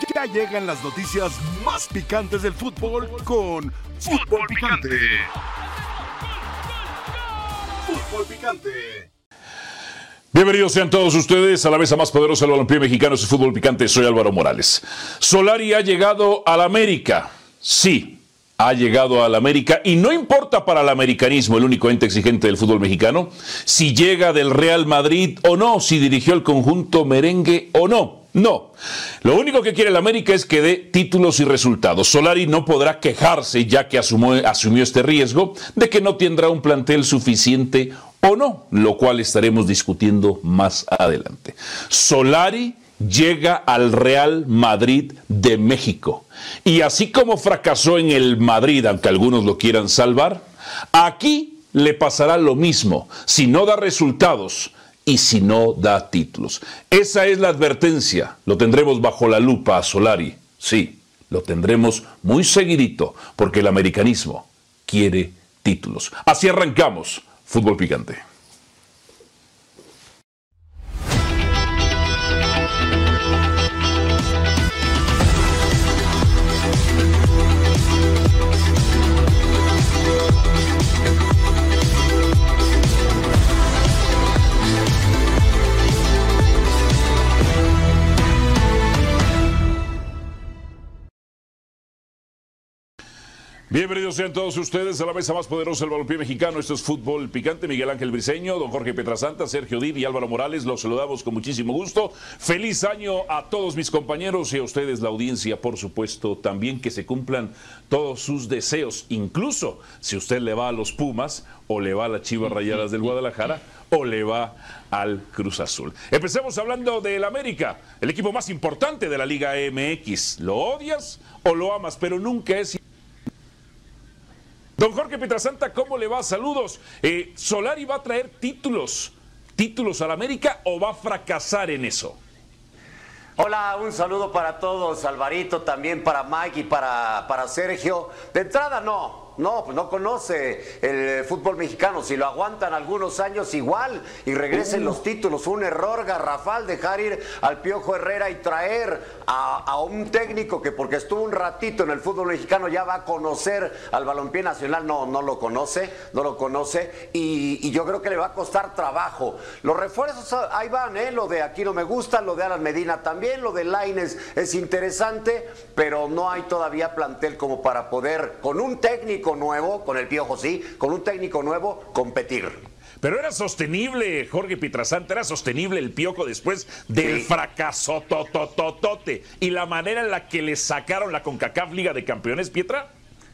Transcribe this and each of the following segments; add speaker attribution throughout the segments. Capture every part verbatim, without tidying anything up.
Speaker 1: Ya llegan las noticias más picantes del fútbol con Fútbol Picante. Fútbol Picante.
Speaker 2: Bienvenidos sean todos ustedes a la mesa más poderosa del balompié mexicano, es Fútbol Picante. Soy Álvaro Morales. Solari ha llegado al América. Sí, ha llegado al América y no importa para el americanismo, el único ente exigente del fútbol mexicano, si llega del Real Madrid o no, si dirigió el conjunto merengue o no. No, lo único que quiere el América es que dé títulos y resultados. Solari no podrá quejarse, ya que asumió, asumió este riesgo de que no tendrá un plantel suficiente o no, lo cual estaremos discutiendo más adelante. Solari llega al Real Madrid de México. Y así como fracasó en el Madrid, aunque algunos lo quieran salvar, aquí le pasará lo mismo si no da resultados y si no da títulos. Esa es la advertencia. Lo tendremos bajo la lupa a Solari. Sí, lo tendremos muy seguidito, porque el americanismo quiere títulos. Así arrancamos Fútbol Picante. Bienvenidos sean todos ustedes a la mesa más poderosa del balompié mexicano. Esto es Fútbol Picante. Miguel Ángel Briceño, don Jorge Pietrasanta, Sergio Dib y Álvaro Morales. Los saludamos con muchísimo gusto. Feliz año a todos mis compañeros y a ustedes, la audiencia, por supuesto. También que se cumplan todos sus deseos. Incluso si usted le va a los Pumas o le va a las Chivas Rayadas del Guadalajara o le va al Cruz Azul. Empecemos hablando del América, el equipo más importante de la Liga M X. ¿Lo odias o lo amas? Pero nunca es... Don Jorge Pietrasanta, ¿cómo le va? Saludos. Eh, ¿Solari va a traer títulos, títulos al América o va a fracasar en eso?
Speaker 3: Hola, un saludo para todos, Alvarito, también para Mike y para, para Sergio. De entrada no. No, pues no conoce el fútbol mexicano. Si lo aguantan algunos años igual y regresen uh. los títulos. Un error garrafal dejar ir al Piojo Herrera y traer a, a un técnico que porque estuvo un ratito en el fútbol mexicano ya va a conocer al balompié nacional. No, no lo conoce, no lo conoce y, y yo creo que le va a costar trabajo. Los refuerzos ahí van, ¿eh? Lo de Aquino me gusta, lo de Alan Medina también, lo de Lainez es interesante, pero no hay todavía plantel como para poder con un técnico nuevo, con el Piojo sí, con un técnico nuevo, competir.
Speaker 2: Pero era sostenible, Jorge Pietrasanta, era sostenible el Piojo después del sí. fracaso totototote y la manera en la que le sacaron la CONCACAF Liga de Campeones, Pietra.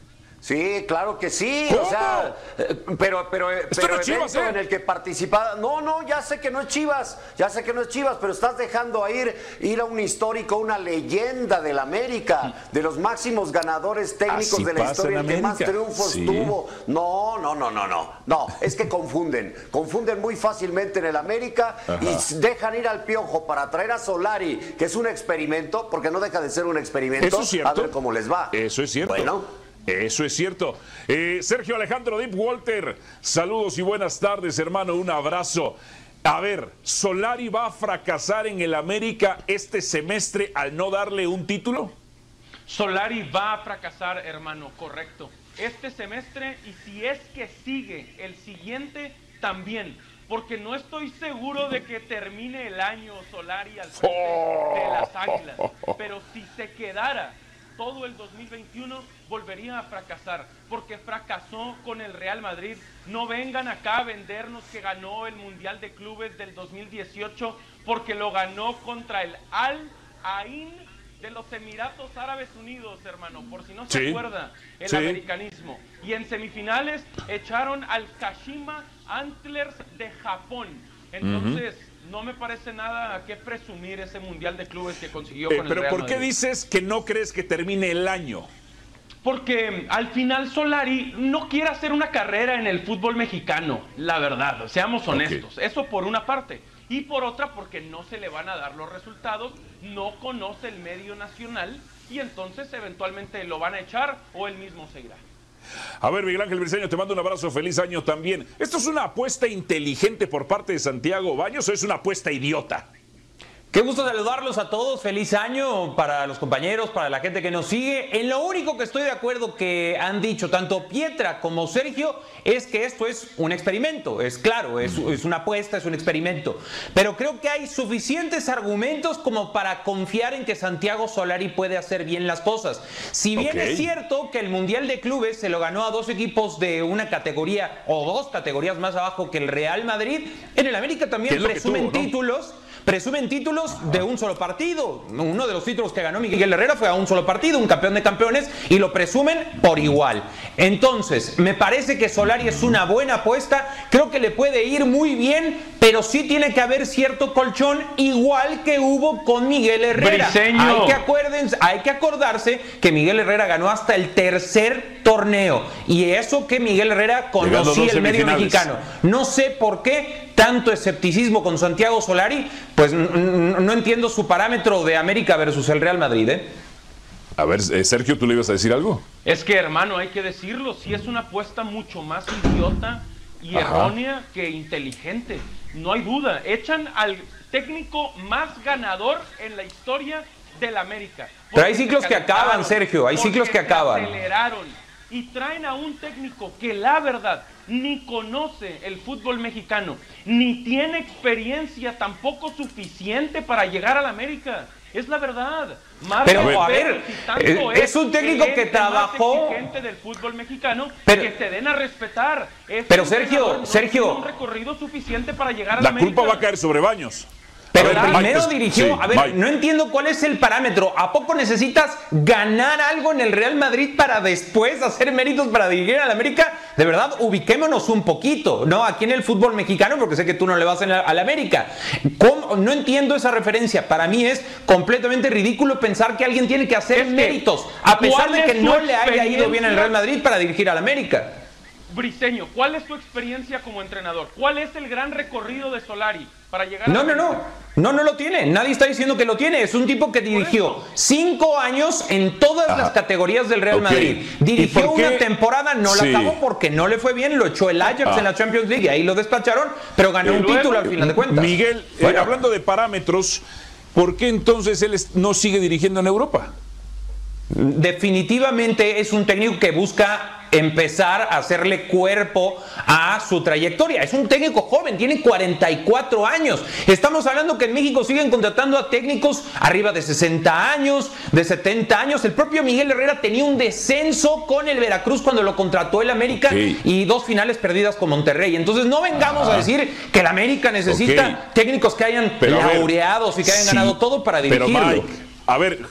Speaker 3: Sí, claro que sí,
Speaker 2: ¿Cómo?
Speaker 3: o sea, pero, pero, pero
Speaker 2: no Chivas,
Speaker 3: evento
Speaker 2: ¿eh?
Speaker 3: en el que participaba, no, no, ya sé que no es Chivas, ya sé que no es Chivas, pero estás dejando a ir, ir a un histórico, una leyenda del América, de los máximos ganadores técnicos
Speaker 2: Así
Speaker 3: de la historia, el que más triunfos
Speaker 2: sí.
Speaker 3: tuvo. No, no, no, no, no, no, es que confunden, confunden muy fácilmente en el América. Ajá. Y dejan ir al Piojo para traer a Solari, que es un experimento, porque no deja de ser un experimento.
Speaker 2: Eso es cierto.
Speaker 3: A ver cómo les va.
Speaker 2: Eso es cierto.
Speaker 3: Bueno.
Speaker 2: Eso es cierto. Eh, Sergio Alejandro Deep Walter, saludos y buenas tardes, hermano, un abrazo. A ver, ¿Solari va a fracasar en el América este semestre al no darle un título?
Speaker 4: Solari va a fracasar, hermano, correcto. Este semestre y si es que sigue el siguiente también. Porque no estoy seguro de que termine el año Solari al frente oh. de las Águilas. Pero si se quedara todo el dos mil veintiuno volvería a fracasar, porque fracasó con el Real Madrid. No vengan acá a vendernos que ganó el Mundial de Clubes del dos mil dieciocho, porque lo ganó contra el Al Ain de los Emiratos Árabes Unidos, hermano, por si no se sí. acuerda, el sí. americanismo. Y en semifinales echaron al Kashima Antlers de Japón. Entonces... Uh-huh. No me parece nada a qué presumir ese Mundial de Clubes que consiguió
Speaker 2: eh,
Speaker 3: Pues
Speaker 2: pero
Speaker 4: con el Real
Speaker 2: ¿por
Speaker 4: Madrid.
Speaker 2: qué dices que no crees que termine el año?
Speaker 4: Porque al final Solari no quiere hacer una carrera en el fútbol mexicano, la verdad, seamos honestos. Okay. Eso por una parte. Y por otra, porque no se le van a dar los resultados, no conoce el medio nacional y entonces eventualmente lo van a echar o él mismo seguirá.
Speaker 2: A ver, Miguel Ángel Briceño, te mando un abrazo, feliz año también. ¿Esto es una apuesta inteligente por parte de Santiago Baños o es una apuesta idiota?
Speaker 5: Qué gusto saludarlos a todos, feliz año para los compañeros, para la gente que nos sigue. En lo único que estoy de acuerdo que han dicho tanto Pietra como Sergio es que esto es un experimento, es claro, es, es una apuesta, es un experimento. Pero creo que hay suficientes argumentos como para confiar en que Santiago Solari puede hacer bien las cosas. Si bien okay. es cierto que el Mundial de Clubes se lo ganó a dos equipos de una categoría o dos categorías más abajo que el Real Madrid, en el América también presumen tuvo, ¿no? títulos. Presumen títulos de un solo partido. Uno de los títulos que ganó Miguel Herrera fue a un solo partido, un campeón de campeones, y lo presumen por igual. Entonces, me parece que Solari es una buena apuesta. Creo que le puede ir muy bien, pero sí tiene que haber cierto colchón, igual que hubo con Miguel Herrera. Briseño. Hay que acuérdense, hay que acordarse que Miguel Herrera ganó hasta el tercer torneo. Y eso que Miguel Herrera conocía el medio mexicano. No sé por qué tanto escepticismo con Santiago Solari. Pues no entiendo su parámetro de América versus el Real Madrid, ¿eh?
Speaker 2: A ver, Sergio, ¿tú le ibas a decir algo?
Speaker 4: Es que, hermano, hay que decirlo, sí es una apuesta mucho más idiota y Ajá. errónea que inteligente. No hay duda. Echan al técnico más ganador en la historia del América.
Speaker 5: Pero hay ciclos que acaban, Sergio, hay ciclos que acaban.
Speaker 4: Aceleraron. Y traen a un técnico que la verdad ni conoce el fútbol mexicano, ni tiene experiencia tampoco suficiente para llegar al América. Es la verdad. Más
Speaker 5: pero a ver, es, es un técnico que trabajó
Speaker 4: más exigente del fútbol mexicano,
Speaker 5: pero,
Speaker 4: que se den a respetar. Es
Speaker 5: pero Sergio, Sergio,
Speaker 4: un recorrido suficiente para llegar a
Speaker 2: la
Speaker 4: América.
Speaker 2: culpa va a caer sobre Baños.
Speaker 5: Pero
Speaker 2: ver,
Speaker 5: primero
Speaker 2: Mike,
Speaker 5: dirigió,
Speaker 2: sí,
Speaker 5: a ver,
Speaker 2: Mike.
Speaker 5: no entiendo cuál es el parámetro. ¿A poco necesitas ganar algo en el Real Madrid para después hacer méritos para dirigir al América? De verdad, ubiquémonos un poquito, ¿no? Aquí en el fútbol mexicano, porque sé que tú no le vas al América. ¿Cómo? No entiendo esa referencia. Para mí es completamente ridículo pensar que alguien tiene que hacer es méritos, que, a pesar de que no le haya ido bien al Real Madrid para dirigir al América.
Speaker 4: Briseño, ¿cuál es tu experiencia como entrenador? ¿Cuál es el gran recorrido de Solari para llegar a
Speaker 5: No, no, no, no, no lo tiene. Nadie está diciendo que lo tiene. Es un tipo que dirigió cinco años en todas Ajá. las categorías del Real okay. Madrid. Dirigió una temporada, no sí. la acabó porque no le fue bien. Lo echó el Ajax ah. en la Champions League y ahí lo despacharon, pero ganó un título al final de cuentas.
Speaker 2: Miguel, bueno. eh, hablando de parámetros, ¿por qué entonces él no sigue dirigiendo en Europa?
Speaker 5: Definitivamente es un técnico que busca empezar a hacerle cuerpo a su trayectoria. Es un técnico joven, tiene cuarenta y cuatro años. Estamos hablando que en México siguen contratando a técnicos arriba de sesenta años, de setenta años. El propio Miguel Herrera tenía un descenso con el Veracruz cuando lo contrató el América okay. y dos finales perdidas con Monterrey. Entonces no vengamos ah. a decir que el América necesita okay. técnicos que hayan Pero laureados ver, y que hayan sí, ganado todo para dirigirlo.
Speaker 2: Pero Mike, a ver,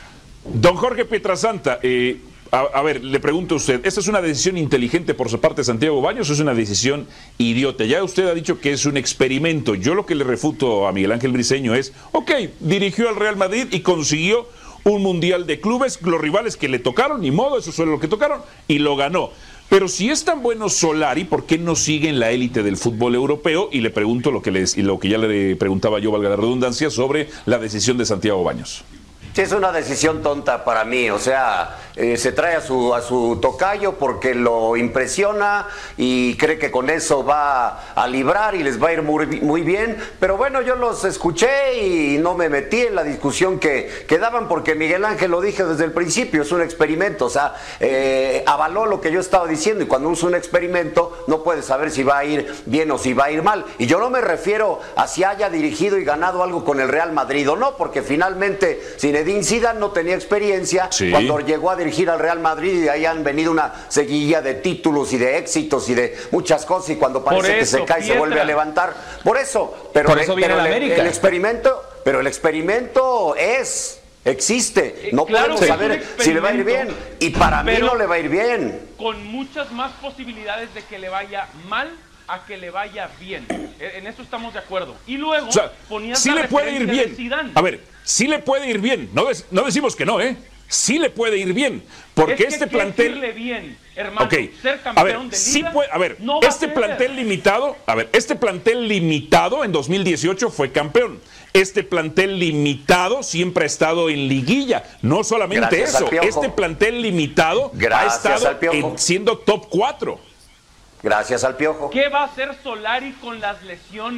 Speaker 2: don Jorge Pietrasanta, eh, A, a ver, le pregunto a usted, ¿esta es una decisión inteligente por su parte de Santiago Baños o es una decisión idiota? Ya usted ha dicho que es un experimento. Yo lo que le refuto a Miguel Ángel Briseño es, ok, dirigió al Real Madrid y consiguió un mundial de clubes, los rivales que le tocaron, ni modo, eso fue lo que tocaron, y lo ganó. Pero si es tan bueno Solari, ¿por qué no sigue en la élite del fútbol europeo? Y le pregunto lo que, les, y lo que ya le preguntaba yo, valga la redundancia, sobre la decisión de Santiago Baños.
Speaker 3: Sí, es una decisión tonta para mí, o sea, eh, se trae a su, a su tocayo porque lo impresiona y cree que con eso va a librar y les va a ir muy, muy bien, pero bueno, yo los escuché y no me metí en la discusión que, que daban porque Miguel Ángel lo dije desde el principio, es un experimento, o sea, eh, avaló lo que yo estaba diciendo y cuando uno es un experimento no puede saber si va a ir bien o si va a ir mal, y yo no me refiero a si haya dirigido y ganado algo con el Real Madrid o no, porque finalmente sin Zinedine Zidane no tenía experiencia sí. cuando llegó a dirigir al Real Madrid y de ahí han venido una seguidilla de títulos y de éxitos y de muchas cosas y cuando parece eso, que se cae Pietra. se vuelve a levantar. Por eso, pero,
Speaker 5: Por eso
Speaker 3: el,
Speaker 5: viene
Speaker 3: pero
Speaker 5: la
Speaker 3: el,
Speaker 5: América.
Speaker 3: el experimento, pero el experimento es, existe. No claro podemos saber si le va a ir bien y para mí no le va a ir bien.
Speaker 4: Con muchas más posibilidades de que le vaya mal a que le vaya bien. En eso estamos de acuerdo. Y luego
Speaker 2: o sea,
Speaker 4: ponías
Speaker 2: sí
Speaker 4: la
Speaker 2: le puede ir bien. A ver, sí le puede ir bien. No, des, no decimos que no, ¿eh? Sí le puede ir bien. Porque
Speaker 4: es que
Speaker 2: este plantel.
Speaker 4: Irle bien, hermano.
Speaker 2: Okay.
Speaker 4: Ser campeón
Speaker 2: a ver,
Speaker 4: de liga,
Speaker 2: sí puede, a ver,
Speaker 4: no
Speaker 2: este plantel limitado, a ver, este plantel limitado en dos mil dieciocho fue campeón. Este plantel limitado siempre ha estado en liguilla. No solamente Gracias eso, este plantel limitado Gracias ha estado en, siendo top cuatro.
Speaker 3: Gracias al Piojo.
Speaker 4: ¿Qué va a hacer Solari con las lesiones?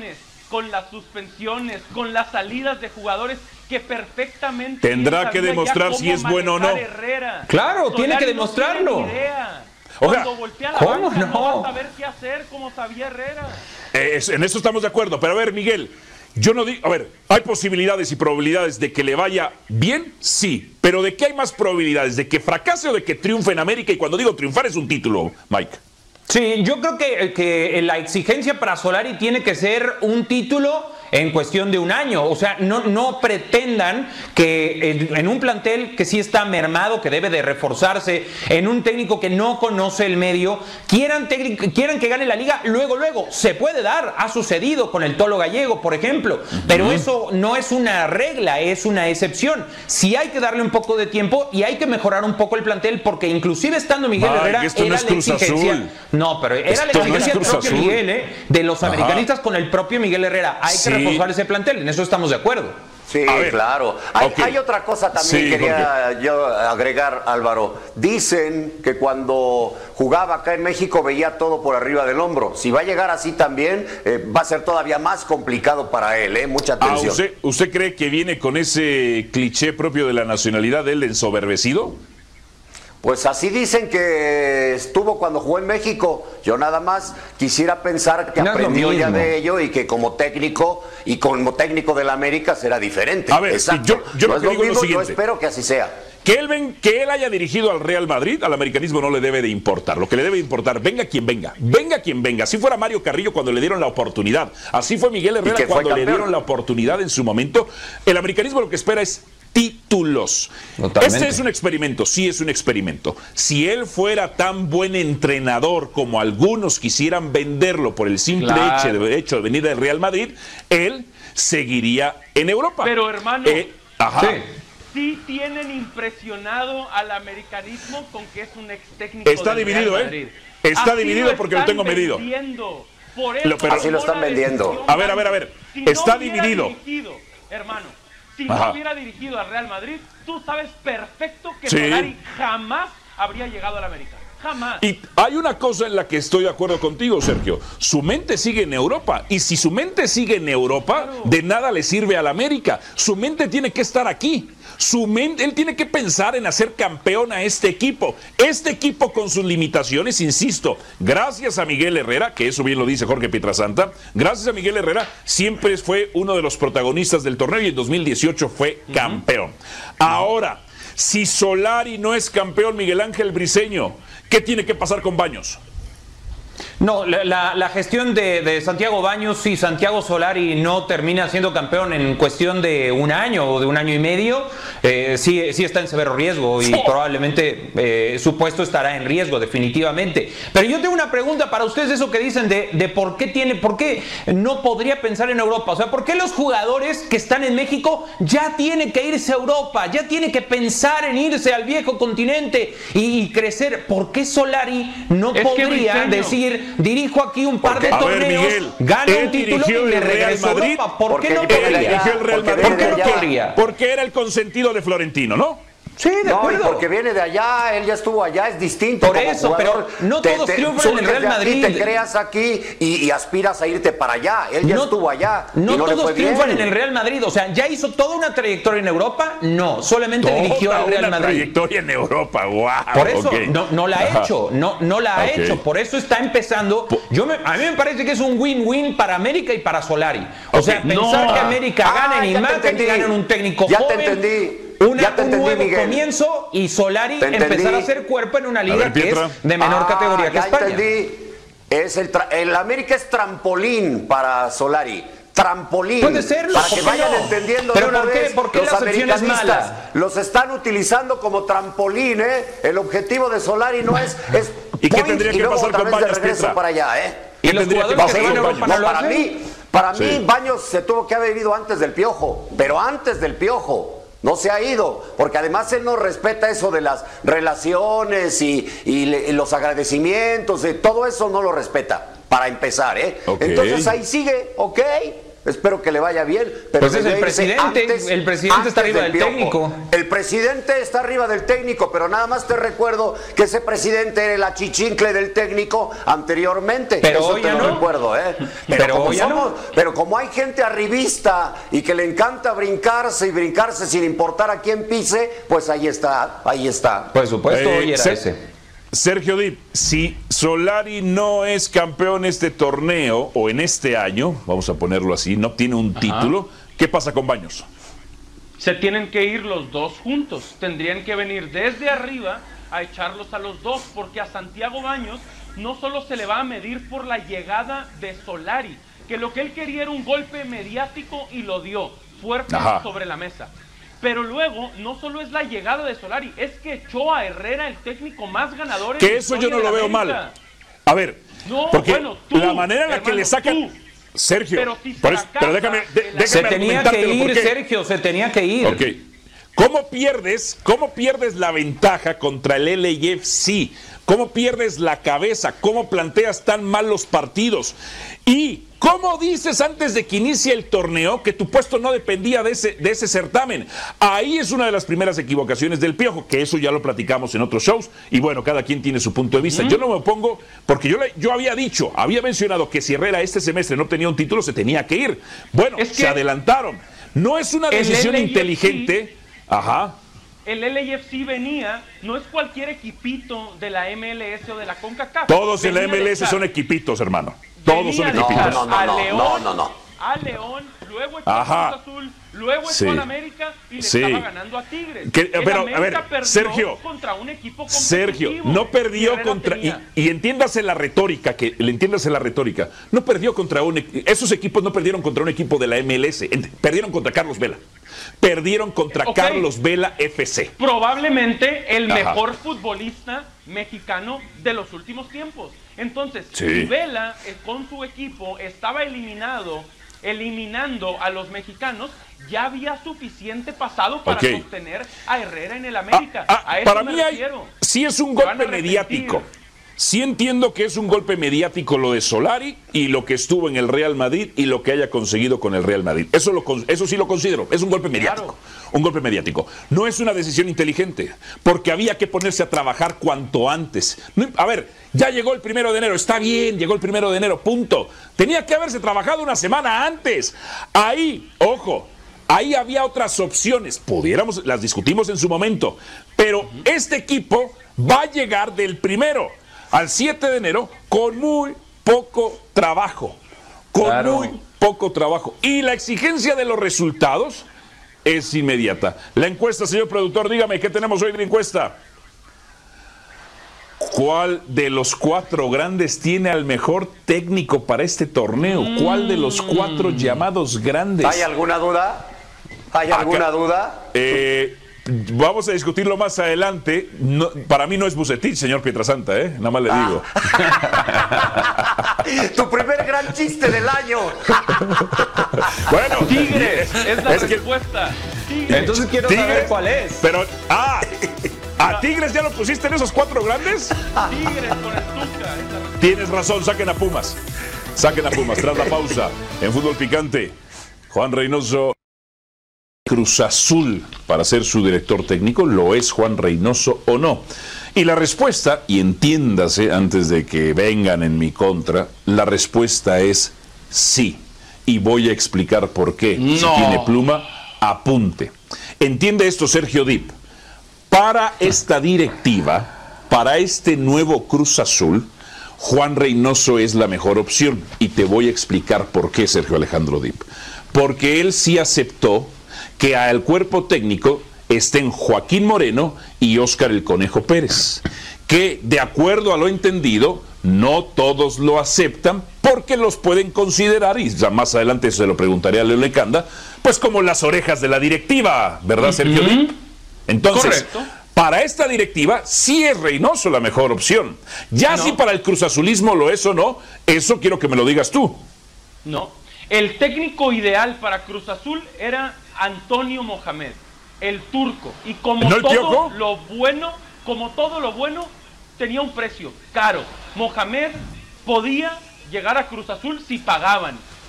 Speaker 4: con las suspensiones, con las salidas de jugadores que perfectamente
Speaker 2: tendrá que demostrar si es bueno o no.
Speaker 4: Herrera.
Speaker 5: Claro,
Speaker 4: Solari
Speaker 5: tiene que
Speaker 4: no
Speaker 5: demostrarlo.
Speaker 4: tiene ni idea.
Speaker 2: O sea,
Speaker 4: Cuando voltea la
Speaker 5: ¿cómo
Speaker 4: banca,
Speaker 5: no?
Speaker 4: no va a saber qué hacer como sabía Herrera.
Speaker 2: Eh, es- en eso estamos de acuerdo, pero a ver, Miguel, yo no digo, a ver, ¿hay posibilidades y probabilidades de que le vaya bien? Sí, pero ¿de qué hay más probabilidades? ¿De que fracase o de que triunfe en América? Y cuando digo triunfar es un título, Mike.
Speaker 5: Sí, yo creo que, que la exigencia para Solari tiene que ser un título en cuestión de un año. O sea, no, no pretendan que en, en un plantel que sí está mermado, que debe de reforzarse, en un técnico que no conoce el medio, quieran, técnico, quieran que gane la liga luego, luego. Se puede dar, ha sucedido con el Tolo Gallego, por ejemplo, pero uh-huh. eso no es una regla, es una excepción. Sí hay que darle un poco de tiempo y hay que mejorar un poco el plantel, porque inclusive estando Miguel
Speaker 2: Ay,
Speaker 5: Herrera,
Speaker 2: esto
Speaker 5: era
Speaker 2: no es
Speaker 5: la
Speaker 2: Cruz
Speaker 5: exigencia.
Speaker 2: Azul.
Speaker 5: No, pero era
Speaker 2: Esto
Speaker 5: la
Speaker 2: no es
Speaker 5: exigencia del
Speaker 2: Cruz
Speaker 5: propio
Speaker 2: Azul.
Speaker 5: Miguel, ¿eh? De los
Speaker 2: Ajá.
Speaker 5: americanistas con el propio Miguel Herrera. Hay
Speaker 2: Sí.
Speaker 5: que reforzar ese plantel, en eso estamos de acuerdo.
Speaker 3: Sí,
Speaker 2: A ver,
Speaker 3: claro. Hay,
Speaker 2: ok.
Speaker 3: hay otra cosa también
Speaker 2: Sí,
Speaker 3: quería
Speaker 2: Jorge.
Speaker 3: yo agregar, Álvaro. Dicen que cuando jugaba acá en México veía todo por arriba del hombro. Si va a llegar así también, eh, va a ser todavía más complicado para él, ¿eh? Mucha
Speaker 2: Ah,
Speaker 3: atención.
Speaker 2: ¿usted, ¿Usted cree que viene con ese cliché propio de la nacionalidad del ensoberbecido?
Speaker 3: Pues así dicen que estuvo cuando jugó en México. Yo nada más quisiera pensar que
Speaker 5: No es lo
Speaker 3: aprendió ya
Speaker 5: mismo.
Speaker 3: de ello y que como técnico y como técnico del América será diferente.
Speaker 2: A ver,
Speaker 3: Exacto.
Speaker 2: yo- yo lo
Speaker 3: No es
Speaker 2: que digo es lo
Speaker 3: mismo, yo
Speaker 2: siguiente.
Speaker 3: espero que así sea.
Speaker 2: Que él, ven, que él haya dirigido al Real Madrid, al americanismo no le debe de importar. Lo que le debe de importar, venga quien venga, venga quien venga. Así fuera Mario Carrillo cuando le dieron la oportunidad. Así fue Miguel Herrera
Speaker 3: que fue
Speaker 2: cuando le
Speaker 3: campeón.
Speaker 2: dieron la oportunidad en su momento. El americanismo lo que espera es títulos.
Speaker 5: Totalmente.
Speaker 2: Este es un experimento, sí es un experimento. Si él fuera tan buen entrenador como algunos quisieran venderlo por el simple
Speaker 5: Claro.
Speaker 2: hecho, de, hecho de venir del Real Madrid, él seguiría en Europa.
Speaker 4: Pero, hermano,
Speaker 2: Eh, ajá.
Speaker 5: Sí.
Speaker 4: Sí tienen impresionado al americanismo con que es un ex técnico
Speaker 2: Está
Speaker 4: del
Speaker 2: dividido,
Speaker 4: Real
Speaker 2: ¿eh?
Speaker 4: Madrid.
Speaker 2: Está
Speaker 4: Así
Speaker 2: dividido porque lo
Speaker 4: están
Speaker 2: tengo medido.
Speaker 4: vendiendo. Por eso
Speaker 2: Lo- pero-
Speaker 3: Así lo
Speaker 4: tomó
Speaker 3: están
Speaker 4: la
Speaker 3: vendiendo.
Speaker 4: decisión.
Speaker 2: A ver, a ver, a ver.
Speaker 4: Si no
Speaker 2: Está
Speaker 4: hubiera
Speaker 2: dividido.
Speaker 4: dirigido, hermano, si
Speaker 2: Ajá.
Speaker 4: no hubiera dirigido al Real Madrid, tú sabes perfecto que
Speaker 2: Sí.
Speaker 4: Solari jamás habría llegado al América. Jamás.
Speaker 2: Y hay una cosa en la que estoy de acuerdo contigo, Sergio. Su mente sigue en Europa. Y si su mente sigue en Europa,
Speaker 4: Claro.
Speaker 2: de nada le sirve a la América. Su mente tiene que estar aquí. Su mente, él tiene que pensar en hacer campeón a este equipo. Este equipo con sus limitaciones, insisto, gracias a Miguel Herrera, que eso bien lo dice Jorge Pietrasanta, gracias a Miguel Herrera siempre fue uno de los protagonistas del torneo y en dos mil dieciocho fue campeón. Ahora, si Solari no es campeón, Miguel Ángel Briceño, ¿qué tiene que pasar con Baños?
Speaker 5: No, la, la, la gestión de, de Santiago Baños, si Santiago Solari no termina siendo campeón en cuestión de un año o de un año y medio, eh, sí, sí está en severo riesgo y
Speaker 2: ¡Oh!
Speaker 5: probablemente eh, su puesto estará en riesgo, definitivamente. Pero yo tengo una pregunta para ustedes, eso que dicen de, de por qué tiene, por qué no podría pensar en Europa. O sea, ¿por qué los jugadores que están en México ya tienen que irse a Europa? Ya tienen que pensar en irse al viejo continente y, y crecer. ¿Por qué Solari no
Speaker 4: Es que,
Speaker 5: podría
Speaker 4: Briceño,
Speaker 5: decir, dirijo aquí un par de
Speaker 2: A ver,
Speaker 5: torneos,
Speaker 2: Miguel,
Speaker 5: gano
Speaker 2: él
Speaker 5: un título
Speaker 2: dirigió
Speaker 5: y me
Speaker 2: el Real
Speaker 5: regreso a
Speaker 2: Madrid
Speaker 5: Europa? ¿Por
Speaker 3: porque
Speaker 5: qué no
Speaker 3: viene de
Speaker 2: Él
Speaker 3: allá,
Speaker 5: podría?
Speaker 2: dirigió el Real
Speaker 3: porque
Speaker 2: Madrid.
Speaker 5: ¿Por qué
Speaker 3: viene
Speaker 5: no
Speaker 3: de allá.
Speaker 5: podría?
Speaker 2: Porque era el consentido de Florentino, ¿no?
Speaker 5: Sí, de
Speaker 3: No, y
Speaker 5: acuerdo.
Speaker 3: porque viene de allá, él ya estuvo allá, es distinto.
Speaker 5: Por
Speaker 3: como
Speaker 5: eso,
Speaker 3: jugador.
Speaker 5: pero no todos triunfan en el
Speaker 3: surges
Speaker 5: Real
Speaker 3: de aquí,
Speaker 5: Madrid.
Speaker 3: te creas aquí y, y aspiras a irte para allá. Él ya
Speaker 5: No-
Speaker 3: estuvo allá.
Speaker 5: No,
Speaker 3: y no le
Speaker 5: todos
Speaker 3: fue
Speaker 5: triunfan
Speaker 3: bien.
Speaker 5: en el Real Madrid. O sea, ¿ya hizo toda una trayectoria en Europa? No, solamente dirigió
Speaker 2: Toda
Speaker 5: al Real
Speaker 2: una
Speaker 5: Madrid.
Speaker 2: trayectoria en Europa, wow.
Speaker 5: Por eso
Speaker 2: ok.
Speaker 5: no, no la ha
Speaker 2: Ajá.
Speaker 5: hecho, no, no la ha
Speaker 2: Ok.
Speaker 5: hecho, por eso está empezando. Yo me- a mí me parece que es un win-win para América y para Solari. O sea,
Speaker 2: Ok.
Speaker 5: pensar
Speaker 4: No.
Speaker 5: que América
Speaker 3: Ah,
Speaker 5: gane y
Speaker 3: ya te
Speaker 5: más que
Speaker 3: entendí.
Speaker 5: ganen un técnico
Speaker 3: Ya te
Speaker 5: joven,
Speaker 3: entendí.
Speaker 5: una-
Speaker 3: Ya te
Speaker 5: un
Speaker 3: entendí,
Speaker 5: nuevo
Speaker 3: Miguel.
Speaker 5: comienzo y Solari
Speaker 3: Te entendí.
Speaker 5: empezar a hacer cuerpo en una liga
Speaker 2: ver,
Speaker 5: que es
Speaker 2: Pietra.
Speaker 5: de menor
Speaker 3: Ah,
Speaker 5: categoría que
Speaker 3: ya
Speaker 5: España.
Speaker 3: entendí. Es el, tra- el América es trampolín para Solari. Trampolín.
Speaker 5: Puede serlo,
Speaker 3: Para
Speaker 5: ¿por
Speaker 3: que
Speaker 5: qué
Speaker 3: vayan
Speaker 5: no?
Speaker 3: entendiendo
Speaker 5: Pero
Speaker 3: de una
Speaker 5: ¿por qué-
Speaker 3: vez.
Speaker 5: por qué
Speaker 3: los
Speaker 5: la acepción es
Speaker 3: americanistas
Speaker 5: mala?
Speaker 3: los están utilizando como trampolín, ¿eh? El objetivo de Solari no es, es
Speaker 2: ¿Y qué
Speaker 3: point
Speaker 2: tendría
Speaker 3: y
Speaker 2: que
Speaker 3: luego
Speaker 2: pasar
Speaker 3: otra
Speaker 2: con
Speaker 3: vez de
Speaker 2: Baños,
Speaker 3: regreso
Speaker 2: Pietra?
Speaker 3: para allá, ¿eh?
Speaker 5: Y
Speaker 2: ¿Qué
Speaker 5: los
Speaker 2: tendría que
Speaker 5: jugadores que
Speaker 2: pasar
Speaker 5: van a
Speaker 2: con
Speaker 5: Europa
Speaker 2: Baños?
Speaker 5: no lo
Speaker 3: para
Speaker 5: hacen.
Speaker 3: mí, para
Speaker 2: Sí.
Speaker 3: mí Baños se tuvo que haber ido antes del Piojo, pero antes del Piojo. No se ha ido, porque además él no respeta eso de las relaciones y, y le- y los agradecimientos, y todo eso no lo respeta, para empezar, ¿eh?
Speaker 2: Ok.
Speaker 3: Entonces ahí sigue, ok, Espero que le vaya bien. Pero
Speaker 5: pues es el presidente, antes, el presidente está arriba del, del técnico.
Speaker 3: El presidente está arriba del técnico, pero nada más te recuerdo que ese presidente era el achichincle del técnico anteriormente.
Speaker 5: Pero
Speaker 3: Eso
Speaker 5: hoy
Speaker 3: te
Speaker 5: ya
Speaker 3: lo
Speaker 5: no.
Speaker 3: recuerdo, ¿eh? Pero,
Speaker 5: pero,
Speaker 3: como
Speaker 5: hoy ya
Speaker 3: somos,
Speaker 5: no.
Speaker 3: pero como hay gente arribista y que le encanta brincarse y brincarse sin importar a quién pise, pues ahí está, ahí está.
Speaker 5: Por supuesto,
Speaker 2: eh,
Speaker 5: hoy era
Speaker 2: se,
Speaker 5: ese.
Speaker 2: Sergio Dip, si Solari no es campeón este torneo o en este año, vamos a ponerlo así, no obtiene un
Speaker 4: Ajá.
Speaker 2: título, ¿qué pasa con Baños?
Speaker 4: Se tienen que ir los dos juntos. Tendrían que venir desde arriba a echarlos a los dos, porque a Santiago Baños no solo se le va a medir por la llegada de Solari, que lo que él quería era un golpe mediático y lo dio fuerte
Speaker 2: Ajá.
Speaker 4: sobre la mesa. Pero luego, no solo es la llegada de Solari, es que echó a Herrera, el técnico más ganador en
Speaker 2: Que
Speaker 4: la
Speaker 2: eso yo
Speaker 4: historia
Speaker 2: no
Speaker 4: de
Speaker 2: lo veo
Speaker 4: América.
Speaker 2: mal. A ver,
Speaker 4: No,
Speaker 2: porque
Speaker 4: bueno, tú,
Speaker 2: la manera en la que
Speaker 4: hermano,
Speaker 2: le sacan...
Speaker 4: tú.
Speaker 2: Sergio,
Speaker 4: Pero si se
Speaker 2: por
Speaker 4: la
Speaker 2: eso- pero
Speaker 4: casa
Speaker 2: déjame, de-
Speaker 4: de la-
Speaker 2: déjame
Speaker 5: Se tenía que
Speaker 2: argumentártelo,
Speaker 5: ir,
Speaker 2: porque-
Speaker 5: Sergio, se tenía que ir.
Speaker 2: Ok. ¿Cómo pierdes, cómo pierdes la ventaja contra el L A F C? ¿Cómo pierdes la cabeza? ¿Cómo planteas tan mal los partidos? ¿Y cómo dices antes de que inicie el torneo que tu puesto no dependía de ese, de ese certamen? Ahí es una de las primeras equivocaciones del Piojo, que eso ya lo platicamos en otros shows. Y bueno, cada quien tiene su punto de vista. Mm. Yo no me opongo, porque yo, le, yo había dicho, había mencionado que si Herrera este semestre no obtenía un título, se tenía que ir. Bueno,
Speaker 4: es que
Speaker 2: se adelantaron. No es una decisión
Speaker 4: L A F C,
Speaker 2: inteligente. Ajá.
Speaker 4: El L A F C venía, no es cualquier equipito de la M L S o de la CONCACAF.
Speaker 2: Todos en la
Speaker 4: Venía
Speaker 2: M L
Speaker 4: de
Speaker 2: S
Speaker 4: echar-
Speaker 2: son equipitos, hermano. Todos son
Speaker 4: venía de
Speaker 2: equipitos.
Speaker 4: echar
Speaker 3: No, no,
Speaker 4: a
Speaker 3: no,
Speaker 4: León,
Speaker 3: no, no, no.
Speaker 4: a León, luego echó
Speaker 2: Ajá.
Speaker 4: a Cruz Azul, luego echó
Speaker 2: Sí.
Speaker 4: a América y le
Speaker 2: Sí.
Speaker 4: estaba ganando a Tigres.
Speaker 2: Que-
Speaker 4: El
Speaker 2: pero, a
Speaker 4: América
Speaker 2: ver,
Speaker 4: perdió
Speaker 2: Sergio,
Speaker 4: contra un equipo competitivo.
Speaker 2: Sergio, no perdió
Speaker 4: Herrera
Speaker 2: contra... Y,
Speaker 4: tenía.
Speaker 2: y entiéndase la retórica, que le entiéndase la retórica. No perdió contra un... e- Esos equipos no perdieron contra un equipo de la M L S. ent- Perdieron contra Carlos Vela. Perdieron contra
Speaker 4: Ok.
Speaker 2: Carlos Vela F C.
Speaker 4: Probablemente el
Speaker 2: Ajá.
Speaker 4: mejor futbolista mexicano de los últimos tiempos. Entonces,
Speaker 2: Sí.
Speaker 4: si Vela eh, con su equipo estaba eliminado, eliminando a los mexicanos, ya había suficiente pasado para
Speaker 2: Ok.
Speaker 4: sostener a Herrera en el América.
Speaker 2: Ah, ah,
Speaker 4: a eso
Speaker 2: para
Speaker 4: me
Speaker 2: mí hay,
Speaker 4: refiero.
Speaker 2: sí es un
Speaker 4: Se van a
Speaker 2: golpe
Speaker 4: arrepentir.
Speaker 2: mediático. Sí entiendo que es un golpe mediático lo de Solari y lo que estuvo en el Real Madrid y lo que haya conseguido con el Real Madrid. Eso, lo, con- eso sí lo considero, es un golpe mediático. Un golpe mediático. No es una decisión inteligente, porque había que ponerse a trabajar cuanto antes. No, a ver, ya llegó el primero de enero, está bien, llegó el primero de enero, punto. Tenía que haberse trabajado una semana antes. Ahí, ojo, ahí había otras opciones, pudiéramos, las discutimos en su momento, pero este equipo va a llegar del primero al siete de enero con muy poco trabajo, con
Speaker 5: Claro.
Speaker 2: muy poco trabajo. Y la exigencia de los resultados es inmediata. La encuesta, señor productor, dígame, ¿qué tenemos hoy de encuesta? ¿Cuál de los cuatro grandes tiene al mejor técnico para este torneo? ¿Cuál de los cuatro llamados grandes?
Speaker 3: ¿Hay alguna duda? ¿Hay
Speaker 2: Acá-
Speaker 3: alguna duda?
Speaker 2: Eh, vamos a discutirlo más adelante. No, para mí no es Bucetich, señor Pietrasanta, ¿eh? Nada más le digo.
Speaker 3: Tu primer gran chiste del año.
Speaker 2: Bueno,
Speaker 4: Tigres, es la
Speaker 2: es que-
Speaker 4: respuesta. Tigres.
Speaker 5: Entonces quiero saber cuál es.
Speaker 2: Pero, ah, ¿a Tigres ya lo pusiste en esos cuatro grandes?
Speaker 4: Tigres con el Tuca. es la respuesta.
Speaker 2: Tienes razón, saquen a Pumas. Saquen a Pumas. Tras la pausa, en Fútbol Picante, Juan Reynoso, Cruz Azul para ser su director técnico. ¿Lo es Juan Reynoso o no? Y la respuesta, y entiéndase antes de que vengan en mi contra, la respuesta es sí. Y voy a explicar por qué. Si
Speaker 5: No.
Speaker 2: tiene pluma, apunte. Entiende esto, Sergio Dip. Para esta directiva, para este nuevo Cruz Azul, Juan Reynoso es la mejor opción. Y te voy a explicar por qué, Sergio Alejandro Dip. Porque él sí aceptó que al cuerpo técnico estén Joaquín Moreno y Óscar el Conejo Pérez, que de acuerdo a lo entendido, no todos lo aceptan porque los pueden considerar, y ya más adelante se lo preguntaré a Leo Lecanda, pues como las orejas de la directiva, ¿verdad, Sergio Dip? Entonces,
Speaker 4: Correcto.
Speaker 2: para esta directiva sí es Reynoso la mejor opción. Ya
Speaker 4: No.
Speaker 2: si para el cruzazulismo lo es o no, eso quiero que me lo digas tú.
Speaker 4: No. El técnico ideal para Cruz Azul era Antonio Mohamed, el turco. Y como
Speaker 2: ¿No el
Speaker 4: todo
Speaker 2: Piojo?
Speaker 4: lo bueno, como todo lo bueno, tenía un precio caro. Mohamed podía llegar a Cruz Azul si pagaban.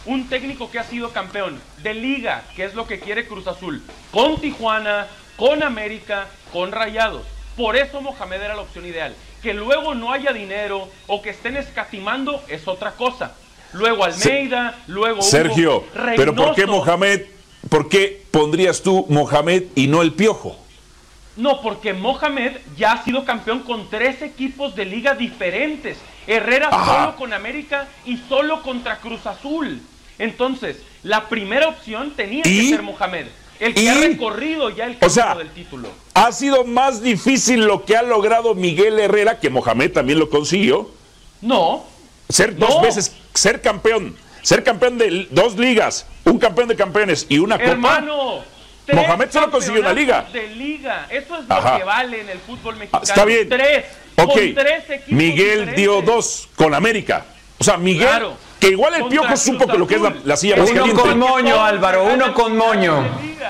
Speaker 4: un técnico que ha sido campeón de liga, que es lo que quiere Cruz Azul, con Tijuana, con América, con Rayados. Por eso Mohamed era la opción ideal. Que luego no haya dinero o que estén escatimando es otra cosa. Luego Almeida, Se luego Hugo,
Speaker 2: Sergio,
Speaker 4: Reynoso.
Speaker 2: pero ¿por qué Mohamed, por qué pondrías tú Mohamed y no el Piojo?
Speaker 4: No, porque Mohamed ya ha sido campeón con tres equipos de liga diferentes. Herrera Ajá. solo con América y solo contra Cruz Azul. Entonces, la primera opción tenía
Speaker 2: ¿Y?
Speaker 4: que ser Mohamed. El que
Speaker 2: ¿Y?
Speaker 4: ha recorrido ya el camino
Speaker 2: o sea,
Speaker 4: del título.
Speaker 2: Ha sido más difícil lo que ha logrado Miguel Herrera, que Mohamed también lo consiguió.
Speaker 4: No.
Speaker 2: Ser
Speaker 4: no.
Speaker 2: dos veces, ser campeón. Ser campeón de dos ligas, un campeón de campeones y una
Speaker 4: Hermano,
Speaker 2: copa. Mohamed solo consiguió una liga.
Speaker 4: De liga. Eso es lo
Speaker 2: Ajá.
Speaker 4: que vale en el fútbol mexicano.
Speaker 2: Está bien.
Speaker 4: Tres.
Speaker 2: Okay.
Speaker 4: Con tres equipos
Speaker 2: Miguel
Speaker 4: diferentes.
Speaker 2: dio dos con América. O sea, Miguel,
Speaker 4: claro.
Speaker 2: que igual el
Speaker 4: Contra
Speaker 2: Piojo supo que lo que es la, la silla más
Speaker 5: uno
Speaker 2: caliente.
Speaker 5: con moño, Álvaro, uno con moño.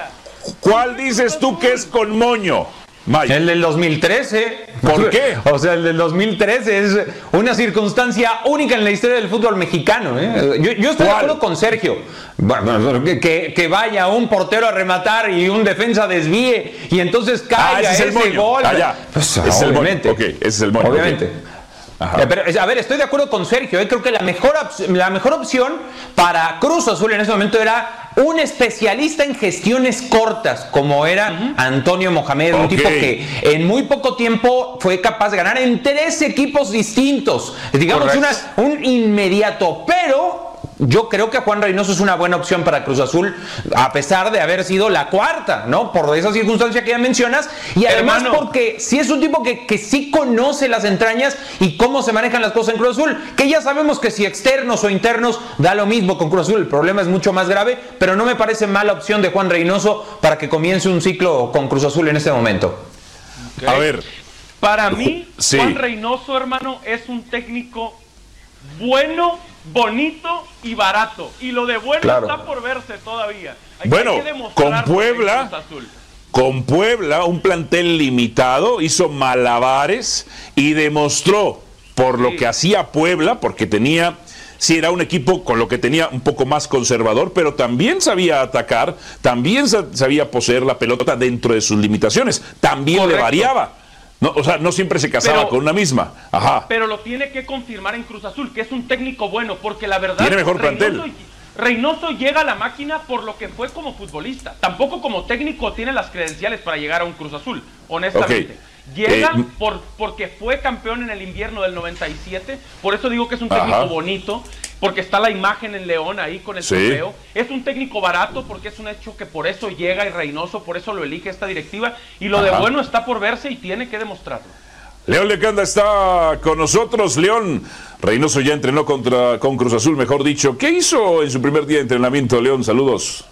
Speaker 2: ¿Cuál dices tú que es con moño, Mike?
Speaker 5: El del dos mil trece.
Speaker 2: ¿Por qué?
Speaker 5: O sea, el del dos mil trece es una circunstancia única en la historia del fútbol mexicano. ¿eh? Yo, yo estoy ¿Cuál? de acuerdo con Sergio. Bueno, que, que vaya un portero a rematar y un defensa desvíe y entonces caiga
Speaker 2: ah, ese, es
Speaker 5: ese
Speaker 2: el
Speaker 5: gol.
Speaker 2: Ah, ya.
Speaker 5: Pues,
Speaker 2: es
Speaker 5: obviamente.
Speaker 2: El ok, ese es el moño.
Speaker 5: Obviamente.
Speaker 2: Okay.
Speaker 5: Eh, pero, a ver, estoy de acuerdo con Sergio. Eh, creo que la mejor, la mejor opción para Cruz Azul en ese momento era un especialista en gestiones cortas, como era uh-huh. Antonio Mohamed, okay. un tipo que en muy poco tiempo fue capaz de ganar en tres equipos distintos. Digamos, una, un inmediato, pero yo creo que Juan Reynoso es una buena opción para Cruz Azul, a pesar de haber sido la cuarta, ¿no? Por esa circunstancia que ya mencionas, y además Hermano. porque sí es un tipo que, que sí conoce las entrañas y cómo se manejan las cosas en Cruz Azul, que ya sabemos que si externos o internos da lo mismo con Cruz Azul, el problema es mucho más grave, pero no me parece mala opción de Juan Reynoso para que comience un ciclo con Cruz Azul en este momento.
Speaker 2: Okay. A ver.
Speaker 4: Para mí,
Speaker 2: sí.
Speaker 4: Juan Reynoso, hermano, es un técnico bueno, bonito y barato. Y lo de bueno claro. está por verse todavía. Hay
Speaker 2: bueno,
Speaker 4: que
Speaker 2: con Puebla, con Puebla, un plantel limitado, hizo malabares y demostró por sí. lo que hacía Puebla, porque tenía, sí era un equipo con lo que tenía un poco más conservador, pero también sabía atacar, también sabía poseer la pelota dentro de sus limitaciones, también Correcto. le variaba. No, o sea, no siempre se casaba pero, con una misma. Ajá.
Speaker 4: Pero lo tiene que confirmar en Cruz Azul, que es un técnico bueno, porque la verdad...
Speaker 2: Tiene mejor
Speaker 4: Reynoso,
Speaker 2: plantel.
Speaker 4: Reynoso llega a la máquina por lo que fue como futbolista. Tampoco como técnico tiene las credenciales para llegar a un Cruz Azul, honestamente. Okay. Llega eh, por, porque fue campeón en el invierno del noventa y siete, por eso digo que es un técnico ajá. bonito, porque está la imagen en León ahí con el sí. trofeo. Es un técnico barato porque es un hecho que por eso llega y Reynoso, por eso lo elige esta directiva, y lo ajá. de bueno está por verse y tiene que demostrarlo.
Speaker 2: León Lecanda está con nosotros. León, Reynoso ya entrenó contra, con Cruz Azul, mejor dicho. ¿Qué hizo en su primer día de entrenamiento, León? Saludos.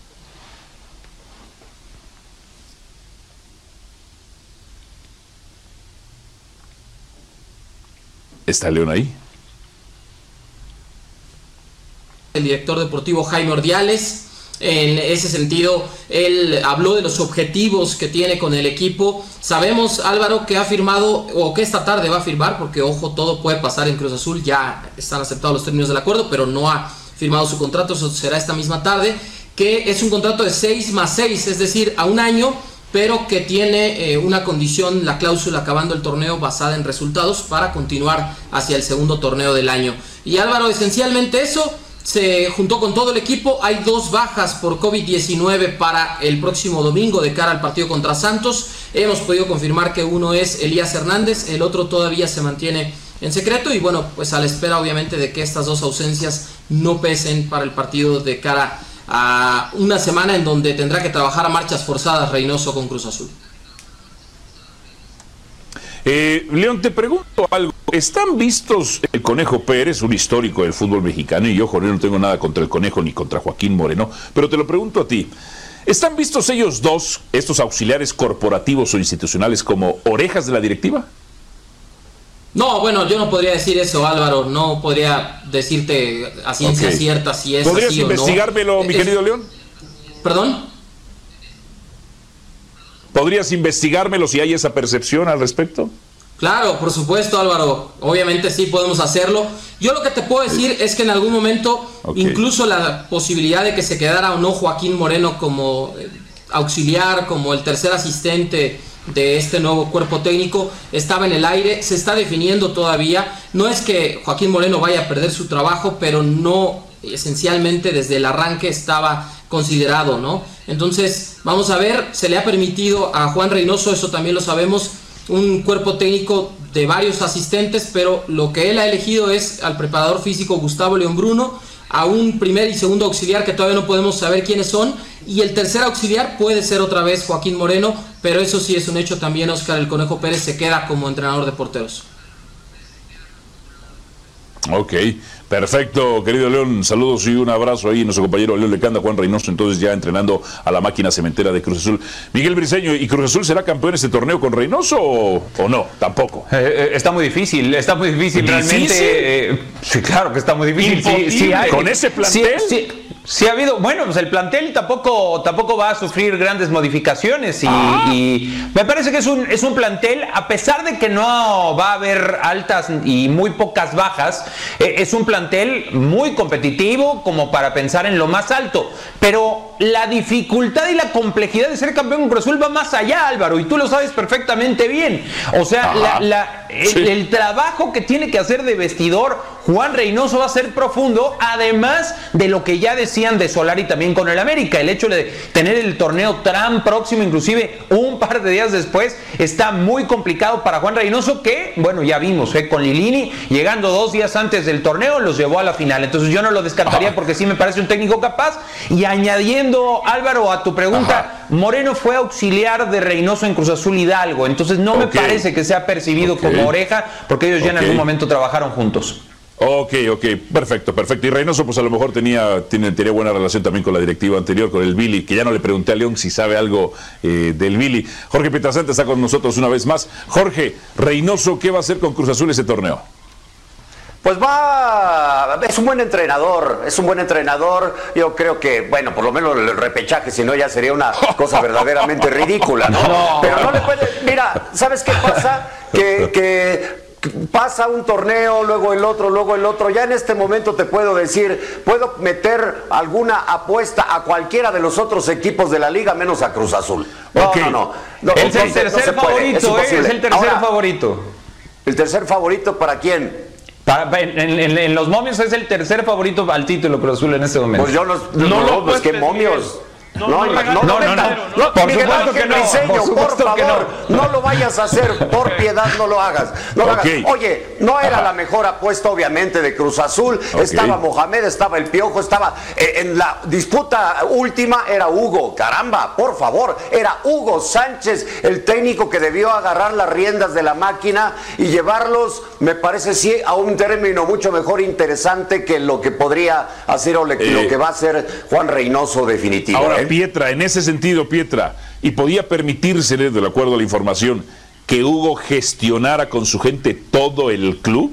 Speaker 2: ¿Está León ahí?
Speaker 6: El director deportivo Jaime Ordiales. En ese sentido, él habló de los objetivos que tiene con el equipo. Sabemos, Álvaro, que ha firmado, o que esta tarde va a firmar, porque ojo, todo puede pasar en Cruz Azul, ya están aceptados los términos del acuerdo, pero no ha firmado su contrato, eso será esta misma tarde, que es un contrato de seis más seis, es decir, a un año, pero que tiene eh, una condición, la cláusula acabando el torneo basada en resultados para continuar hacia el segundo torneo del año. Y Álvaro, esencialmente eso. Se juntó con todo el equipo. Hay dos bajas por COVID diecinueve para el próximo domingo de cara al partido contra Santos. Hemos podido confirmar que uno es Elías Hernández, el otro todavía se mantiene en secreto. Y bueno, pues a la espera obviamente de que estas dos ausencias no pesen para el partido de cara a una semana en donde tendrá que trabajar a marchas forzadas Reynoso con Cruz Azul.
Speaker 2: Eh, León, te pregunto algo. ¿Están vistos el Conejo Pérez, un histórico del fútbol mexicano? Y yo, Jorge, no tengo nada contra el Conejo ni contra Joaquín Moreno, pero te lo pregunto a ti. ¿Están vistos ellos dos, estos auxiliares corporativos o institucionales, como orejas de la directiva?
Speaker 6: No, bueno, yo no podría decir eso, Álvaro. No podría decirte a ciencia okay. cierta si es
Speaker 2: ¿Podrías
Speaker 6: así o no.
Speaker 2: ¿Podrías investigármelo, mi es... querido León?
Speaker 6: ¿Perdón?
Speaker 2: ¿Podrías investigármelo si hay esa percepción al respecto?
Speaker 6: Claro, por supuesto, Álvaro. Obviamente sí podemos hacerlo. Yo lo que te puedo decir es que en algún momento, okay, incluso la posibilidad de que se quedara o no Joaquín Moreno como auxiliar, como el tercer asistente de este nuevo cuerpo técnico, estaba en el aire, se está definiendo todavía. No es que Joaquín Moreno vaya a perder su trabajo, pero no, esencialmente desde el arranque estaba considerado, ¿no? Entonces, vamos a ver, se le ha permitido a Juan Reynoso, eso también lo sabemos, un cuerpo técnico de varios asistentes, pero lo que él ha elegido es al preparador físico Gustavo León Bruno, a un primer y segundo auxiliar que todavía no podemos saber quiénes son, y el tercer auxiliar puede ser otra vez Joaquín Moreno, pero eso sí es un hecho también. Óscar El Conejo Pérez se queda como entrenador de porteros.
Speaker 2: Ok, perfecto, querido León, saludos y un abrazo ahí, nuestro compañero León Lecanda, Juan Reynoso, entonces ya entrenando a la máquina cementera de Cruz Azul. Miguel Briseño, ¿y Cruz Azul será campeón este torneo con Reynoso o, o no? Tampoco.
Speaker 5: Eh, está muy difícil, está muy difícil, ¿Difícil? realmente. Eh, sí, claro que está muy difícil. Sí, sí hay,
Speaker 2: ¿Con ese plantel?
Speaker 5: Sí, sí. Sí ha habido, bueno, pues el plantel tampoco, tampoco va a sufrir grandes modificaciones y, ah. y me parece que es un, es un plantel, a pesar de que no va a haber altas y muy pocas bajas, eh, es un plantel muy competitivo como para pensar en lo más alto, pero la dificultad y la complejidad de ser campeón con Cruz Azul va más allá, Álvaro, y tú lo sabes perfectamente bien. O sea, la, la, el, sí. el trabajo que tiene que hacer de vestidor Juan Reynoso va a ser profundo, además de lo que ya decían de Solari también con el América. El hecho de tener el torneo tan próximo, inclusive un par de días después, está muy complicado para Juan Reynoso, que, bueno, ya vimos, ¿eh? con Lilini, llegando dos días antes del torneo, los llevó a la final. Entonces yo no lo descartaría porque sí me parece un técnico capaz. Y añadiendo, Álvaro, a tu pregunta, Ajá. Moreno fue auxiliar de Reynoso en Cruz Azul Hidalgo, entonces no okay. me parece que sea percibido okay. como oreja, porque ellos ya okay. en algún momento trabajaron juntos.
Speaker 2: Ok, ok, perfecto, perfecto. Y Reynoso pues a lo mejor tenía, tiene, tenía buena relación también con la directiva anterior, con el Billy, que ya no le pregunté a León si sabe algo eh, del Billy. Jorge Pietrasanta está con nosotros una vez más. Jorge, Reynoso, ¿qué va a hacer con Cruz Azul ese torneo?
Speaker 3: Pues va, es un buen entrenador, es un buen entrenador. Yo creo que, bueno, por lo menos el repechaje, si no ya sería una cosa verdaderamente ridícula, ¿no? No. Pero no le puede, mira, ¿sabes qué pasa? Que... que pasa un torneo, luego el otro, luego el otro. Ya en este momento te puedo decir, puedo meter alguna apuesta a cualquiera de los otros equipos de la liga, menos a Cruz Azul. No, okay. no, no, no.
Speaker 5: Es el tercer no favorito, es, eh, es el tercer Ahora, favorito.
Speaker 3: ¿El tercer favorito para quién?
Speaker 5: Para, en, en, en los momios es el tercer favorito al título Cruz Azul en este momento.
Speaker 3: Pues yo no, no, no, no pues qué momios.
Speaker 4: No, no, no, no, no,
Speaker 3: no, no, no, por Miguel supuesto Ángel que no, Briseño, por, por favor, no. no lo vayas a hacer, por piedad no lo hagas, no lo okay. hagas. Oye, no era Ajá. la mejor apuesta obviamente de Cruz Azul, okay. estaba Mohamed, estaba el Piojo, estaba eh, en la disputa última era Hugo, caramba, por favor, era Hugo Sánchez el técnico que debió agarrar las riendas de la máquina y llevarlos, me parece sí, a un término mucho mejor interesante que lo que podría hacer o le, eh. lo que va a hacer Juan Reynoso definitivo.
Speaker 2: Ahora,
Speaker 3: ¿eh?
Speaker 2: Pietra, en ese sentido, Pietra, y podía permitírsele, de acuerdo a la información, que Hugo gestionara con su gente todo el club.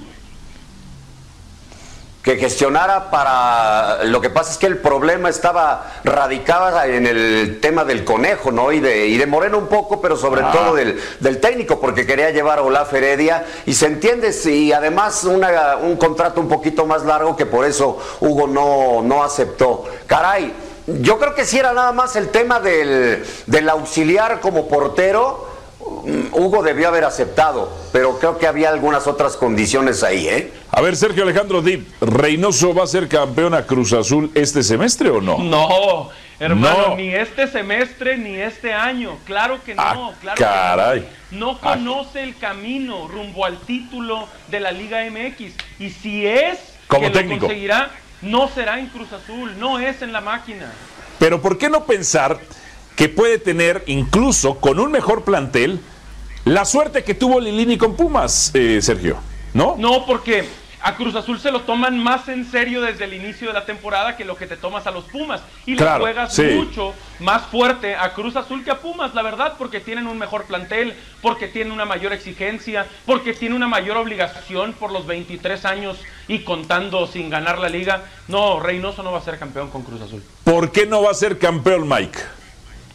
Speaker 3: Que gestionara para... Lo que pasa es que el problema estaba radicado en el tema del Conejo, ¿no? Y de, y de Moreno un poco, pero sobre ah. todo del, del técnico, porque quería llevar a Olaf Heredia, y se entiende, y además una, un contrato un poquito más largo, que por eso Hugo no, no aceptó. Caray, yo creo que si era nada más el tema del, del auxiliar como portero, Hugo debió haber aceptado, pero creo que había algunas otras condiciones ahí, ¿eh?
Speaker 2: A ver, Sergio Alejandro Dip, ¿Reynoso va a ser campeón a Cruz Azul este semestre o no?
Speaker 4: No, hermano, no. ni este semestre ni este año, claro que no, ah, claro
Speaker 2: caray.
Speaker 4: que no. No conoce ah. el camino rumbo al título de la Liga M X, y si es
Speaker 2: como
Speaker 4: que
Speaker 2: técnico.
Speaker 4: lo conseguirá, no será en Cruz Azul, no es en la máquina.
Speaker 2: Pero ¿por qué no pensar que puede tener, incluso con un mejor plantel, la suerte que tuvo Lilini con Pumas, eh, Sergio? ¿No?
Speaker 4: No, porque a Cruz Azul se lo toman más en serio desde el inicio de la temporada que lo que te tomas a los Pumas. Y claro, le juegas sí. mucho más fuerte a Cruz Azul que a Pumas, la verdad, porque tienen un mejor plantel, porque tienen una mayor exigencia, porque tienen una mayor obligación por los veintitrés años y contando sin ganar la liga. No, Reynoso no va a ser campeón con Cruz Azul.
Speaker 2: ¿Por qué no va a ser campeón, Mike?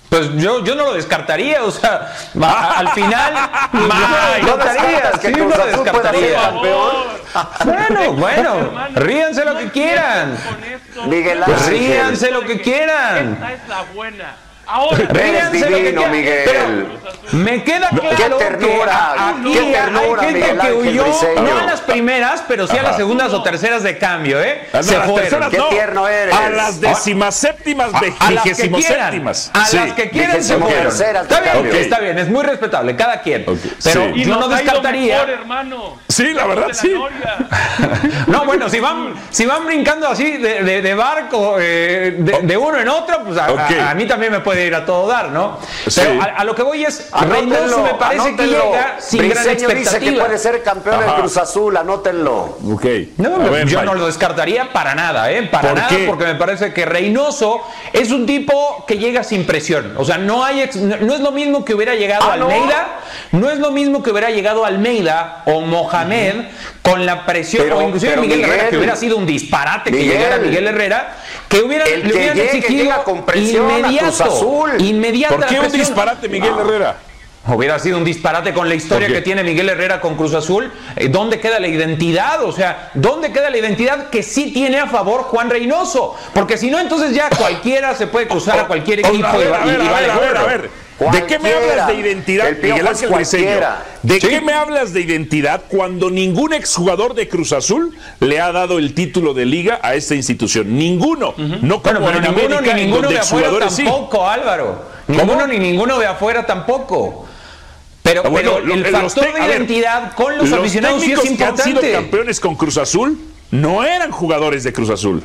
Speaker 5: Pues yo, yo no lo descartaría, o sea, a, al final no lo descartaría,
Speaker 3: que
Speaker 5: sí,
Speaker 3: Cruz
Speaker 5: no lo
Speaker 3: Azul pueda ser
Speaker 5: descartaría.
Speaker 3: campeón.
Speaker 5: Bueno, bueno, ríanse lo que quieran.
Speaker 3: Miguel
Speaker 5: Pues
Speaker 3: Ángel.
Speaker 5: ríanse lo que quieran.
Speaker 4: Esta es la buena. Ahora,
Speaker 5: Ríanse lo que
Speaker 3: divino,
Speaker 5: quieran.
Speaker 3: Miguel.
Speaker 5: Pero me queda
Speaker 3: Qué
Speaker 5: claro
Speaker 3: ternura,
Speaker 5: que aquí
Speaker 3: qué ternura,
Speaker 5: hay gente
Speaker 3: Miguel
Speaker 5: que
Speaker 3: Ángel
Speaker 5: huyó,
Speaker 3: Briseño.
Speaker 5: no a las primeras, pero sí a las segundas o terceras de cambio, ¿eh?
Speaker 2: No,
Speaker 5: Se
Speaker 2: las
Speaker 5: fueron.
Speaker 2: terceras
Speaker 3: Qué
Speaker 2: no,
Speaker 3: tierno eres.
Speaker 2: a las decimaséptimas,
Speaker 5: A las que quieran,
Speaker 2: vigésimoséptimas.
Speaker 5: a
Speaker 2: Sí.
Speaker 5: las que quieran se fueron.
Speaker 3: Vigésimoterceras de
Speaker 5: Está bien,
Speaker 3: cambio.
Speaker 5: está bien, es muy respetable, cada quien.
Speaker 2: Okay,
Speaker 5: Pero
Speaker 2: sí.
Speaker 4: y
Speaker 5: yo no
Speaker 4: nos ha ido
Speaker 5: descartaría.
Speaker 4: mejor, hermano.
Speaker 2: Sí, la verdad,
Speaker 4: De
Speaker 2: sí.
Speaker 4: Noria.
Speaker 5: No, bueno, si van, si van brincando así de, de, de barco, eh, de, de uno en otro, pues a,
Speaker 2: Ok.
Speaker 5: a, a mí también me puede ir a todo dar, ¿no?
Speaker 2: Sí.
Speaker 5: Pero a, a lo que voy es,
Speaker 3: Anótenlo,
Speaker 5: Reynoso me parece
Speaker 3: anótenlo.
Speaker 5: que llega sin gran
Speaker 3: Briseño dice que
Speaker 5: expectativa.
Speaker 3: puede ser campeón del Cruz Azul, anótenlo.
Speaker 2: Ok.
Speaker 5: No,
Speaker 2: A ver,
Speaker 5: yo
Speaker 2: Mike.
Speaker 5: no lo descartaría para nada, ¿eh? Para
Speaker 2: ¿Por
Speaker 5: nada,
Speaker 2: qué?
Speaker 5: porque me parece que Reynoso es un tipo que llega sin presión. O sea, no hay ex- no, no es lo mismo que hubiera llegado
Speaker 3: ¿Ah, no?
Speaker 5: Almeida, no es lo mismo que hubiera llegado Almeida o Mohamed con la presión,
Speaker 3: Pero-
Speaker 5: o inclusive
Speaker 3: pero
Speaker 5: Miguel,
Speaker 3: Miguel,
Speaker 5: Herrera, que hubiera sido un disparate que
Speaker 3: Miguel,
Speaker 5: llegara Miguel Herrera, que hubiera,
Speaker 3: el
Speaker 5: le
Speaker 3: que
Speaker 5: hubieran
Speaker 3: llegue,
Speaker 5: exigido
Speaker 3: llega con presión a
Speaker 5: inmediato,
Speaker 3: Cruz Azul.
Speaker 5: inmediata
Speaker 2: ¿Por qué un
Speaker 5: presión.
Speaker 2: disparate, Miguel
Speaker 5: No.
Speaker 2: Herrera?
Speaker 5: Hubiera sido un disparate con la historia
Speaker 2: ¿Por qué?
Speaker 5: que tiene Miguel Herrera con Cruz Azul. Eh, ¿Dónde queda la identidad? O sea, ¿dónde queda la identidad que sí tiene a favor Juan Reynoso? Porque si no, entonces ya cualquiera se puede cruzar a cualquier
Speaker 2: Oh,
Speaker 5: equipo
Speaker 2: a ver,
Speaker 5: y,
Speaker 2: a ver,
Speaker 5: y- y
Speaker 2: a
Speaker 5: vale
Speaker 2: ver, a ver,
Speaker 5: gorro.
Speaker 2: a ver. ¿De qué me
Speaker 3: Cualquiera.
Speaker 2: hablas de identidad,
Speaker 3: El Piojo
Speaker 2: Miguel
Speaker 3: es
Speaker 2: Ángel Briseño?
Speaker 3: cualquiera.
Speaker 2: ¿De
Speaker 5: Sí.
Speaker 2: qué me hablas de identidad cuando ningún exjugador de Cruz Azul le ha dado el título de liga a esta institución? Ninguno. No como
Speaker 5: Bueno, pero
Speaker 2: en
Speaker 5: ninguno
Speaker 2: América,
Speaker 5: ni
Speaker 2: en
Speaker 5: ninguno
Speaker 2: donde
Speaker 5: de afuera
Speaker 2: exjugadores sí.
Speaker 5: tampoco, Álvaro.
Speaker 2: ¿Cómo?
Speaker 5: Ninguno ni ninguno de afuera tampoco. Pero,
Speaker 2: Ah, bueno,
Speaker 5: pero
Speaker 2: lo-
Speaker 5: el
Speaker 2: los
Speaker 5: factor
Speaker 2: te-
Speaker 5: de
Speaker 2: a ver,
Speaker 5: identidad con los, aficionados sí es
Speaker 2: técnicos que han sido
Speaker 5: importante.
Speaker 2: campeones con Cruz Azul no eran jugadores de Cruz Azul.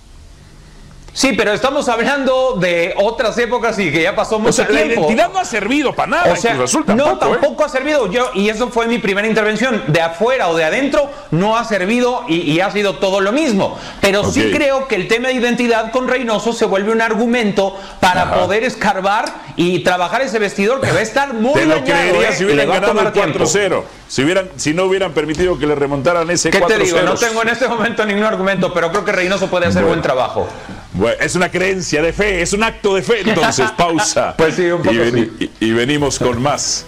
Speaker 5: Sí, pero estamos hablando de otras épocas y que ya pasó mucho
Speaker 2: O sea, la
Speaker 5: tiempo.
Speaker 2: identidad no ha servido para nada
Speaker 5: O sea,
Speaker 2: en Cruz Azul tampoco.
Speaker 5: no,
Speaker 2: ¿eh?
Speaker 5: tampoco ha servido. Yo, y eso fue mi primera intervención. De afuera o de adentro no ha servido y, y ha sido todo lo mismo. Pero sí
Speaker 2: Ok.
Speaker 5: creo que el tema de identidad con Reynoso se vuelve un argumento para
Speaker 2: Ajá.
Speaker 5: poder escarbar y trabajar ese vestidor que va a estar muy
Speaker 2: Te lo
Speaker 5: dañado.
Speaker 2: creería
Speaker 5: ¿eh?
Speaker 2: si
Speaker 5: Y le
Speaker 2: hubieran
Speaker 5: va a
Speaker 2: ganado el
Speaker 5: tomar tiempo.
Speaker 2: cuatro cero. Si, hubieran, si no hubieran permitido que le remontaran ese
Speaker 5: ¿Qué te
Speaker 2: cuatro cero.
Speaker 5: digo? No tengo en este momento ningún argumento, pero creo que Reynoso puede hacer
Speaker 2: Bueno.
Speaker 5: buen trabajo.
Speaker 2: Bueno, es una creencia de fe, es un acto de fe. Entonces, pausa.
Speaker 5: Pues sí, un poco
Speaker 2: y, veni- y- y venimos con más.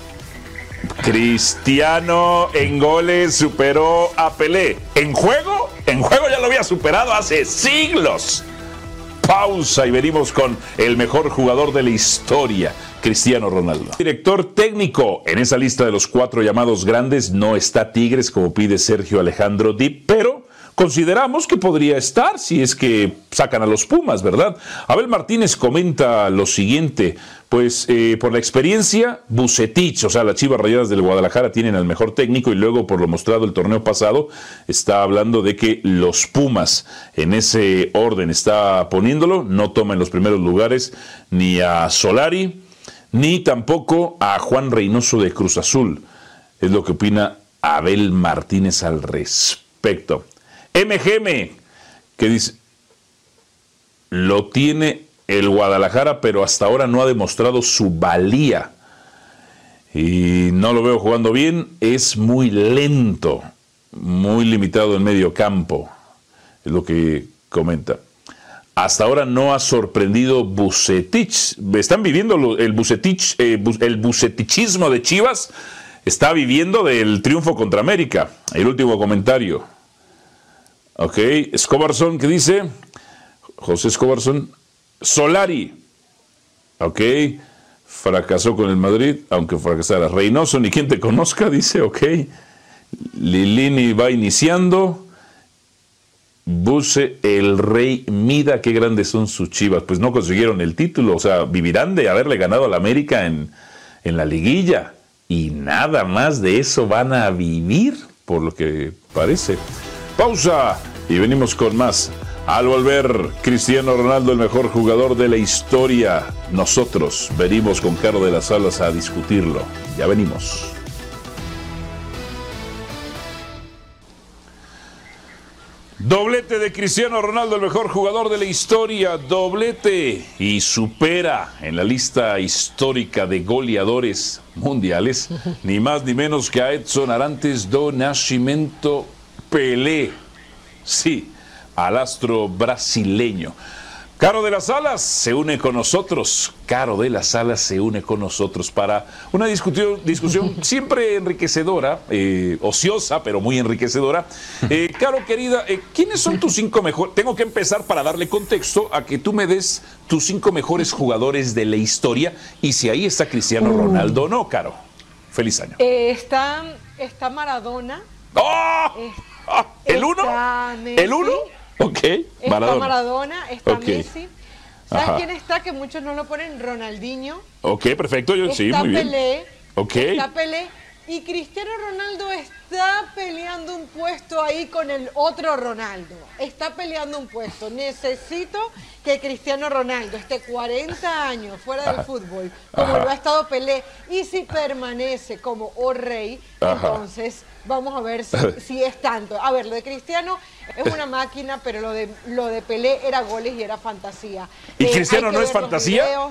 Speaker 2: Cristiano en goles superó a Pelé. ¿En juego? En juego ya lo había superado hace siglos. Pausa y venimos con el mejor jugador de la historia, Cristiano Ronaldo. Director técnico, en esa lista de los cuatro llamados grandes no está Tigres como pide Sergio Alejandro Dip, pero consideramos que podría estar si es que sacan a los Pumas, ¿verdad? Abel Martínez comenta lo siguiente, pues eh, por la experiencia, Vucetich, o sea, las Chivas Rayadas del Guadalajara tienen al mejor técnico y luego por lo mostrado el torneo pasado, está hablando de que los Pumas en ese orden está poniéndolo, no toma en los primeros lugares ni a Solari, ni tampoco a Juan Reynoso de Cruz Azul. Es lo que opina Abel Martínez al respecto. M G M, que dice, lo tiene el Guadalajara, pero hasta ahora no ha demostrado su valía. Y no lo veo jugando bien, es muy lento, muy limitado en medio campo, es lo que comenta. Hasta ahora no ha sorprendido Vucetich. Están viviendo lo- el Vucetich, eh, bu- el bucetichismo de Chivas, está viviendo del triunfo contra América. El último comentario. Ok, Escobarson, ¿qué dice? José Escobarson. Solari. Ok, fracasó con el Madrid, aunque fracasara. Reynoso, ni quien te conozca, dice, ok. Lilini va iniciando. Buce, el Rey Mida, qué grandes son sus Chivas. Pues no consiguieron el título, o sea, vivirán de haberle ganado al América en, en la liguilla. Y nada más de eso van a vivir, por lo que parece. Pausa y venimos con más. Al volver, Cristiano Ronaldo, el mejor jugador de la historia. Nosotros venimos con Caro de las Alas a discutirlo. Ya venimos. Doblete de Cristiano Ronaldo, el mejor jugador de la historia. Doblete y supera en la lista histórica de goleadores mundiales ni más ni menos que a Edson Arantes do Nascimento Pelé. Sí, al astro brasileño. Caro de las Alas se une con nosotros. Caro de las Alas se une con nosotros para una discusión, discusión siempre enriquecedora, eh, ociosa, pero muy enriquecedora. Eh, Caro, querida, eh, ¿quiénes son tus cinco mejores? Tengo que empezar para darle contexto a que tú me des tus cinco mejores jugadores de la historia y si ahí está Cristiano Ronaldo o no, Caro. Feliz año.
Speaker 7: Eh, está, está Maradona.
Speaker 2: ¡Oh!
Speaker 7: Es,
Speaker 2: ¿El uno? ¿El uno? Ok,
Speaker 7: está
Speaker 2: Maradona.
Speaker 7: Maradona, está
Speaker 2: Okay.
Speaker 7: Messi. ¿Sabes
Speaker 2: Ajá.
Speaker 7: quién está? Que muchos no lo ponen, Ronaldinho.
Speaker 2: Ok, perfecto, yo sí,
Speaker 7: Está
Speaker 2: muy bien.
Speaker 7: Pelé.
Speaker 2: Ok.
Speaker 7: Está Pelé. Y Cristiano Ronaldo está peleando un puesto ahí con el otro Ronaldo. Está peleando un puesto. Necesito que Cristiano Ronaldo esté cuarenta años fuera del
Speaker 2: Ajá.
Speaker 7: fútbol, como
Speaker 2: Ajá.
Speaker 7: lo ha estado Pelé. Y si permanece como oh rey,
Speaker 2: Ajá.
Speaker 7: entonces vamos a ver si, si es tanto. A ver, lo de Cristiano es una máquina, pero lo de, lo de Pelé era goles y era fantasía.
Speaker 2: ¿Y
Speaker 7: Eh,
Speaker 2: Cristiano
Speaker 7: hay que
Speaker 2: no es
Speaker 7: ver los
Speaker 2: fantasía?
Speaker 7: videos.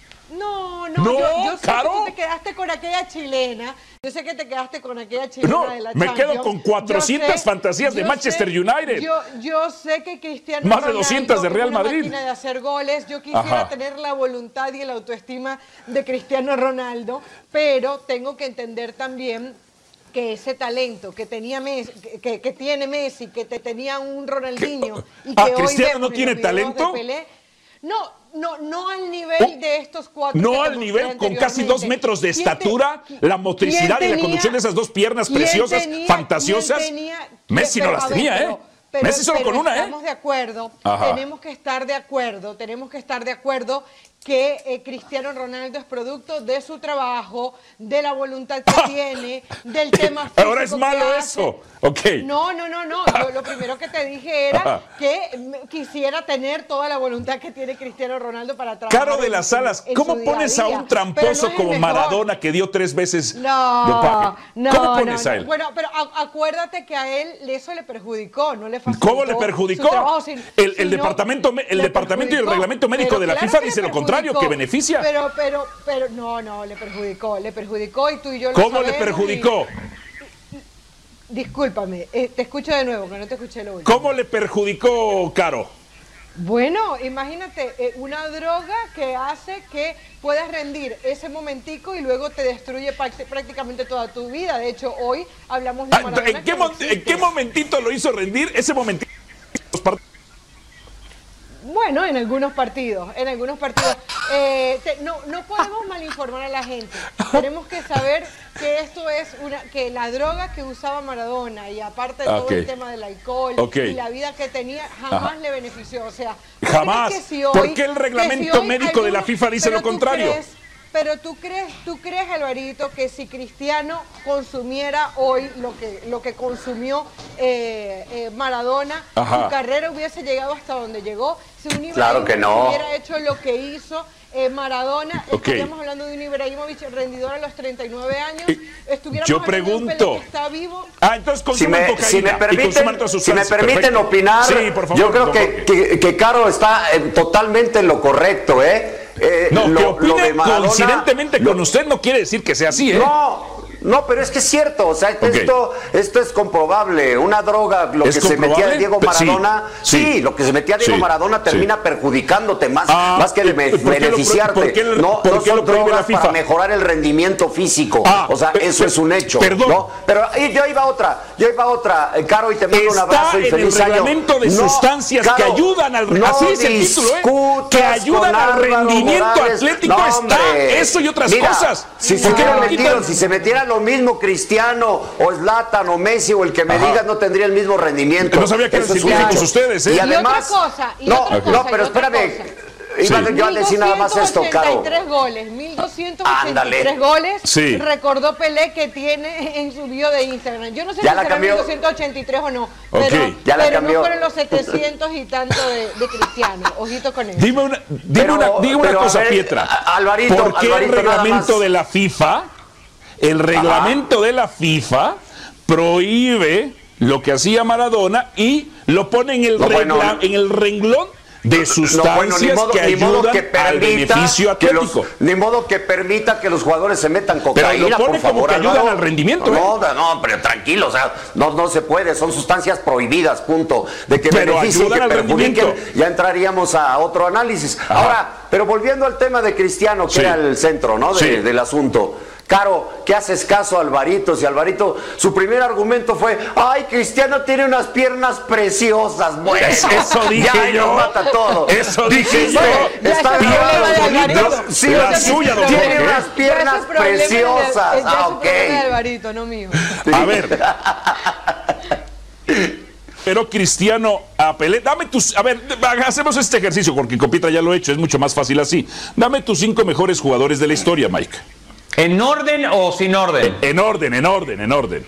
Speaker 7: No, no,
Speaker 2: No,
Speaker 7: yo, yo sé
Speaker 2: Caro.
Speaker 7: que tú te quedaste con aquella chilena, yo sé que te quedaste con aquella chilena
Speaker 2: No,
Speaker 7: de la
Speaker 2: me
Speaker 7: Champions.
Speaker 2: quedo con cuatrocientas
Speaker 7: Yo sé-
Speaker 2: fantasías de
Speaker 7: yo
Speaker 2: Manchester
Speaker 7: sé-
Speaker 2: United.
Speaker 7: Yo, yo sé que Cristiano
Speaker 2: Más de
Speaker 7: Ronaldo
Speaker 2: doscientas de Real
Speaker 7: es una
Speaker 2: Madrid.
Speaker 7: máquina de hacer goles, yo quisiera
Speaker 2: Ajá.
Speaker 7: tener la voluntad y la autoestima de Cristiano Ronaldo, pero tengo que entender también que ese talento que tenía Messi, que, que, que tiene Messi, que te tenía un Ronaldinho y que
Speaker 2: Ah,
Speaker 7: hoy
Speaker 2: ¿Cristiano
Speaker 7: vemos
Speaker 2: no
Speaker 7: en
Speaker 2: tiene
Speaker 7: los videos de
Speaker 2: talento?
Speaker 7: Pelé, no, no, no al nivel de estos cuatro.
Speaker 2: No
Speaker 7: que te
Speaker 2: al
Speaker 7: mostré
Speaker 2: nivel con casi dos
Speaker 7: anteriormente.
Speaker 2: metros de
Speaker 7: ¿Quién te-
Speaker 2: estatura,
Speaker 7: qui-
Speaker 2: la motricidad
Speaker 7: quién
Speaker 2: y la
Speaker 7: tenía-
Speaker 2: conducción de esas dos piernas
Speaker 7: quién
Speaker 2: preciosas,
Speaker 7: tenía-
Speaker 2: fantasiosas.
Speaker 7: quién tenía-
Speaker 2: Messi no
Speaker 7: pero,
Speaker 2: las
Speaker 7: a ver,
Speaker 2: tenía,
Speaker 7: pero-
Speaker 2: ¿eh?
Speaker 7: pero-
Speaker 2: Messi solo
Speaker 7: pero
Speaker 2: con una, ¿eh?
Speaker 7: Estamos de acuerdo,
Speaker 2: Ajá.
Speaker 7: tenemos que estar de acuerdo, tenemos que estar de acuerdo que eh, Cristiano Ronaldo es producto de su trabajo, de la voluntad que tiene, del tema físico.
Speaker 2: Ahora es
Speaker 7: que
Speaker 2: malo
Speaker 7: hace.
Speaker 2: eso. Ok.
Speaker 7: No, no, no, no. Yo lo primero que te dije era
Speaker 2: Ajá.
Speaker 7: que me- quisiera tener toda la voluntad que tiene Cristiano Ronaldo para trabajar.
Speaker 2: Caro de
Speaker 7: en
Speaker 2: las
Speaker 7: su-
Speaker 2: Alas,
Speaker 7: en
Speaker 2: ¿cómo
Speaker 7: su día
Speaker 2: pones a
Speaker 7: día.
Speaker 2: un
Speaker 7: Pero
Speaker 2: tramposo
Speaker 7: no es el
Speaker 2: como
Speaker 7: mejor.
Speaker 2: Maradona que dio tres veces
Speaker 7: No,
Speaker 2: dopaje?
Speaker 7: no,
Speaker 2: ¿Cómo
Speaker 7: no,
Speaker 2: pones
Speaker 7: no.
Speaker 2: a él?
Speaker 7: Bueno, pero a- acuérdate que a él eso le perjudicó, no le facilitó.
Speaker 2: ¿Cómo le
Speaker 7: su
Speaker 2: perjudicó?
Speaker 7: trabajo, sin-
Speaker 2: El- el
Speaker 7: sino
Speaker 2: departamento me- el
Speaker 7: le
Speaker 2: departamento y el
Speaker 7: perjudicó.
Speaker 2: reglamento médico
Speaker 7: Pero
Speaker 2: de la
Speaker 7: claro
Speaker 2: FIFA
Speaker 7: que le
Speaker 2: dice lo contrario,
Speaker 7: perjudicó.
Speaker 2: que beneficia.
Speaker 7: Pero, pero, pero, no, no, le perjudicó, le perjudicó y tú y yo lo
Speaker 2: ¿Cómo le
Speaker 7: sabemos
Speaker 2: perjudicó?
Speaker 7: y- Discúlpame, eh, te escucho de nuevo, que no te escuché lo último.
Speaker 2: ¿Cómo le perjudicó, Caro?
Speaker 7: Bueno, imagínate, eh, una droga que hace que puedas rendir ese momentico y luego te destruye práct- prácticamente toda tu vida. De hecho, hoy hablamos de
Speaker 2: Ah,
Speaker 7: Maradona.
Speaker 2: ¿En qué,
Speaker 7: que
Speaker 2: mon-
Speaker 7: no
Speaker 2: ¿En qué
Speaker 7: existe.
Speaker 2: momentito lo hizo rendir? Ese momentito. los part-
Speaker 7: Bueno, en algunos partidos, en algunos partidos. Eh, te- no, no podemos malinformar a la gente. Tenemos que saber que esto es una, que la droga que usaba Maradona y aparte de todo
Speaker 2: Ok.
Speaker 7: el tema del alcohol
Speaker 2: Ok.
Speaker 7: y la vida que tenía, jamás
Speaker 2: Ajá.
Speaker 7: le benefició. O sea, ¿tú
Speaker 2: Jamás.
Speaker 7: crees que si hoy-
Speaker 2: ¿Por qué el
Speaker 7: que
Speaker 2: reglamento
Speaker 7: si hoy
Speaker 2: médico de la FIFA dice
Speaker 7: pero
Speaker 2: lo
Speaker 7: tú
Speaker 2: contrario?
Speaker 7: crees- Pero tú crees, tú crees, Alvarito, que si Cristiano consumiera hoy lo que, lo que consumió eh, eh, Maradona,
Speaker 2: Ajá.
Speaker 7: su carrera hubiese llegado hasta donde llegó. Si un
Speaker 3: Claro que
Speaker 7: Ibrahimovic
Speaker 3: no.
Speaker 7: hubiera hecho lo que hizo eh, Maradona,
Speaker 2: Ok.
Speaker 7: estaríamos hablando de un Ibrahimovic rendidor a los treinta y nueve años.
Speaker 2: Eh,
Speaker 7: Estuviéramos
Speaker 2: yo
Speaker 7: hablando de un Pelé
Speaker 2: pregunto.
Speaker 7: que está vivo.
Speaker 2: Ah, entonces
Speaker 3: Si
Speaker 2: consuman
Speaker 3: me,
Speaker 2: cocaína
Speaker 3: si me
Speaker 2: y
Speaker 3: permiten,
Speaker 2: consuman otras
Speaker 3: si me
Speaker 2: sustancias.
Speaker 3: permiten
Speaker 2: Perfecto.
Speaker 3: opinar,
Speaker 2: Sí, por favor,
Speaker 3: yo creo
Speaker 2: por
Speaker 3: que, que, que Caro está eh, totalmente en lo correcto, ¿eh? Eh,
Speaker 2: No,
Speaker 3: lo-
Speaker 2: que
Speaker 3: lo
Speaker 2: opine
Speaker 3: de Maradona-
Speaker 2: coincidentemente
Speaker 3: lo-
Speaker 2: con usted no quiere decir que sea así, ¿eh?
Speaker 3: No, no, pero es que es cierto, o sea,
Speaker 2: Ok.
Speaker 3: esto, esto es comprobable. Una droga, lo
Speaker 2: ¿Es
Speaker 3: que se metía
Speaker 2: comprobable?
Speaker 3: Diego
Speaker 2: Pe- sí,
Speaker 3: Maradona, sí,
Speaker 2: sí.
Speaker 3: lo que se metía Diego
Speaker 2: Sí,
Speaker 3: Maradona termina
Speaker 2: sí.
Speaker 3: perjudicándote más,
Speaker 2: Ah,
Speaker 3: más que de me-
Speaker 2: ¿por qué lo pro-
Speaker 3: beneficiarte.
Speaker 2: por qué lo-
Speaker 3: no,
Speaker 2: por
Speaker 3: no
Speaker 2: qué lo
Speaker 3: son
Speaker 2: prohíbe la
Speaker 3: drogas
Speaker 2: FIFA?
Speaker 3: para mejorar el rendimiento físico.
Speaker 2: Ah,
Speaker 3: o sea,
Speaker 2: pe-
Speaker 3: eso
Speaker 2: pe-
Speaker 3: es un hecho.
Speaker 2: perdón.
Speaker 3: ¿no? Pero eh, yo iba a otra, yo iba a otra, eh, Caro, y te mando un
Speaker 2: Está
Speaker 3: abrazo y
Speaker 2: en el
Speaker 3: feliz año.
Speaker 2: reglamento de
Speaker 3: No,
Speaker 2: sustancias que
Speaker 3: Caro,
Speaker 2: ayudan al
Speaker 3: no
Speaker 2: así dice el título, ¿eh?
Speaker 3: discutas
Speaker 2: Que ayudan
Speaker 3: con
Speaker 2: al
Speaker 3: Álvaro
Speaker 2: rendimiento
Speaker 3: Morales.
Speaker 2: atlético,
Speaker 3: No,
Speaker 2: está
Speaker 3: hombre.
Speaker 2: eso y otras
Speaker 3: Mira,
Speaker 2: cosas.
Speaker 3: Si
Speaker 2: ¿Por
Speaker 3: se
Speaker 2: qué
Speaker 3: hubieran
Speaker 2: no lo
Speaker 3: metido,
Speaker 2: quitan?
Speaker 3: si se metiera lo mismo Cristiano o Zlatan o Messi o el que me
Speaker 2: Ajá.
Speaker 3: digas, no tendría el mismo rendimiento.
Speaker 2: No sabía que eran
Speaker 3: Eso es un
Speaker 2: científicos
Speaker 3: hecho.
Speaker 2: ustedes, ¿eh?
Speaker 3: Y
Speaker 2: Y
Speaker 3: además,
Speaker 7: otra cosa, y
Speaker 3: no,
Speaker 7: otra
Speaker 3: no,
Speaker 7: cosa,
Speaker 3: pero
Speaker 7: y otra
Speaker 3: espérame.
Speaker 7: cosa.
Speaker 3: Iba
Speaker 2: Sí.
Speaker 3: yo a decir nada más esto, Caro.
Speaker 7: mil doscientos ochenta y tres goles, mil doscientos ochenta y tres
Speaker 3: Ándale.
Speaker 7: goles,
Speaker 2: Sí.
Speaker 7: recordó Pelé que tiene en su bio de Instagram. Yo no sé
Speaker 3: Ya
Speaker 7: si
Speaker 3: la
Speaker 7: será
Speaker 3: cambió.
Speaker 7: mil doscientos ochenta y tres o no,
Speaker 2: Ok,
Speaker 7: pero,
Speaker 3: ya la
Speaker 7: pero
Speaker 3: cambió.
Speaker 7: no fueron los setecientos y tanto de, de Cristiano. Ojito con eso.
Speaker 2: Dime una, dime
Speaker 3: Pero-
Speaker 2: una, dime una
Speaker 3: pero, a
Speaker 2: cosa,
Speaker 3: ver,
Speaker 2: Pietra.
Speaker 3: a- Alvarito,
Speaker 2: ¿Por qué
Speaker 3: Alvarito,
Speaker 2: el
Speaker 3: nada
Speaker 2: reglamento
Speaker 3: más.
Speaker 2: de la FIFA, el reglamento de la FIFA prohíbe lo que hacía Maradona y lo pone en el,
Speaker 3: No,
Speaker 2: regla-
Speaker 3: bueno.
Speaker 2: en el renglón de sustancias
Speaker 3: no, bueno, ni modo,
Speaker 2: que
Speaker 3: ni modo
Speaker 2: ayudan
Speaker 3: que permita
Speaker 2: al beneficio
Speaker 3: que los,
Speaker 2: atlético.
Speaker 3: ni modo que permita que los jugadores se metan cocaína,
Speaker 2: Pero lo pone
Speaker 3: por favor,
Speaker 2: como que ayudan
Speaker 3: Álvaro.
Speaker 2: al rendimiento.
Speaker 3: No,
Speaker 2: ¿eh?
Speaker 3: no, pero tranquilo, o sea, no, no se puede, son sustancias prohibidas, punto. De que
Speaker 2: Pero
Speaker 3: beneficien,
Speaker 2: ayudan
Speaker 3: que
Speaker 2: al
Speaker 3: perjudiquen,
Speaker 2: rendimiento.
Speaker 3: ya entraríamos a otro análisis.
Speaker 2: Ajá.
Speaker 3: Ahora, pero volviendo al tema de Cristiano, que
Speaker 2: Sí.
Speaker 3: era el centro, ¿no? De,
Speaker 2: Sí.
Speaker 3: del asunto. Caro, ¿qué haces caso a Alvarito? Si Alvarito, su primer argumento fue, ay, Cristiano tiene unas piernas preciosas. Bueno,
Speaker 2: Eso dije
Speaker 3: ya ahí
Speaker 2: yo.
Speaker 3: nos mata todo.
Speaker 2: Eso dije
Speaker 3: Dijiste,
Speaker 2: yo.
Speaker 7: Ya
Speaker 3: está
Speaker 7: ese
Speaker 3: bien,
Speaker 7: problema de
Speaker 3: bonito.
Speaker 7: Alvarito.
Speaker 3: Sí,
Speaker 2: La
Speaker 3: sí,
Speaker 2: suya, don
Speaker 3: tiene
Speaker 2: Jorge.
Speaker 3: unas piernas
Speaker 7: Ya ese problema de-
Speaker 3: preciosas.
Speaker 7: ya
Speaker 3: Ah,
Speaker 7: ese
Speaker 3: ok.
Speaker 7: problema de Alvarito, no mío.
Speaker 2: A ver. Pero Cristiano a Pelé, dame tus, a ver, hacemos este ejercicio porque con Pietra ya lo he hecho, es mucho más fácil así. Dame tus cinco mejores jugadores de la historia, Mike.
Speaker 5: ¿En orden o sin orden?
Speaker 2: En orden, en orden, en orden.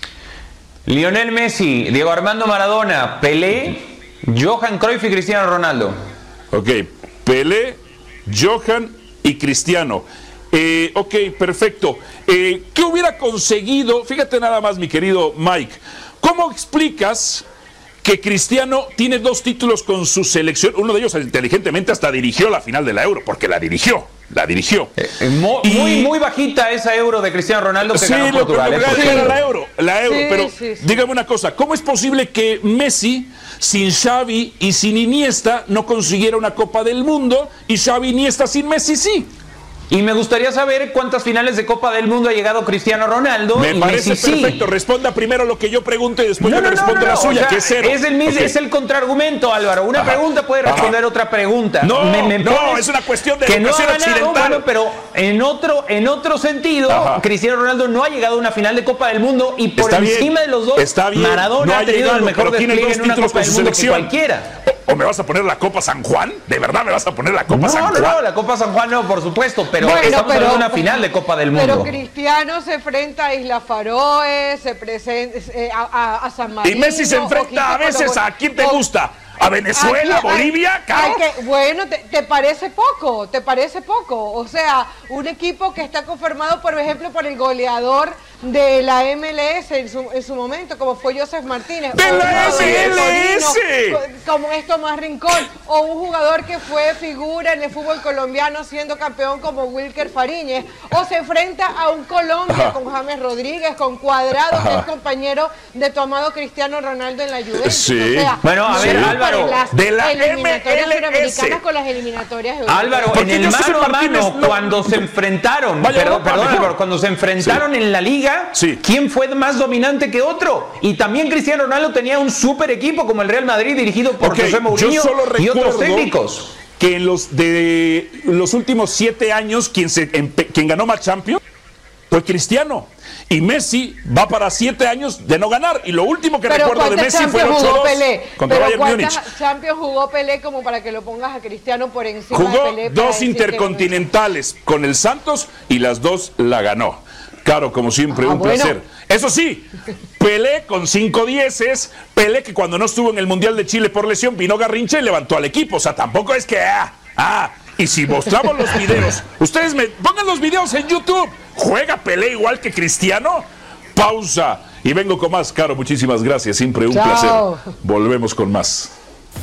Speaker 5: Lionel Messi, Diego Armando Maradona, Pelé, Johan Cruyff y Cristiano Ronaldo.
Speaker 2: Ok, Pelé, Johan y Cristiano. Eh, ok, perfecto. Eh, ¿Qué hubiera conseguido? Fíjate nada más, mi querido Mike. ¿Cómo explicas que Cristiano tiene dos títulos con su selección? Uno de ellos inteligentemente hasta dirigió la final de la Euro, porque la dirigió, la dirigió.
Speaker 5: Eh, mo-
Speaker 2: Y-
Speaker 5: muy, muy bajita esa Euro de Cristiano Ronaldo que
Speaker 2: Sí,
Speaker 5: ganó
Speaker 2: lo,
Speaker 5: Portugal.
Speaker 2: lo-
Speaker 5: ¿eh?
Speaker 2: lo-
Speaker 5: Por
Speaker 2: era
Speaker 5: cierto.
Speaker 2: la Euro, la Euro,
Speaker 7: Sí,
Speaker 2: pero
Speaker 7: sí, sí.
Speaker 2: dígame una cosa, ¿cómo es posible que Messi, sin Xavi y sin Iniesta, no consiguiera una Copa del Mundo y Xavi y Iniesta sin Messi sí?
Speaker 5: Y me gustaría saber cuántas finales de Copa del Mundo ha llegado Cristiano Ronaldo
Speaker 2: Me
Speaker 5: y
Speaker 2: parece
Speaker 5: Messi sí.
Speaker 2: perfecto, responda primero lo que yo pregunto y después
Speaker 5: No,
Speaker 2: yo le
Speaker 5: no, no,
Speaker 2: respondo
Speaker 5: no,
Speaker 2: la
Speaker 5: no,
Speaker 2: suya,
Speaker 5: o sea,
Speaker 2: que es cero.
Speaker 5: Es el, mismo,
Speaker 2: Ok.
Speaker 5: es el contraargumento, Álvaro. Una
Speaker 2: Ajá.
Speaker 5: pregunta puede
Speaker 2: Ajá.
Speaker 5: responder otra pregunta.
Speaker 2: No, no,
Speaker 5: pones
Speaker 2: es una cuestión de
Speaker 5: que no ha
Speaker 2: educación
Speaker 5: ganado,
Speaker 2: occidental.
Speaker 5: bueno, pero en otro, en otro sentido,
Speaker 2: Ajá.
Speaker 5: Cristiano Ronaldo no ha llegado a una final de Copa del Mundo y por
Speaker 2: Está bien,
Speaker 5: encima de los dos,
Speaker 2: está bien,
Speaker 5: Maradona
Speaker 2: no ha
Speaker 5: ha tenido
Speaker 2: llegado,
Speaker 5: el mejor
Speaker 2: pero tiene
Speaker 5: despliegue
Speaker 2: dos
Speaker 5: en una
Speaker 2: títulos
Speaker 5: Copa
Speaker 2: con
Speaker 5: del
Speaker 2: su
Speaker 5: Mundo que
Speaker 2: selección.
Speaker 5: cualquiera.
Speaker 2: ¿O me vas a poner la Copa San Juan? ¿De verdad me vas a poner la Copa
Speaker 5: No,
Speaker 2: San
Speaker 5: no,
Speaker 2: Juan?
Speaker 5: no, la Copa San Juan no, por supuesto, pero
Speaker 7: Bueno,
Speaker 5: estamos
Speaker 7: pero-
Speaker 5: hablando de una final de Copa del Mundo.
Speaker 7: Pero Cristiano se enfrenta a Isla Faroe, se presenta eh, a, a- a San Marino.
Speaker 2: Y Messi se enfrenta a
Speaker 7: Ojitos
Speaker 2: veces
Speaker 7: con
Speaker 2: a
Speaker 7: los-
Speaker 2: quién te
Speaker 7: o-
Speaker 2: gusta. ¿A Venezuela,
Speaker 7: Aquí hay-
Speaker 2: Bolivia, Caro?
Speaker 7: hay que- bueno, te, te parece poco? ¿Te parece poco? O sea, un equipo que está conformado, por ejemplo, por el goleador de la M L S en su, en su momento, como fue Joseph Martínez.
Speaker 2: ¡De
Speaker 7: o un
Speaker 2: la
Speaker 7: jugador de
Speaker 2: M L S!
Speaker 7: Torino, co- como es Tomás Rincón, o un jugador que fue figura en el fútbol colombiano siendo campeón como Wilker Fariñez, o se enfrenta a un Colombia
Speaker 2: Ajá.
Speaker 7: con James Rodríguez, con Cuadrado,
Speaker 2: Ajá.
Speaker 7: que es compañero de tu amado Cristiano Ronaldo en la Juventus.
Speaker 2: Sí.
Speaker 7: O sea,
Speaker 5: Bueno, a
Speaker 7: no
Speaker 5: ver,
Speaker 7: se
Speaker 5: Álvaro,
Speaker 7: comparen las
Speaker 2: de la
Speaker 7: eliminatorias
Speaker 2: M L S.
Speaker 7: suramericanas con las eliminatorias europeas.
Speaker 5: Álvaro, en
Speaker 2: Porque
Speaker 5: el
Speaker 2: Joseph
Speaker 5: mano a
Speaker 2: Martínez
Speaker 5: mano,
Speaker 2: no-
Speaker 5: cuando se enfrentaron,
Speaker 2: Vaya
Speaker 5: perdón,
Speaker 2: Europa,
Speaker 5: perdón,
Speaker 2: mejor.
Speaker 5: Álvaro, cuando se enfrentaron
Speaker 2: Sí.
Speaker 5: en la liga,
Speaker 2: Sí.
Speaker 5: ¿quién fue más dominante que otro? Y también Cristiano Ronaldo tenía un super equipo como el Real Madrid dirigido por
Speaker 2: Ok,
Speaker 5: José Mourinho
Speaker 2: yo solo
Speaker 5: y otros
Speaker 2: recuerdo
Speaker 5: técnicos.
Speaker 2: que en los de los últimos siete años quien se empe- quien ganó más Champions fue Cristiano. Y Messi va para siete años de no ganar. Y lo último que
Speaker 7: Pero
Speaker 2: recuerdo de
Speaker 7: ¿cuántas
Speaker 2: Messi fue el
Speaker 7: Champions
Speaker 2: ocho
Speaker 7: jugó
Speaker 2: dos
Speaker 7: Pelé?
Speaker 2: contra
Speaker 7: Pero
Speaker 2: Bayern
Speaker 7: ¿cuántas
Speaker 2: Múnich.
Speaker 7: Champions jugó Pelé como para que lo pongas a Cristiano por encima de
Speaker 2: Jugó
Speaker 7: Pelé? para
Speaker 2: dos
Speaker 7: decir que-
Speaker 2: intercontinentales con el Santos y las dos la ganó. Claro, como siempre,
Speaker 7: Ah,
Speaker 2: un
Speaker 7: bueno.
Speaker 2: placer. Eso sí, Pelé con cinco dieces, Pelé que cuando no estuvo en el Mundial de Chile por lesión vino Garrincha y levantó al equipo. O sea, tampoco es que... Ah, ah, y si mostramos los videos, ustedes me pongan los videos en YouTube. ¿Juega Pelé igual que Cristiano? Pausa. Y vengo con más, Caro. Muchísimas gracias. Siempre un
Speaker 7: Chao.
Speaker 2: placer. Volvemos con más.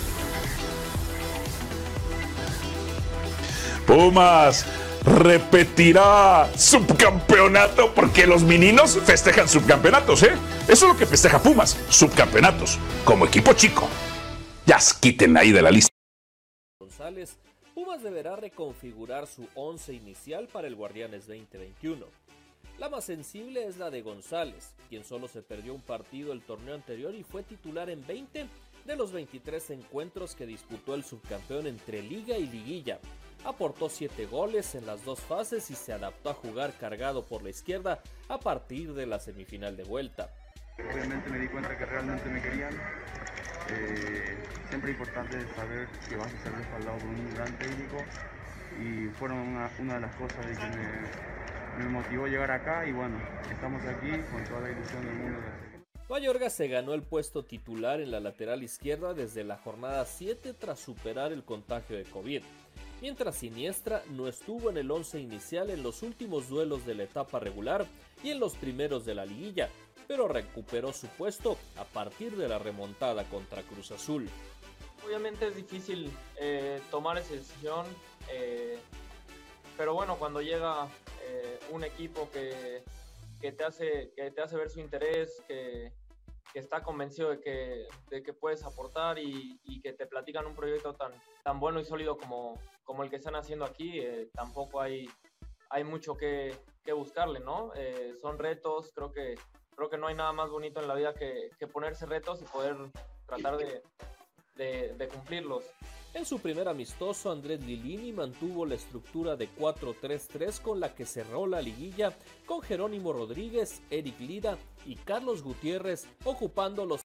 Speaker 2: Pumas repetirá subcampeonato porque los meninos festejan subcampeonatos, ¿eh? Eso es lo que festeja Pumas, subcampeonatos, como equipo chico. Ya quiten ahí de la lista.
Speaker 8: González, Pumas deberá reconfigurar su once inicial para el Guardianes veinte veintiuno. La más sensible es la de González, quien solo se perdió un partido el torneo anterior y fue titular en veinte de los veintitrés encuentros que disputó el subcampeón entre Liga y Liguilla. Aportó siete goles en las dos fases y se adaptó a jugar cargado por la izquierda a partir de la semifinal de vuelta.
Speaker 9: Obviamente me di cuenta que realmente me querían. Eh, siempre es importante saber que vas a ser respaldado por un gran técnico y fueron una, una de las cosas de que me, me motivó a llegar acá y bueno, estamos aquí con toda la ilusión del mundo.
Speaker 8: Mayorga se ganó el puesto titular en la lateral izquierda desde la jornada siete tras superar el contagio de COVID, mientras Siniestra no estuvo en el once inicial en los últimos duelos de la etapa regular y en los primeros de la liguilla, pero recuperó su puesto a partir de la remontada contra Cruz Azul.
Speaker 10: obviamente es difícil eh, tomar esa decisión, eh, pero bueno, cuando llega eh, un equipo que, que, te hace, que te hace ver su interés, que, que está convencido de que, de que puedes aportar y, y que te platican un proyecto tan, tan bueno y sólido como, como el que están haciendo aquí, eh, tampoco hay, hay mucho que, que buscarle, ¿no? Eh, son retos, creo que, creo que no hay nada más bonito en la vida que, que ponerse retos y poder tratar de, de, de cumplirlos.
Speaker 8: En su primer amistoso, Andrés Lilini mantuvo la estructura de cuatro tres tres con la que cerró la liguilla, con Jerónimo Rodríguez, Eric Lira y Carlos Gutiérrez ocupando los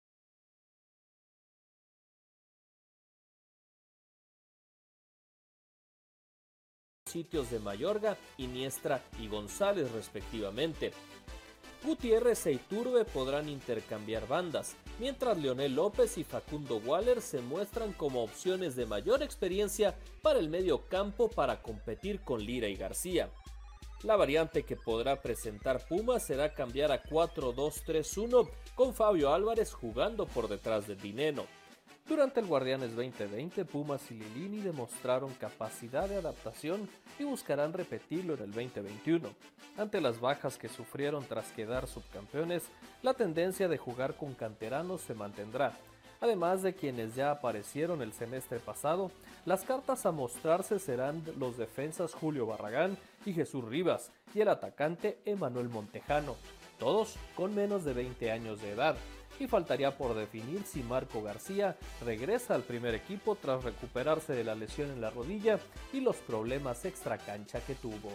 Speaker 8: sitios de Mayorga, Iniestra y González respectivamente. Gutiérrez e Iturbe podrán intercambiar bandas, mientras Leonel López y Facundo Waller se muestran como opciones de mayor experiencia para el medio campo para competir con Lira y García. La variante que podrá presentar Pumas será cambiar a cuatro dos tres uno con Fabio Álvarez jugando por detrás de Dineno. Durante el Guardianes veinte veinte, Pumas y Lilini demostraron capacidad de adaptación y buscarán repetirlo en el veinte veintiuno. Ante las bajas que sufrieron tras quedar subcampeones, la tendencia de jugar con canteranos se mantendrá. Además de quienes ya aparecieron el semestre pasado, las cartas a mostrarse serán los defensas Julio Barragán y Jesús Rivas y el atacante Emanuel Montejano, todos con menos de veinte años de edad. Y faltaría por definir si Marco García regresa al primer equipo tras recuperarse de la lesión en la rodilla y los problemas extracancha que tuvo.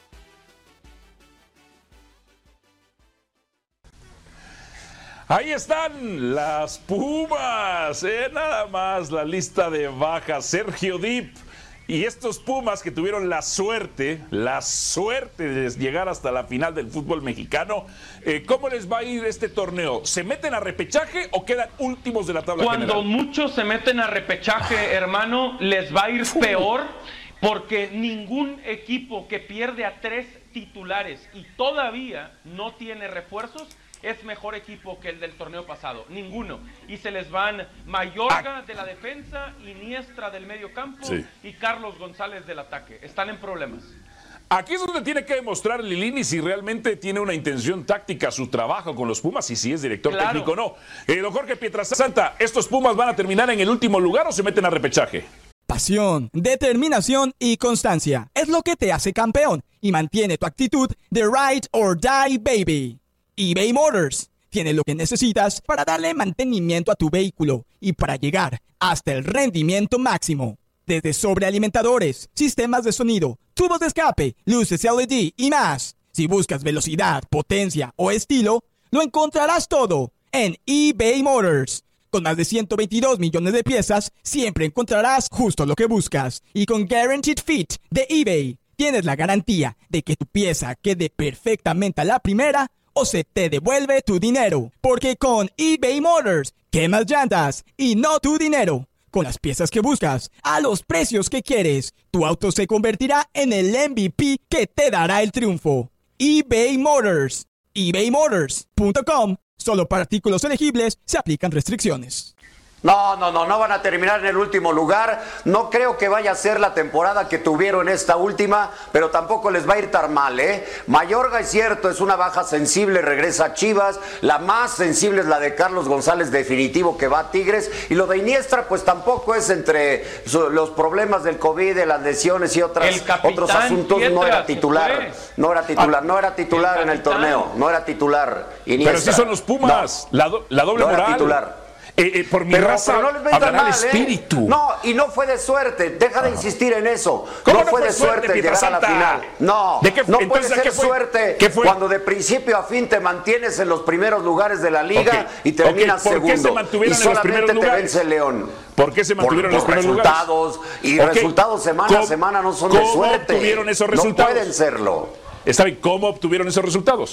Speaker 2: Ahí están las Pumas, eh, nada más la lista de bajas. Sergio Dip y estos Pumas que tuvieron la suerte, la suerte de llegar hasta la final del fútbol mexicano. Eh, ¿Cómo les va a ir este torneo? ¿Se meten a repechaje o quedan últimos de la tabla
Speaker 4: Cuando
Speaker 2: general?
Speaker 4: muchos se meten a repechaje, hermano, les va a ir peor, porque ningún equipo que pierde a tres titulares y todavía no tiene refuerzos es mejor equipo que el del torneo pasado, ninguno. Y se les van Mayorga de la defensa, Iniestra del medio campo sí. y Carlos González del ataque. Están en problemas.
Speaker 2: Aquí es donde tiene que demostrar Lilini si realmente tiene una intención táctica su trabajo con los Pumas y si es director claro. técnico o no. Eh, don Jorge Pietrasanta, ¿estos Pumas van a terminar en el último lugar o se meten a repechaje?
Speaker 11: Pasión, determinación y constancia es lo que te hace campeón y mantiene tu actitud de ride or die baby. eBay Motors tiene lo que necesitas para darle mantenimiento a tu vehículo y para llegar hasta el rendimiento máximo. Desde sobrealimentadores, sistemas de sonido, tubos de escape, luces L E D y más. Si buscas velocidad, potencia o estilo, lo encontrarás todo en eBay Motors. Con más de ciento veintidós millones de piezas, siempre encontrarás justo lo que buscas. Y con Guaranteed Fit de eBay, tienes la garantía de que tu pieza quede perfectamente a la primera o se te devuelve tu dinero. Porque con eBay Motors, quemas llantas y no tu dinero. Con las piezas que buscas, a los precios que quieres, tu auto se convertirá en el M V P que te dará el triunfo. eBay Motors. eBay Motors punto com. Solo para artículos elegibles se aplican restricciones.
Speaker 3: No, no, no, no van a terminar en el último lugar. No creo que vaya a ser la temporada que tuvieron esta última, pero tampoco les va a ir tan mal, ¿eh? Mayorga, es cierto, es una baja sensible, regresa a Chivas. La más sensible es la de Carlos González, definitivo, que va a Tigres. Y lo de Iniestra, pues tampoco es entre los problemas del COVID, de las lesiones y otras, otros asuntos. Pietra, no era titular, no era titular, no era titular el en el torneo, no era titular Iniestra.
Speaker 2: Pero sí son los Pumas, no, la, do, la doble
Speaker 3: no
Speaker 2: moral.
Speaker 3: Era titular.
Speaker 2: Eh, eh, por mi
Speaker 3: pero,
Speaker 2: raza,
Speaker 3: pero no les venga mal,
Speaker 2: espíritu.
Speaker 3: ¿eh? No, y no fue de suerte. Deja de insistir en eso.
Speaker 2: ¿Cómo
Speaker 3: no,
Speaker 2: no
Speaker 3: fue de
Speaker 2: suerte,
Speaker 3: suerte llegar a la final. No,
Speaker 2: ¿De qué,
Speaker 3: no puede
Speaker 2: entonces,
Speaker 3: ser
Speaker 2: ¿qué fue?
Speaker 3: suerte
Speaker 2: ¿Qué fue?
Speaker 3: cuando de principio a fin te mantienes en los primeros lugares de la liga okay. y terminas
Speaker 2: okay. ¿Por
Speaker 3: segundo.
Speaker 2: Qué se mantuvieron
Speaker 3: y
Speaker 2: en los primeros
Speaker 3: solamente
Speaker 2: lugares?
Speaker 3: te vence León.
Speaker 2: ¿Por qué se mantuvieron
Speaker 3: por,
Speaker 2: en los primeros
Speaker 3: resultados,
Speaker 2: lugares?
Speaker 3: Y
Speaker 2: okay.
Speaker 3: resultados semana a semana no son de suerte.
Speaker 2: ¿Cómo obtuvieron esos resultados?
Speaker 3: No pueden serlo.
Speaker 2: Está bien, ¿cómo obtuvieron esos resultados?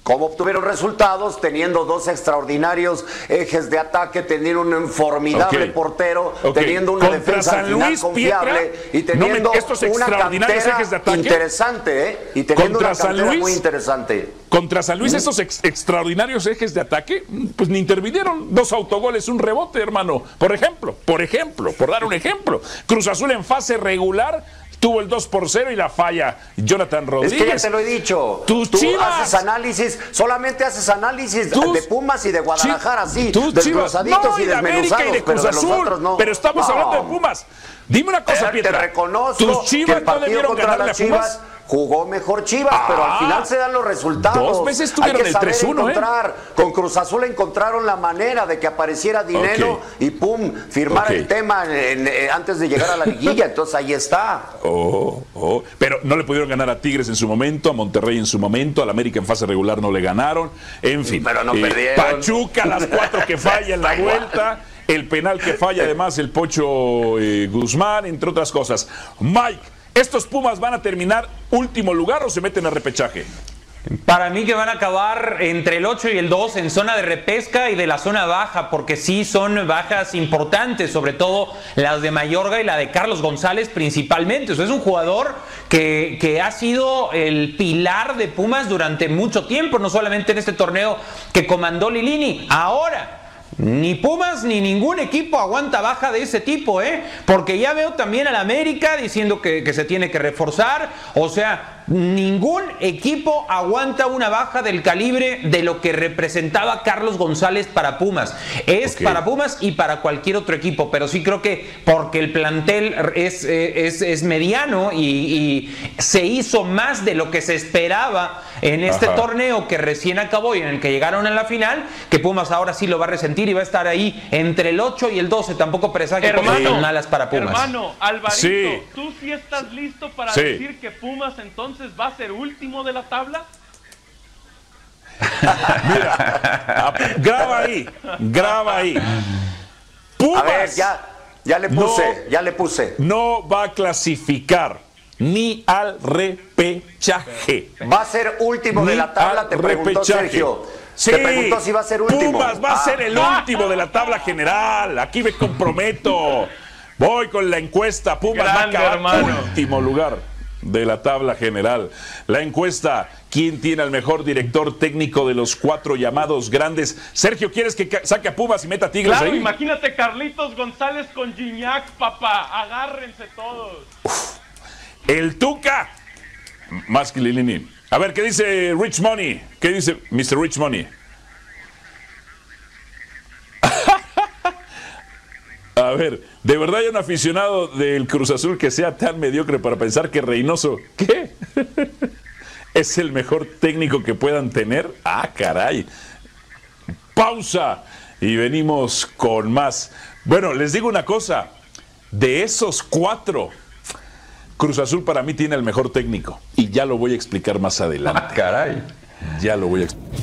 Speaker 3: ¿Cómo obtuvieron resultados? Teniendo dos extraordinarios ejes de ataque, teniendo un formidable okay. portero, okay. teniendo una
Speaker 2: Contra
Speaker 3: defensa
Speaker 2: San
Speaker 3: final
Speaker 2: Luis,
Speaker 3: confiable
Speaker 2: Pietra,
Speaker 3: y teniendo
Speaker 2: no me, estos
Speaker 3: una
Speaker 2: extraordinarios ejes de ataque
Speaker 3: interesante, ¿eh? Y teniendo
Speaker 2: Contra
Speaker 3: una cantera
Speaker 2: San Luis,
Speaker 3: muy interesante.
Speaker 2: Contra San Luis, ¿Mm? estos ex, extraordinarios ejes de ataque, pues ni intervinieron. Dos autogoles, un rebote, hermano. Por ejemplo, por ejemplo, por dar un ejemplo. Cruz Azul en fase regular tuvo el dos por cero y la falla Jonathan Rodríguez.
Speaker 3: Es que ya te lo he dicho.
Speaker 2: Tus
Speaker 3: Tú
Speaker 2: Chivas.
Speaker 3: haces análisis, solamente haces análisis tus, de Pumas y de Guadalajara, sí.
Speaker 2: Desglosaditos
Speaker 3: no,
Speaker 2: y de América y de Cruz Azul.
Speaker 3: No.
Speaker 2: Pero estamos no. hablando de Pumas. Dime una cosa,
Speaker 3: te,
Speaker 2: Pietra.
Speaker 3: Te reconozco
Speaker 2: tus Chivas
Speaker 3: que el partido
Speaker 2: no debieron
Speaker 3: contra
Speaker 2: ganarle
Speaker 3: las
Speaker 2: a Pumas.
Speaker 3: Chivas jugó mejor Chivas, ah, pero al final se dan los resultados.
Speaker 2: Dos veces tuvieron el tres uno, ¿eh?
Speaker 3: Con Cruz Azul encontraron la manera de que apareciera dinero okay. y pum, firmar okay. el tema en, en, antes de llegar a la liguilla. Entonces ahí está.
Speaker 2: Oh, oh. Pero no le pudieron ganar a Tigres en su momento, a Monterrey en su momento, al América en fase regular no le ganaron. En fin,
Speaker 3: pero no
Speaker 2: eh,
Speaker 3: perdieron.
Speaker 2: Pachuca, las cuatro que falla en la vuelta. El penal que falla además el Pocho eh, Guzmán, entre otras cosas. Mike, ¿estos Pumas van a terminar último lugar o se meten a repechaje?
Speaker 5: Para mí que van a acabar entre el ocho y el dos en zona de repesca y de la zona baja, porque sí son bajas importantes, sobre todo las de Mayorga y la de Carlos González principalmente. O sea, es un jugador que, que ha sido el pilar de Pumas durante mucho tiempo, no solamente en este torneo que comandó Lilini. Ahora, ni Pumas ni ningún equipo aguanta baja de ese tipo, ¿eh? Porque ya veo también al América diciendo que, que se tiene que reforzar. O sea, ningún equipo aguanta una baja del calibre de lo que representaba Carlos González para Pumas. Es okay. para Pumas y para cualquier otro equipo, pero sí creo que porque el plantel es, es, es mediano y, y se hizo más de lo que se esperaba en este Ajá. torneo que recién acabó y en el que llegaron a la final, que Pumas ahora sí lo va a resentir y va a estar ahí entre el ocho y el doce. Tampoco presagio cosas malas para Pumas.
Speaker 4: Hermano, Alvarito,
Speaker 2: sí.
Speaker 4: ¿tú sí estás listo para
Speaker 2: sí.
Speaker 4: decir que Pumas entonces va a ser último de la tabla?
Speaker 2: Mira, graba ahí, graba ahí. Pumas,
Speaker 3: a ver, ya, ya le puse,
Speaker 2: no,
Speaker 3: ya le puse.
Speaker 2: No va a clasificar ni al repechaje.
Speaker 3: Va a ser último ni de la tabla, te preguntó repechaje. Sergio.
Speaker 2: Sí,
Speaker 3: te preguntó si va a ser último.
Speaker 2: Pumas va ah. a ser el último de la tabla general. Aquí me comprometo. Voy con la encuesta. Pumas Grande, va a acabar hermano. último lugar de la tabla general. La encuesta, ¿quién tiene al mejor director técnico de los cuatro llamados grandes? Sergio, ¿quieres que saque a Pumas y meta a Tigres
Speaker 4: claro,
Speaker 2: ahí?
Speaker 4: Imagínate Carlitos González con Gignac, papá. Agárrense todos.
Speaker 2: Uf. El Tuca. Más que Lilini. A ver, ¿qué dice Rich Money? ¿Qué dice mister Rich Money? A ver, ¿de verdad hay un aficionado del Cruz Azul que sea tan mediocre para pensar que Reynoso, ¿qué? ¿Es el mejor técnico que puedan tener? Ah, caray. Pausa y venimos con más. Bueno, les digo una cosa. De esos cuatro, Cruz Azul para mí tiene el mejor técnico. Y ya lo voy a explicar más adelante.
Speaker 5: Ah, caray.
Speaker 2: Ya lo voy a explicar.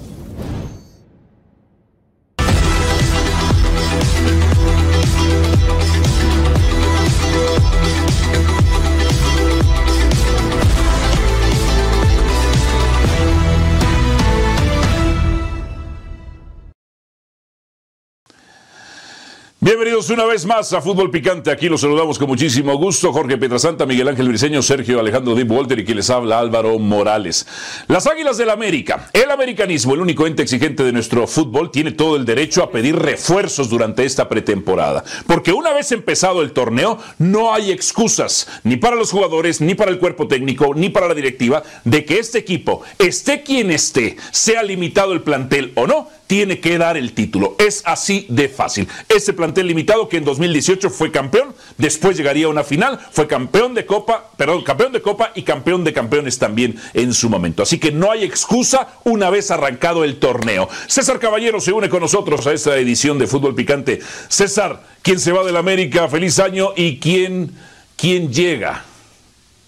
Speaker 2: Bienvenidos una vez más a Fútbol Picante. Aquí los saludamos con muchísimo gusto. Jorge Pietrasanta, Miguel Ángel Briceño, Sergio Alejandro Deep Walter y quien les habla Álvaro Morales. Las Águilas del América, el americanismo, el único ente exigente de nuestro fútbol, tiene todo el derecho a pedir refuerzos durante esta pretemporada. Porque una vez empezado el torneo, no hay excusas, ni para los jugadores, ni para el cuerpo técnico, ni para la directiva, de que este equipo, esté quien esté, sea limitado el plantel o no, tiene que dar el título. Es así de fácil. Ese plantel limitado que en dos mil dieciocho fue campeón, después llegaría a una final, fue campeón de Copa, perdón, campeón de Copa y campeón de campeones también en su momento. Así que no hay excusa una vez arrancado el torneo. César Caballero se une con nosotros a esta edición de Fútbol Picante. César, ¿quién se va del América? Feliz año. ¿Y quién, quién llega?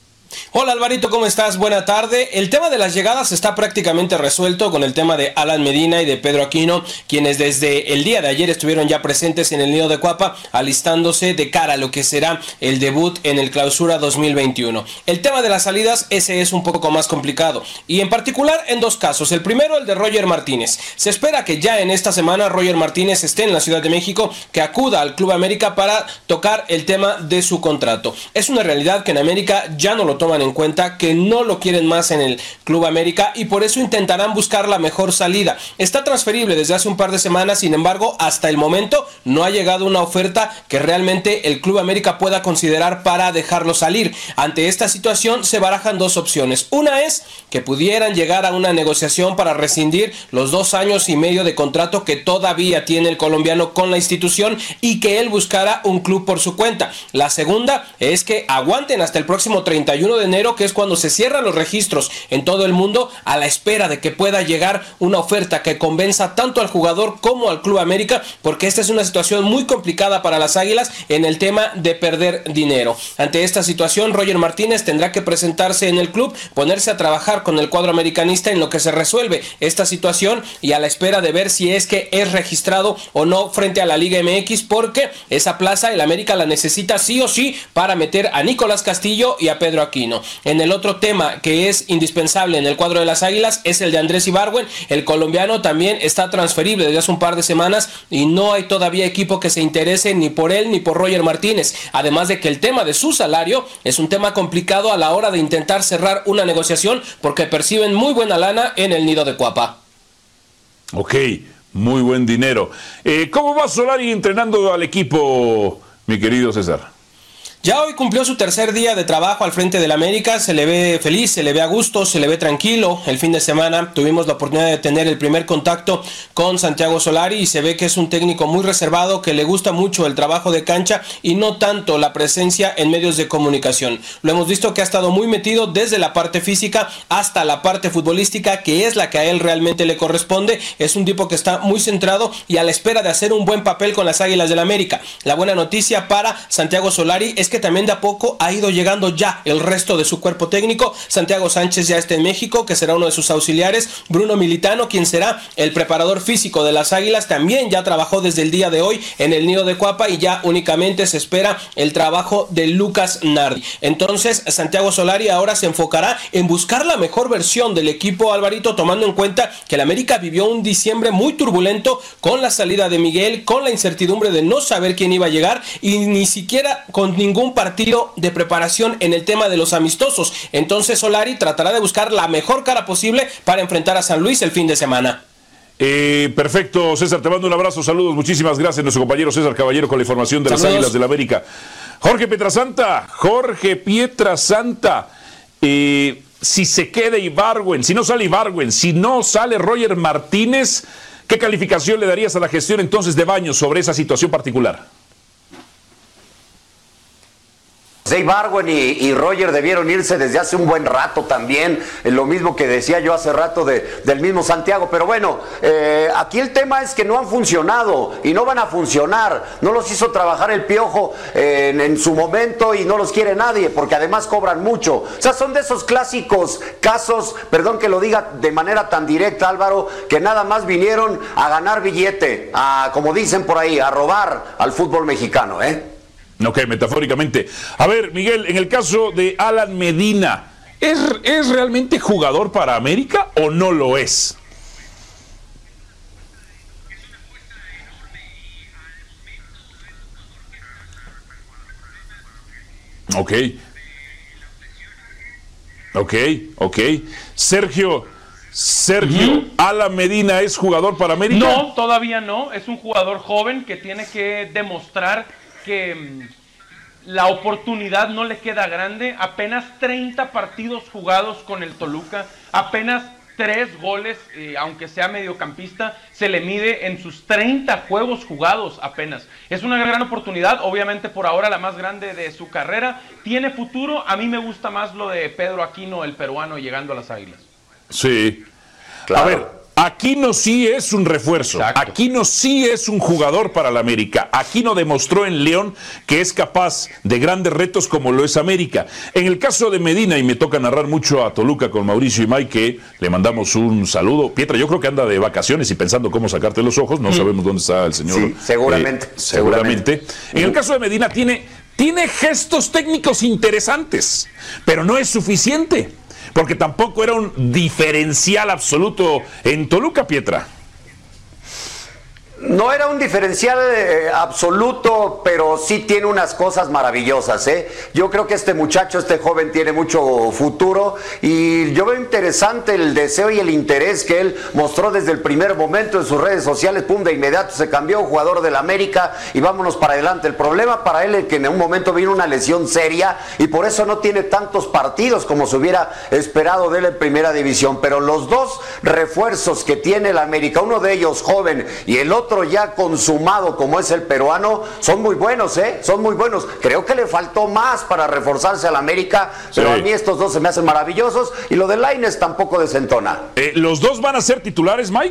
Speaker 12: Hola Alvarito, ¿cómo estás? Buena tarde. El tema de las llegadas está prácticamente resuelto con el tema de Alan Medina y de Pedro Aquino, quienes desde el día de ayer estuvieron ya presentes en el Nido de Cuapa, alistándose de cara a lo que será el debut en el Clausura dos mil veintiuno. El tema de las salidas, ese es un poco más complicado, y en particular en dos casos. El primero, el de Roger Martínez. Se espera que ya en esta semana Roger Martínez esté en la Ciudad de México, que acuda al Club América para tocar el tema de su contrato. Es una realidad que en América ya no lo toman en cuenta, que no lo quieren más en el Club América y por eso intentarán buscar la mejor salida. Está transferible desde hace un par de semanas, sin embargo, hasta el momento no ha llegado una oferta que realmente el Club América pueda considerar para dejarlo salir. Ante esta situación se barajan dos opciones. Una es que pudieran llegar a una negociación para rescindir los dos años y medio de contrato que todavía tiene el colombiano con la institución y que él buscara un club por su cuenta. La segunda es que aguanten hasta el próximo treinta y uno de enero, que es cuando se cierran los registros en todo el mundo, a la espera de que pueda llegar una oferta que convenza tanto al jugador como al Club América, porque esta es una situación muy complicada para las Águilas en el tema de perder dinero. Ante esta situación, Roger Martínez tendrá que presentarse en el club, ponerse a trabajar con el cuadro americanista en lo que se resuelve esta situación y a la espera de ver si es que es registrado o no frente a la Liga M X, porque esa plaza el América la necesita sí o sí para meter a Nicolás Castillo y a Pedro Aquino. En el otro tema que es indispensable en el cuadro de las Águilas es el de Andrés Ibargüen. El colombiano también está transferible desde hace un par de semanas y no hay todavía equipo que se interese ni por él ni por Roger Martínez. Además de que el tema de su salario es un tema complicado a la hora de intentar cerrar una negociación, porque perciben muy buena lana en el Nido de Cuapa.
Speaker 2: Ok, muy buen dinero. Eh, ¿Cómo va Solari entrenando al equipo, mi querido César?
Speaker 12: Ya hoy cumplió su tercer día de trabajo al frente del América, se le ve feliz, se le ve a gusto, se le ve tranquilo. El fin de semana tuvimos la oportunidad de tener el primer contacto con Santiago Solari y se ve que es un técnico muy reservado, que le gusta mucho el trabajo de cancha y no tanto la presencia en medios de comunicación. Lo hemos visto que ha estado muy metido desde la parte física hasta la parte futbolística, que es la que a él realmente le corresponde. Es un tipo que está muy centrado y a la espera de hacer un buen papel con las Águilas del América. La buena noticia para Santiago Solari es que también de a poco ha ido llegando ya el resto de su cuerpo técnico. Santiago Sánchez ya está en México, que será uno de sus auxiliares. Bruno Militano, quien será el preparador físico de las Águilas, también ya trabajó desde el día de hoy en el Nido de Cuapa y ya únicamente se espera el trabajo de Lucas Nardi. Entonces Santiago Solari ahora se enfocará en buscar la mejor versión del equipo, Alvarito, tomando en cuenta que el América vivió un diciembre muy turbulento con la salida de Miguel, con la incertidumbre de no saber quién iba a llegar y ni siquiera con ningún partido de preparación en el tema de los amistosos. Entonces Solari tratará de buscar la mejor cara posible para enfrentar a San Luis el fin de semana.
Speaker 2: Eh, perfecto, César, te mando un abrazo, saludos, muchísimas gracias, nuestro compañero César Caballero con la información de saludos. Las Águilas del América. Jorge Pietrasanta, Jorge Pietrasanta, eh, si se queda Ibargüen, si no sale Ibargüen, si no sale Roger Martínez, ¿qué calificación le darías a la gestión entonces de Baños sobre esa situación particular?
Speaker 3: Ibargüen y, y Roger debieron irse desde hace un buen rato también, eh, lo mismo que decía yo hace rato de, del mismo Santiago, pero bueno, eh, aquí el tema es que no han funcionado y no van a funcionar, no los hizo trabajar el Piojo eh, en, en su momento y no los quiere nadie, porque además cobran mucho, o sea, son de esos clásicos casos, perdón que lo diga de manera tan directa, Álvaro, que nada más vinieron a ganar billete, a, como dicen por ahí, a robar al fútbol mexicano, ¿eh?
Speaker 2: Ok, metafóricamente. A ver, Miguel, en el caso de Alan Medina, ¿es, ¿es realmente jugador para América o no lo es? Ok. Ok, ok. Sergio, Sergio, uh-huh. ¿Alan Medina es jugador para América?
Speaker 4: No, todavía no. Es un jugador joven que tiene que demostrar que mmm, la oportunidad no le queda grande. Apenas treinta partidos jugados con el Toluca, apenas tres goles, eh, aunque sea mediocampista, se le mide en sus treinta juegos jugados apenas. Es una gran oportunidad, obviamente por ahora la más grande de su carrera. Tiene futuro. A mí me gusta más lo de Pedro Aquino, el peruano, llegando a las Águilas.
Speaker 2: Sí. Claro. A ver, Aquino sí es un refuerzo. Exacto. Aquino sí es un jugador para la América. Aquino demostró en León que es capaz de grandes retos como lo es América. En el caso de Medina, y me toca narrar mucho a Toluca con Mauricio y Mike, que le mandamos un saludo. Pietra, yo creo que anda de vacaciones y pensando cómo sacarte los ojos. No mm. sabemos dónde está el señor.
Speaker 3: Sí, seguramente.
Speaker 2: Eh, seguramente. seguramente. En el caso de Medina tiene, tiene gestos técnicos interesantes, pero no es suficiente. Porque tampoco era un diferencial absoluto en Toluca, Pietra.
Speaker 3: No era un diferencial eh, absoluto, pero sí tiene unas cosas maravillosas, ¿eh? Yo creo que este muchacho, este joven, tiene mucho futuro y yo veo interesante el deseo y el interés que él mostró desde el primer momento en sus redes sociales. Pum, de inmediato se cambió, jugador del América, y vámonos para adelante. El problema para él es que en un momento vino una lesión seria y por eso no tiene tantos partidos como se hubiera esperado de él en primera división. Pero los dos refuerzos que tiene el América, uno de ellos joven y el otro otro ya consumado como es el peruano, son muy buenos, ¿eh? Son muy buenos. Creo que le faltó más para reforzarse al América, pero sí. A mí estos dos se me hacen maravillosos y lo de Lainez tampoco desentona.
Speaker 2: Eh, ¿Los dos van a ser titulares, Mike?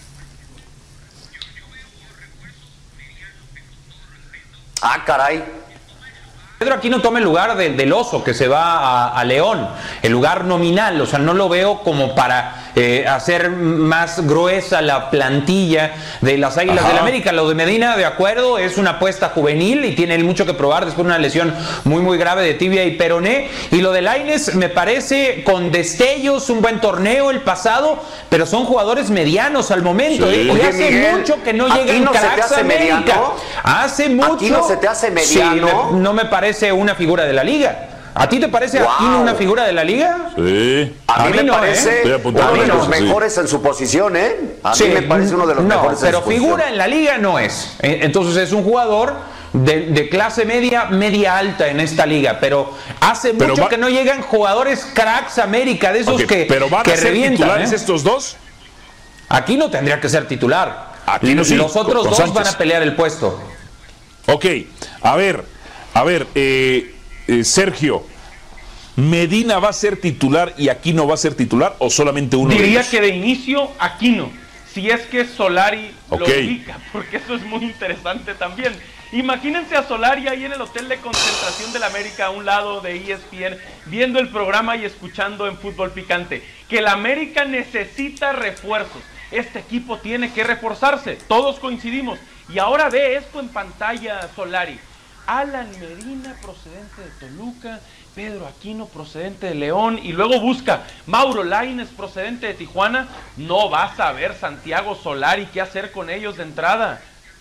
Speaker 3: Ah, caray.
Speaker 5: Pedro Aquino toma el lugar de, del Oso que se va a, a León, el lugar nominal, o sea, no lo veo como para eh, hacer más gruesa la plantilla de las Águilas Ajá. del América. Lo de Medina, de acuerdo, es una apuesta juvenil y tiene mucho que probar después de una lesión muy muy grave de tibia y peroné. Y lo de Lainez me parece con destellos, un buen torneo el pasado, pero son jugadores medianos al momento. Sí. ¿eh? Y hace Miguel, mucho que no llegan
Speaker 3: no
Speaker 5: cracks a América.
Speaker 3: Mediano?
Speaker 5: Hace mucho.
Speaker 3: ¿Aquí no se te hace mediano?
Speaker 5: Sí, me, no me parece una figura de la liga. ¿A ti te parece wow. Aquino una figura de la liga?
Speaker 2: Sí.
Speaker 3: A, a mí me no, parece ¿eh? uno de los mejores sí. en su posición, ¿eh? A sí. mí me parece uno de los
Speaker 5: no,
Speaker 3: mejores
Speaker 5: pero
Speaker 3: en su
Speaker 5: figura
Speaker 3: posición.
Speaker 5: En la liga no es. Entonces es un jugador de, de clase media, media alta en esta liga, pero hace pero mucho va... que no llegan jugadores cracks a América, de esos okay. que
Speaker 2: ¿Pero van
Speaker 5: que
Speaker 2: a ser
Speaker 5: revientan,
Speaker 2: titulares
Speaker 5: ¿eh?
Speaker 2: estos dos?
Speaker 5: Aquino tendría que ser titular.
Speaker 2: Aquino sí,
Speaker 5: los otros
Speaker 2: con, con
Speaker 5: dos
Speaker 2: Sánchez.
Speaker 5: van a pelear el puesto.
Speaker 2: Ok, a ver, a ver, eh, eh, Sergio, ¿Medina va a ser titular y Aquino va a ser titular o solamente uno
Speaker 4: Diría
Speaker 2: de ellos?
Speaker 4: que de inicio Aquino, si es que Solari
Speaker 2: okay.
Speaker 4: lo ubica, porque eso es muy interesante también. Imagínense a Solari ahí en el hotel de concentración del América a un lado de E S P N, viendo el programa y escuchando en Fútbol Picante, que el América necesita refuerzos. Este equipo tiene que reforzarse, todos coincidimos. Y ahora ve esto en pantalla Solari. Alan Medina procedente de Toluca, Pedro Aquino procedente de León y luego busca Mauro Lainez procedente de Tijuana. No vas a ver Santiago Solari qué hacer con ellos de entrada.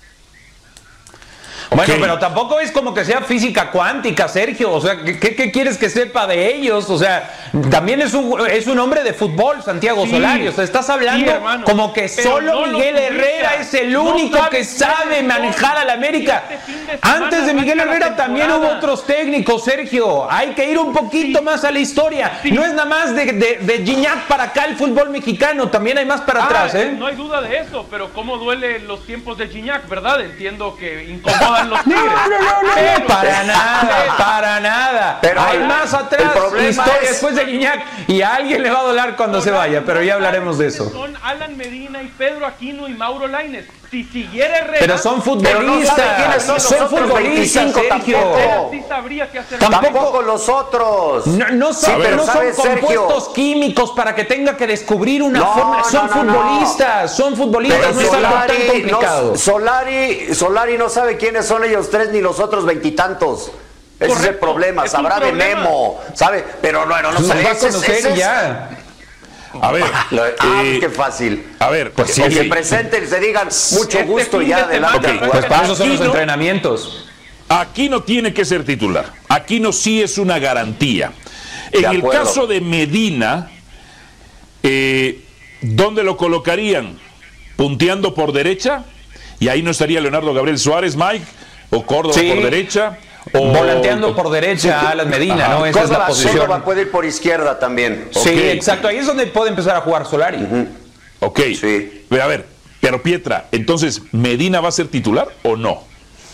Speaker 5: Bueno,
Speaker 2: okay.
Speaker 5: pero tampoco es como que sea física cuántica, Sergio. O sea, ¿qué, qué quieres que sepa de ellos? O sea, también es un, es un hombre de fútbol, Santiago sí, Solari. O sea, estás hablando sí, hermano, como que solo no Miguel Herrera es el único no que sabe manejar al América. Este de Antes de Miguel Herrera también hubo otros técnicos, Sergio. Hay que ir un poquito sí. más a la historia. Sí. No es nada más de, de, de Gignac para acá el fútbol mexicano. También hay más para ah, atrás, ¿eh?
Speaker 4: No hay duda de eso, pero cómo duelen los tiempos de Gignac, ¿verdad? Entiendo que incomoda los Tigres.
Speaker 5: No, no, no, no, pero, para nada, para nada. Pero hay más atrás, historia es... después de Gignac y a alguien le va a doler cuando no, se vaya, pero ya hablaremos de eso.
Speaker 4: Son Alan Medina y Pedro Aquino y Mauro Lainez. Si siguiera Herrera,
Speaker 5: pero son futbolistas, pero no son, son futbolistas, Sergio.
Speaker 3: Sí sabría qué hacer. Tampoco, tampoco los otros.
Speaker 5: No, no son, ver, no son compuestos químicos para que tenga que descubrir una no, forma. Son no, no, futbolistas, no. son futbolistas, pero no Solari, es algo tan complicado.
Speaker 3: No, Solari, Solari no sabe quiénes son ellos tres ni los otros veintitantos. Ese Correcto, es el problema, es sabrá de Memo, ¿sabe? Pero no, no, no sabe.
Speaker 5: Va a conocer ya.
Speaker 2: A ver,
Speaker 3: ah,
Speaker 2: eh,
Speaker 3: qué fácil.
Speaker 2: A ver,
Speaker 3: pues sí, que se presenten, se digan mucho este gusto ya adelante.
Speaker 5: Okay, pues para eso son los entrenamientos.
Speaker 2: Aquino tiene que ser titular. Aquino sí es una garantía. En el caso de Medina, eh, ¿dónde lo colocarían? ¿Punteando por derecha? Y ahí no estaría Leonardo Gabriel Suárez, Mike, o Córdoba sí. por derecha.
Speaker 5: O, Volanteando por derecha sí, a Alan Medina, ajá. ¿no? Esa Córdoba, es la posición.
Speaker 3: Córdoba puede ir por izquierda también.
Speaker 5: Sí, okay. exacto. Ahí es donde puede empezar a jugar Solari.
Speaker 2: Uh-huh. Ok.
Speaker 3: Sí.
Speaker 2: A ver, pero Pietra, entonces, ¿Medina va a ser titular o no?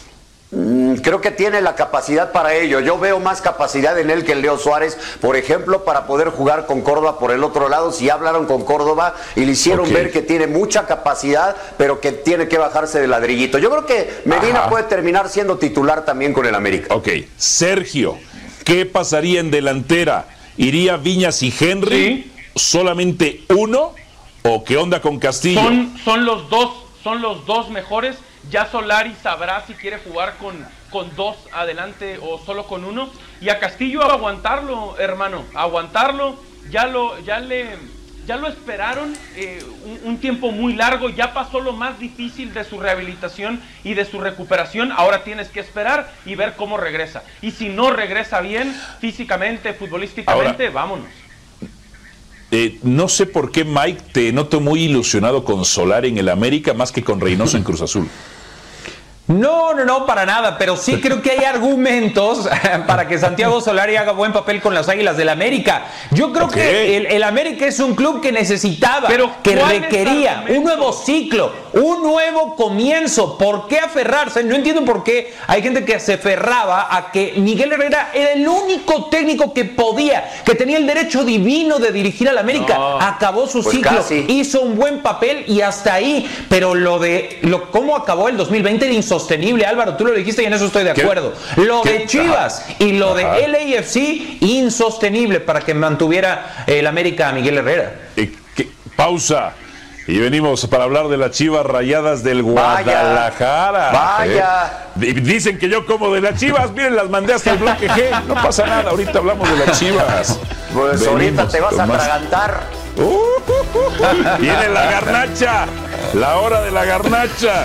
Speaker 3: Creo que tiene la capacidad para ello. Yo veo más capacidad en él que en Leo Suárez, por ejemplo, para poder jugar con Córdoba por el otro lado. Si hablaron con Córdoba y le hicieron okay. ver que tiene mucha capacidad, pero que tiene que bajarse del ladrillito. Yo creo que Medina Ajá. puede terminar siendo titular también con el América.
Speaker 2: Ok, Sergio, ¿qué pasaría en delantera? ¿Iría Viñas y Henry? ¿Sí? ¿Solamente uno? ¿O qué onda con Castillo?
Speaker 4: Son, son los dos, son los dos mejores. Ya Solari sabrá si quiere jugar con, con dos adelante o solo con uno. Y a Castillo a aguantarlo, hermano, aguantarlo. Ya lo, ya le, ya lo esperaron eh, un, un tiempo muy largo. Ya pasó lo más difícil de su rehabilitación y de su recuperación. Ahora tienes que esperar y ver cómo regresa. Y si no regresa bien, físicamente, futbolísticamente, Ahora, vámonos.
Speaker 2: Eh, no sé por qué, Mike, te noto muy ilusionado con Solari en el América más que con Reynoso en Cruz Azul.
Speaker 5: No, no, no, para nada, pero sí creo que hay argumentos para que Santiago Solari haga buen papel con las Águilas del América. Yo creo okay. que el, el América es un club que necesitaba, pero que requería un nuevo ciclo, un nuevo comienzo. ¿Por qué aferrarse? No entiendo por qué hay gente que se aferraba a que Miguel Herrera era el único técnico que podía, que tenía el derecho divino de dirigir al América. No, acabó su pues ciclo, casi. hizo un buen papel y hasta ahí. Pero lo de lo cómo acabó el dos mil veinte era insostenible. Sostenible, Álvaro, tú lo dijiste y en eso estoy de acuerdo. ¿Qué? Lo ¿Qué? de Chivas Ajá. y lo Ajá. de L A F C, insostenible para que mantuviera el América a Miguel Herrera.
Speaker 2: Eh, ¿qué? Pausa. Y venimos para hablar de las Chivas Rayadas del Guadalajara.
Speaker 3: Vaya.
Speaker 2: ¿eh? Dicen que yo como de las Chivas, miren, las mandé hasta el bloque G. No pasa nada, ahorita hablamos de las Chivas.
Speaker 3: Pues venimos ahorita te vas a atragantar.
Speaker 2: Uh, uh, uh, viene la garnacha, la hora de la garnacha.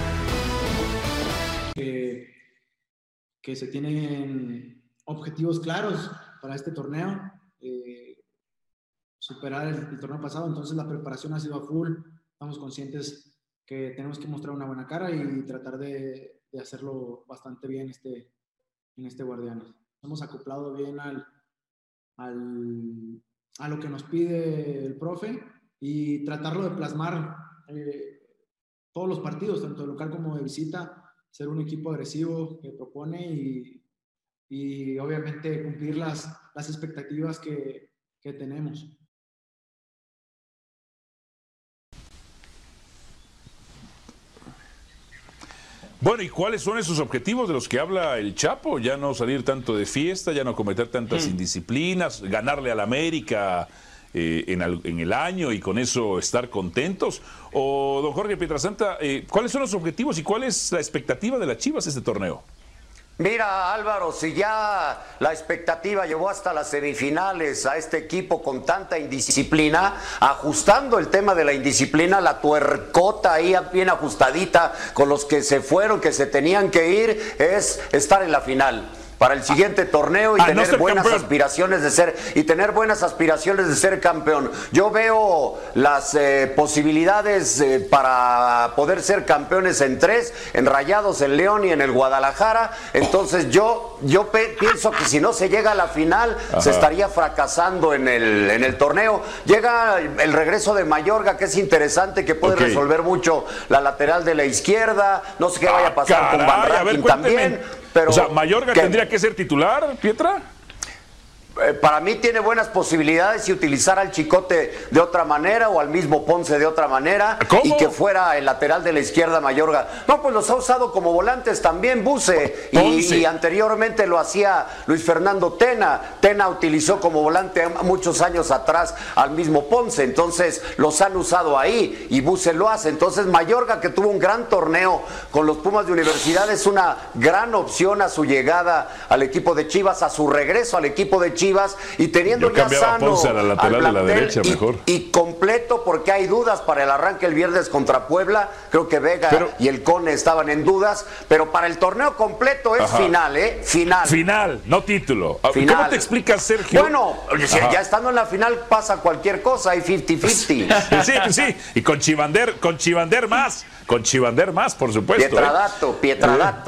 Speaker 13: Que, que se tienen objetivos claros para este torneo, eh, superar el, el torneo pasado, entonces la preparación ha sido a full, estamos conscientes que tenemos que mostrar una buena cara y tratar de, de hacerlo bastante bien este, en este Guardianes. Hemos acoplado bien al, al, a lo que nos pide el profe y tratarlo de plasmar eh, todos los partidos, tanto de local como de visita, ser un equipo agresivo que propone y, y obviamente cumplir las, las expectativas que, que tenemos.
Speaker 2: Bueno, ¿y cuáles son esos objetivos de los que habla el Chapo? Ya no salir tanto de fiesta, ya no cometer tantas mm. indisciplinas, ganarle al América eh, en, al, en el año y con eso estar contentos. O, don Jorge Pietrasanta, eh, ¿cuáles son los objetivos y cuál es la expectativa de las Chivas este torneo?
Speaker 3: Mira, Álvaro, si ya la expectativa llevó hasta las semifinales a este equipo con tanta indisciplina, ajustando el tema de la indisciplina, la tuercota ahí bien ajustadita con los que se fueron, que se tenían que ir, es estar en la final para el siguiente torneo y ah, tener no buenas campeón. aspiraciones de ser y tener buenas aspiraciones de ser campeón. Yo veo las eh, posibilidades eh, para poder ser campeones en tres, en Rayados, en León y en el Guadalajara. Entonces yo yo pe- pienso que si no se llega a la final, Ajá. se estaría fracasando en el en el torneo. Llega el regreso de Mayorga, que es interesante, que puede okay. resolver mucho la lateral de la izquierda. No sé qué vaya a pasar ah, con Van Rankin también. Pero
Speaker 2: o sea, ¿Mayorga que, tendría que ser titular, Pietra?
Speaker 3: Eh, para mí tiene buenas posibilidades si utilizar al Chicote de otra manera o al mismo Ponce de otra manera.
Speaker 2: ¿Cómo?
Speaker 3: Y que fuera el lateral de la izquierda Mayorga. No, pues los ha usado como volantes también Buse y, y anteriormente lo hacía Luis Fernando Tena. Tena utilizó como volante muchos años atrás al mismo Ponce, entonces los han usado ahí y Buse lo hace. Entonces Mayorga, que tuvo un gran torneo con los Pumas de Universidad, es una gran opción a su llegada al equipo de Chivas, a su regreso al equipo de Chivas. Chivas y teniendo
Speaker 2: Yo
Speaker 3: ya sano
Speaker 2: Ponce a la lateral de la derecha,
Speaker 3: y,
Speaker 2: mejor.
Speaker 3: y completo, porque hay dudas para el arranque el viernes contra Puebla. Creo que Vega pero, y el Cone estaban en dudas, pero para el torneo completo es ajá. final, ¿eh? Final.
Speaker 2: Final, no título.
Speaker 3: Final.
Speaker 2: ¿Cómo te explicas, Sergio?
Speaker 3: Bueno, ajá. ya estando en la final pasa cualquier cosa, hay cincuenta cincuenta.
Speaker 2: Sí, sí, y con Chivander, con Chivander más. Con Chivander más, por supuesto.
Speaker 3: Pietradato, ¿eh? Pietradato.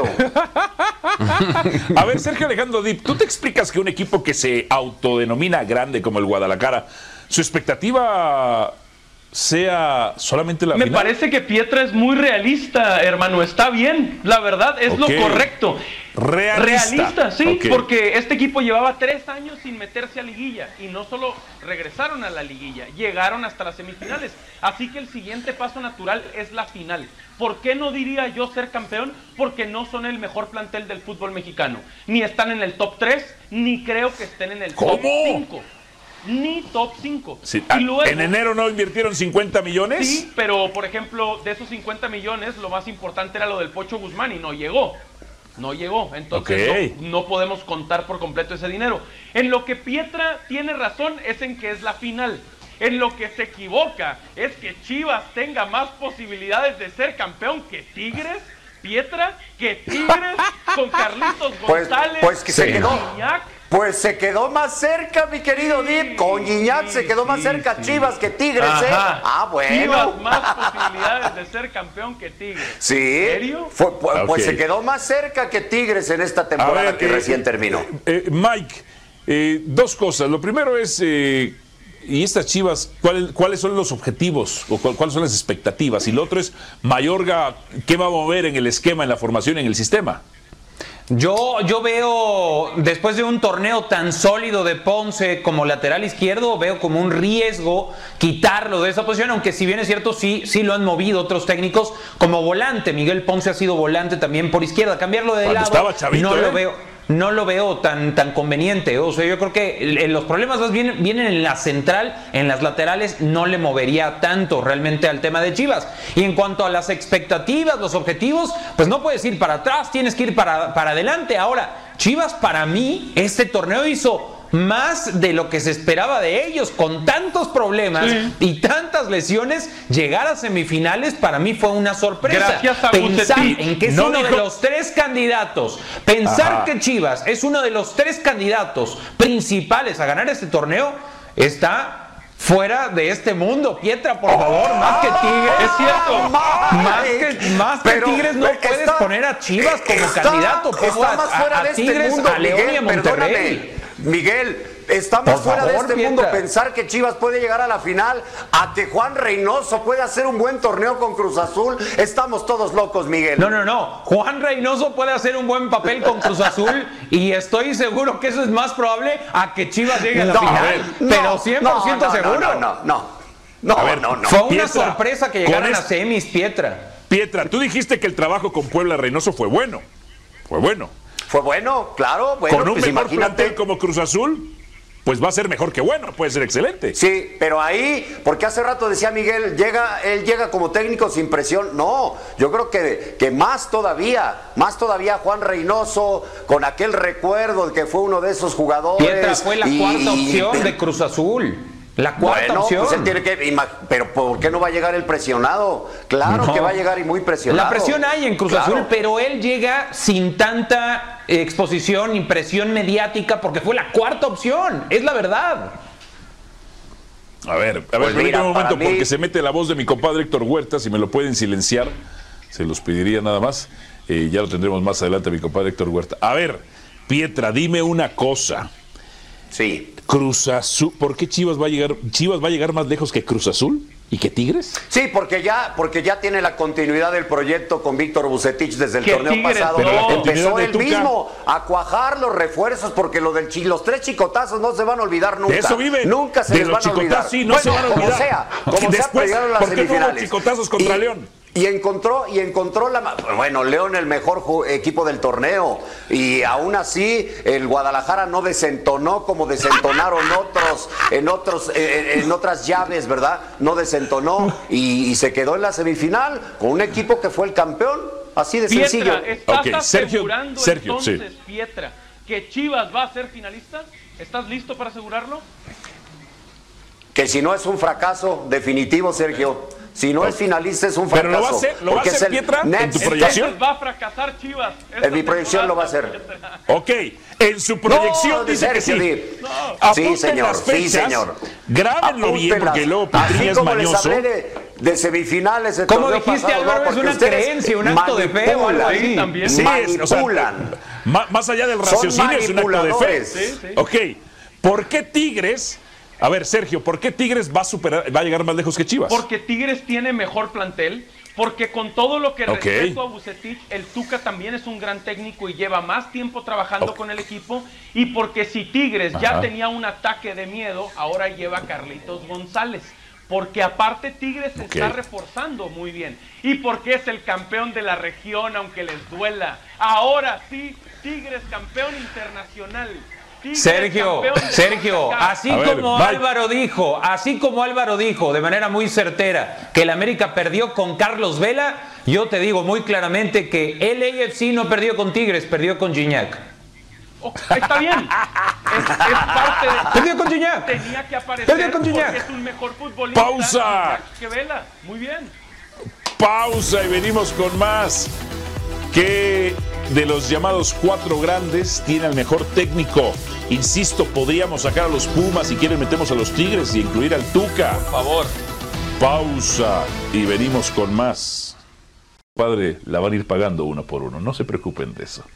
Speaker 2: A ver, Sergio Alejandro Dip, ¿tú te explicas que un equipo que se autodenomina grande como el Guadalajara, su expectativa sea solamente la
Speaker 4: Me
Speaker 2: final.
Speaker 4: parece que Pietra es muy realista, hermano. Está bien, la verdad, es
Speaker 2: okay.
Speaker 4: lo correcto.
Speaker 2: Realista.
Speaker 4: Realista, sí,
Speaker 2: okay.
Speaker 4: porque este equipo llevaba tres años sin meterse a liguilla y no solo regresaron a la liguilla, llegaron hasta las semifinales. Así que el siguiente paso natural es la final. ¿Por qué no diría yo ser campeón? Porque no son el mejor plantel del fútbol mexicano. Ni están en el top tres, ni creo que estén en el
Speaker 2: ¿Cómo?
Speaker 4: top cinco. Ni top cinco.
Speaker 2: Sí.
Speaker 4: Y luego,
Speaker 2: ¿En enero no invirtieron cincuenta millones?
Speaker 4: Sí, pero por ejemplo, de esos cincuenta millones, lo más importante era lo del Pocho Guzmán y no llegó. No llegó, entonces
Speaker 2: okay.
Speaker 4: no, no podemos contar por completo ese dinero. En lo que Pietra tiene razón es en que es la final. En lo que se equivoca es que Chivas tenga más posibilidades de ser campeón que Tigres, Pietra, que Tigres con Carlitos González,
Speaker 3: pues, pues que se quedó.
Speaker 4: Gignac.
Speaker 3: Pues se quedó más cerca, mi querido
Speaker 4: sí,
Speaker 3: Dip. Con Gignac
Speaker 4: sí,
Speaker 3: se quedó más
Speaker 4: sí,
Speaker 3: cerca
Speaker 4: sí.
Speaker 3: Chivas que Tigres, ¿eh? Ah, bueno.
Speaker 4: Chivas más posibilidades de ser campeón que Tigres.
Speaker 3: Sí.
Speaker 4: ¿En serio?
Speaker 3: Fue, pues,
Speaker 2: okay.
Speaker 3: pues se quedó más cerca que Tigres en esta temporada
Speaker 2: ver,
Speaker 3: que
Speaker 2: eh,
Speaker 3: recién terminó.
Speaker 2: Eh, eh, Mike, eh, dos cosas. Lo primero es, eh, ¿y estas Chivas, cuál, cuáles son los objetivos o cuál, cuáles son las expectativas? Y lo otro es, Mayorga, ¿qué va a mover en el esquema, en la formación, en el sistema?
Speaker 5: Yo, yo veo, después de un torneo tan sólido de Ponce como lateral izquierdo, veo como un riesgo quitarlo de esa posición, aunque si bien es cierto, sí, sí lo han movido otros técnicos como volante. Miguel Ponce ha sido volante también por izquierda. Cambiarlo de
Speaker 2: Cuando
Speaker 5: lado,
Speaker 2: estaba chavito,
Speaker 5: no
Speaker 2: ¿eh?
Speaker 5: lo veo. No lo veo tan, tan conveniente. O sea, yo creo que los problemas más bien vienen en la central, en las laterales no le movería tanto realmente al tema de Chivas. Y en cuanto a las expectativas, los objetivos, pues no puedes ir para atrás, tienes que ir para, para adelante. Ahora, Chivas para mí, este torneo hizo más de lo que se esperaba de ellos, con tantos problemas sí. y tantas lesiones. Llegar a semifinales para mí fue una sorpresa.
Speaker 4: Gracias a
Speaker 5: pensar
Speaker 4: Bucetich.
Speaker 5: en que es
Speaker 2: No
Speaker 5: uno
Speaker 2: dijo...
Speaker 5: de los tres candidatos, pensar
Speaker 2: Ajá.
Speaker 5: que Chivas es uno de los tres candidatos principales a ganar este torneo, está fuera de este mundo. Pietra, por favor, oh, más que Tigres.
Speaker 4: Es cierto.
Speaker 5: Más que, más que
Speaker 3: Pero,
Speaker 5: Tigres no
Speaker 3: está,
Speaker 5: puedes poner a Chivas como
Speaker 3: está,
Speaker 5: candidato. Pongo
Speaker 3: está más fuera
Speaker 5: a, a
Speaker 3: de este
Speaker 5: Tigres,
Speaker 3: mundo,
Speaker 5: a León
Speaker 3: Miguel,
Speaker 5: y a Monterrey.
Speaker 3: Perdóname, Miguel, está más
Speaker 5: Por
Speaker 3: fuera
Speaker 5: favor,
Speaker 3: de este
Speaker 5: Pietra.
Speaker 3: mundo pensar que Chivas puede llegar a la final, a que Juan Reynoso puede hacer un buen torneo con Cruz Azul. Estamos todos locos, Miguel.
Speaker 5: No, no, no. Juan Reynoso puede hacer un buen papel con Cruz Azul y estoy seguro que eso es más probable a que Chivas llegue a la
Speaker 3: no,
Speaker 5: final.
Speaker 3: a ver,
Speaker 5: pero
Speaker 3: no,
Speaker 5: cien por ciento
Speaker 3: no, no,
Speaker 5: seguro.
Speaker 3: No, no, no. No,
Speaker 2: a ver,
Speaker 3: no, no.
Speaker 5: Fue una
Speaker 2: Pietra,
Speaker 5: sorpresa que llegaran
Speaker 2: este...
Speaker 5: a semis, Pietra.
Speaker 2: Pietra, tú dijiste que el trabajo con Puebla Reynoso fue bueno. Fue bueno.
Speaker 3: Fue bueno, claro. Bueno,
Speaker 2: con un
Speaker 3: pues
Speaker 2: mejor
Speaker 3: imagínate.
Speaker 2: plantel como Cruz Azul, pues va a ser mejor que bueno, puede ser excelente.
Speaker 3: Sí, pero ahí, porque hace rato decía Miguel, llega, él llega como técnico sin presión. No, yo creo que, que más todavía, más todavía Juan Reynoso, con aquel recuerdo de que fue uno de esos jugadores.
Speaker 5: Pietra fue la
Speaker 3: y,
Speaker 5: cuarta opción
Speaker 3: y,
Speaker 5: de Cruz Azul. La cuarta
Speaker 3: bueno,
Speaker 5: opción.
Speaker 3: Pues él tiene que, pero ¿por qué no va a llegar el presionado? Claro no. que va a llegar y muy presionado.
Speaker 5: La presión hay en Cruz
Speaker 3: claro.
Speaker 5: Azul, pero él llega sin tanta exposición, impresión mediática, porque fue la cuarta opción. Es la verdad.
Speaker 2: A ver, a ver,
Speaker 3: pues mira,
Speaker 2: un momento,
Speaker 3: mí...
Speaker 2: porque se mete la voz de mi compadre Héctor Huerta, si me lo pueden silenciar, se los pediría nada más. Eh, ya lo tendremos más adelante, mi compadre Héctor Huerta. A ver, Pietra, dime una cosa.
Speaker 3: Sí.
Speaker 2: Cruz Azul, ¿por qué Chivas va a llegar? ¿Chivas va a llegar más lejos que Cruz Azul y que Tigres?
Speaker 3: Sí, porque ya, porque ya tiene la continuidad del proyecto con Víctor Bucetich desde el
Speaker 4: ¿Qué
Speaker 3: torneo
Speaker 4: Tigres?
Speaker 3: pasado.
Speaker 4: Pero
Speaker 3: empezó él mismo a cuajar los refuerzos, porque lo del los tres chicotazos no se van a olvidar nunca.
Speaker 2: De eso viven.
Speaker 3: Nunca se
Speaker 2: de
Speaker 3: les
Speaker 2: los
Speaker 3: van a olvidar.
Speaker 2: Sí, no
Speaker 3: bueno,
Speaker 2: se van a olvidar.
Speaker 3: como sea, como sea,
Speaker 2: después,
Speaker 3: llegaron a las
Speaker 2: ¿por qué no hubo
Speaker 3: semifinales.
Speaker 2: chicotazos contra
Speaker 3: y,
Speaker 2: León?
Speaker 3: Y encontró, y encontró la bueno, León el mejor equipo del torneo, y aún así el Guadalajara no desentonó como desentonaron otros en otros en, en otras llaves, ¿verdad? No desentonó y, y se quedó en la semifinal con un equipo que fue el campeón, así de
Speaker 4: Pietra,
Speaker 3: sencillo.
Speaker 4: ¿estás
Speaker 2: okay,
Speaker 4: asegurando
Speaker 2: Sergio, Sergio,
Speaker 4: entonces,
Speaker 2: sí.
Speaker 4: Pietra, que Chivas va a ser finalista? ¿Estás listo para asegurarlo?
Speaker 3: Que si no es un fracaso definitivo, Sergio. Si no es finalista es un fracaso.
Speaker 2: Pero lo va a hacer, lo va a hacer Pietra, en tu proyección.
Speaker 4: Entonces va a fracasar Chivas.
Speaker 3: En mi proyección lo va a hacer.
Speaker 2: Ok, en su proyección
Speaker 3: no,
Speaker 2: dice
Speaker 3: Sergio,
Speaker 2: que sí.
Speaker 3: No. Sí, señor,
Speaker 2: las fechas,
Speaker 3: sí, señor.
Speaker 2: Grábenlo bien, porque luego Petrín es
Speaker 3: como
Speaker 2: mañoso.
Speaker 3: les hablé de, de semifinales de
Speaker 5: Como
Speaker 3: torneo
Speaker 5: dijiste,
Speaker 3: pasado,
Speaker 5: Álvaro,
Speaker 3: ¿no?
Speaker 5: es una
Speaker 3: Ustedes
Speaker 5: creencia, un acto de fe o algo así.
Speaker 4: También.
Speaker 2: Sí,
Speaker 3: manipulan.
Speaker 2: o sea, más, más allá del raciocinio es un acto de fe.
Speaker 3: Sí,
Speaker 4: sí.
Speaker 2: Ok, ¿por qué Tigres A ver, Sergio, ¿por qué Tigres va a superar, va a llegar más lejos que Chivas?
Speaker 4: Porque Tigres tiene mejor plantel, porque con todo lo que
Speaker 2: Okay.
Speaker 4: respeto a Vucetich, el Tuca también es un gran técnico y lleva más tiempo trabajando
Speaker 2: Okay.
Speaker 4: con el equipo, y porque si Tigres
Speaker 2: Ajá.
Speaker 4: ya tenía un ataque de miedo, ahora lleva a Carlitos González. Porque aparte Tigres se
Speaker 2: Okay.
Speaker 4: está reforzando muy bien. Y porque es el campeón de la región, aunque les duela. Ahora sí, Tigres campeón internacional. Tigres
Speaker 5: Sergio,
Speaker 4: campeón de
Speaker 5: Sergio,
Speaker 4: CONCACAF.
Speaker 5: así
Speaker 2: A ver,
Speaker 5: como
Speaker 2: Mike.
Speaker 5: Álvaro dijo, así como Álvaro dijo de manera muy certera que el América perdió con Carlos Vela, yo te digo muy claramente que el A F C no perdió con Tigres, perdió con Gignac.
Speaker 4: Oh, está bien. Es, es parte de...
Speaker 5: Perdió con Gignac.
Speaker 4: Tenía que aparecer
Speaker 5: Perdió con Gignac.
Speaker 4: porque es un mejor futbolista.
Speaker 2: ¡Pausa!
Speaker 4: Que Vela. Muy bien.
Speaker 2: Pausa y venimos con más. ¿Qué de los llamados cuatro grandes tiene al mejor técnico? Insisto, podríamos sacar a los Pumas, si quieren metemos a los Tigres y incluir al Tuca.
Speaker 5: Por favor.
Speaker 2: Pausa y venimos con más. Padre, la van a ir pagando uno por uno, no se preocupen de eso.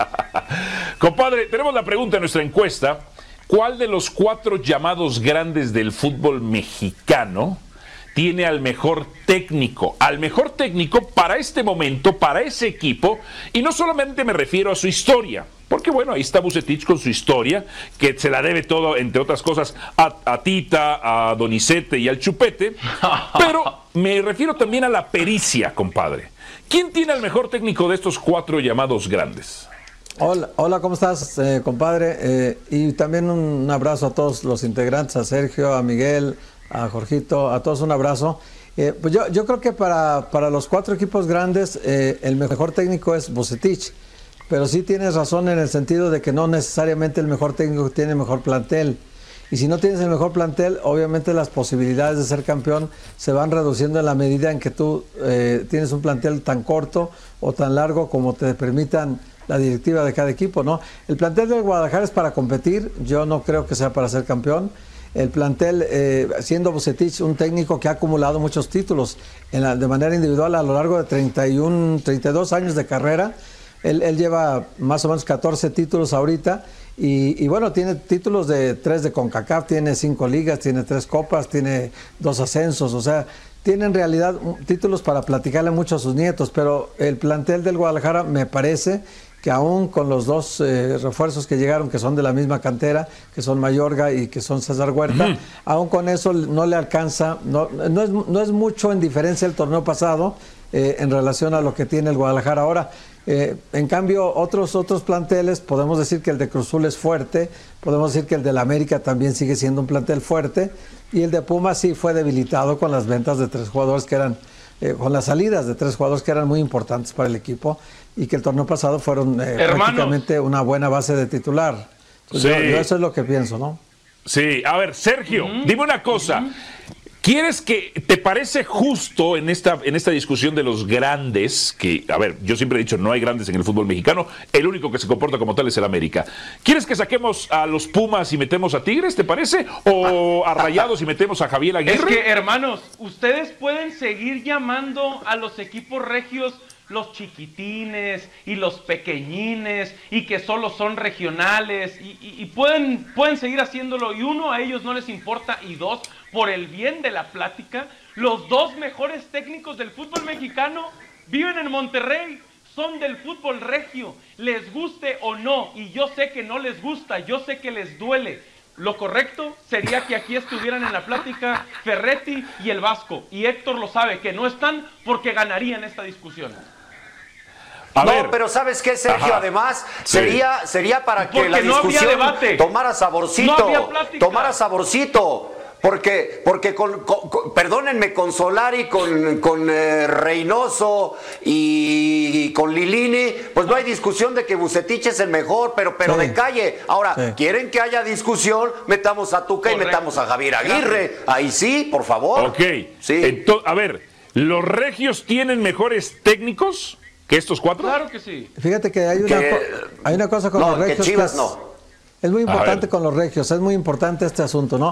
Speaker 2: Compadre, tenemos la pregunta en nuestra encuesta. ¿Cuál de los cuatro llamados grandes del fútbol mexicano tiene al mejor técnico? Al mejor técnico para este momento, para ese equipo, y no solamente me refiero a su historia, porque bueno, ahí está Vucetich con su historia, que se la debe todo, entre otras cosas, a, a Tita, a Donizete y al Chupete, pero me refiero también a la pericia, compadre. ¿Quién tiene al mejor técnico de estos cuatro llamados grandes?
Speaker 14: Hola, hola, ¿cómo estás, eh, compadre? Eh, y también un abrazo a todos los integrantes, a Sergio, a Miguel, a Jorgito, a todos un abrazo. Eh, pues yo, yo creo que para, para los cuatro equipos grandes, eh, el mejor técnico es Vucetich, pero sí tienes razón en el sentido de que no necesariamente el mejor técnico tiene el mejor plantel. Y si no tienes el mejor plantel, obviamente las posibilidades de ser campeón se van reduciendo en la medida en que tú eh, tienes un plantel tan corto o tan largo como te permitan la directiva de cada equipo, ¿no? El plantel de Guadalajara es para competir, yo no creo que sea para ser campeón. El plantel, eh, siendo Vucetich un técnico que ha acumulado muchos títulos en la, de manera individual a lo largo de treinta y uno, treinta y dos años de carrera, él, él lleva más o menos catorce títulos ahorita. Y, y bueno, tiene títulos de tres de CONCACAF, tiene cinco ligas, tiene tres copas, tiene dos ascensos, o sea, tiene en realidad títulos para platicarle mucho a sus nietos, pero el plantel del Guadalajara me parece que aún con los dos eh, refuerzos que llegaron, que son de la misma cantera, que son Mayorga y que son César Huerta, uh-huh. aún con eso no le alcanza, no, no, es, no es mucho en diferencia el torneo pasado eh, en relación a lo que tiene el Guadalajara ahora. Eh, en cambio, otros otros planteles, podemos decir que el de Cruz Azul es fuerte, podemos decir que el de la América también sigue siendo un plantel fuerte, y el de Pumas sí fue debilitado con las ventas de tres jugadores que eran, eh, con las salidas de tres jugadores que eran muy importantes para el equipo, y que el torneo pasado fueron eh, prácticamente una buena base de titular. Pues sí. yo, yo eso es lo que pienso, ¿no?
Speaker 2: Sí, a ver, Sergio, uh-huh. dime una cosa. Uh-huh. ¿Quieres que te parece justo en esta, en esta discusión de los grandes, que, a ver, yo siempre he dicho, no hay grandes en el fútbol mexicano, el único que se comporta como tal es el América? ¿Quieres que saquemos a los Pumas y metemos a Tigres, te parece? ¿O a Rayados y metemos a Javier Aguirre?
Speaker 4: Es que, hermanos, ustedes pueden seguir llamando a los equipos regios los chiquitines y los pequeñines y que solo son regionales y, y, y pueden, pueden seguir haciéndolo, y uno, a ellos no les importa, y dos, por el bien de la plática, los dos mejores técnicos del fútbol mexicano viven en Monterrey, son del fútbol regio, les guste o no, y yo sé que no les gusta, yo sé que les duele. Lo correcto sería que aquí estuvieran en la plática Ferretti y el Vasco, y Héctor lo sabe, que no están porque ganarían esta discusión.
Speaker 3: A no, ver. Pero ¿sabes qué, Sergio? Ajá. Además, sí. sería, sería para que Porque la discusión no tomara saborcito, no tomara saborcito. Porque, porque con, con, con, perdónenme, con Solari, con, con eh, Reynoso y con Lilini, pues no hay discusión de que Vucetich es el mejor, pero, pero sí. de calle. Ahora, sí. quieren que haya discusión, metamos a Tuca Correcto. y metamos a Javier Aguirre. Ahí sí, por favor.
Speaker 2: Ok. Sí. Entonces, a ver, ¿los regios tienen mejores técnicos que estos cuatro?
Speaker 4: Claro que sí.
Speaker 14: Fíjate que hay una, que, hay una cosa con
Speaker 3: no,
Speaker 14: los regios.
Speaker 3: Que Chivas
Speaker 14: que es,
Speaker 3: no.
Speaker 14: Es muy importante con los regios, es muy importante este asunto, ¿no?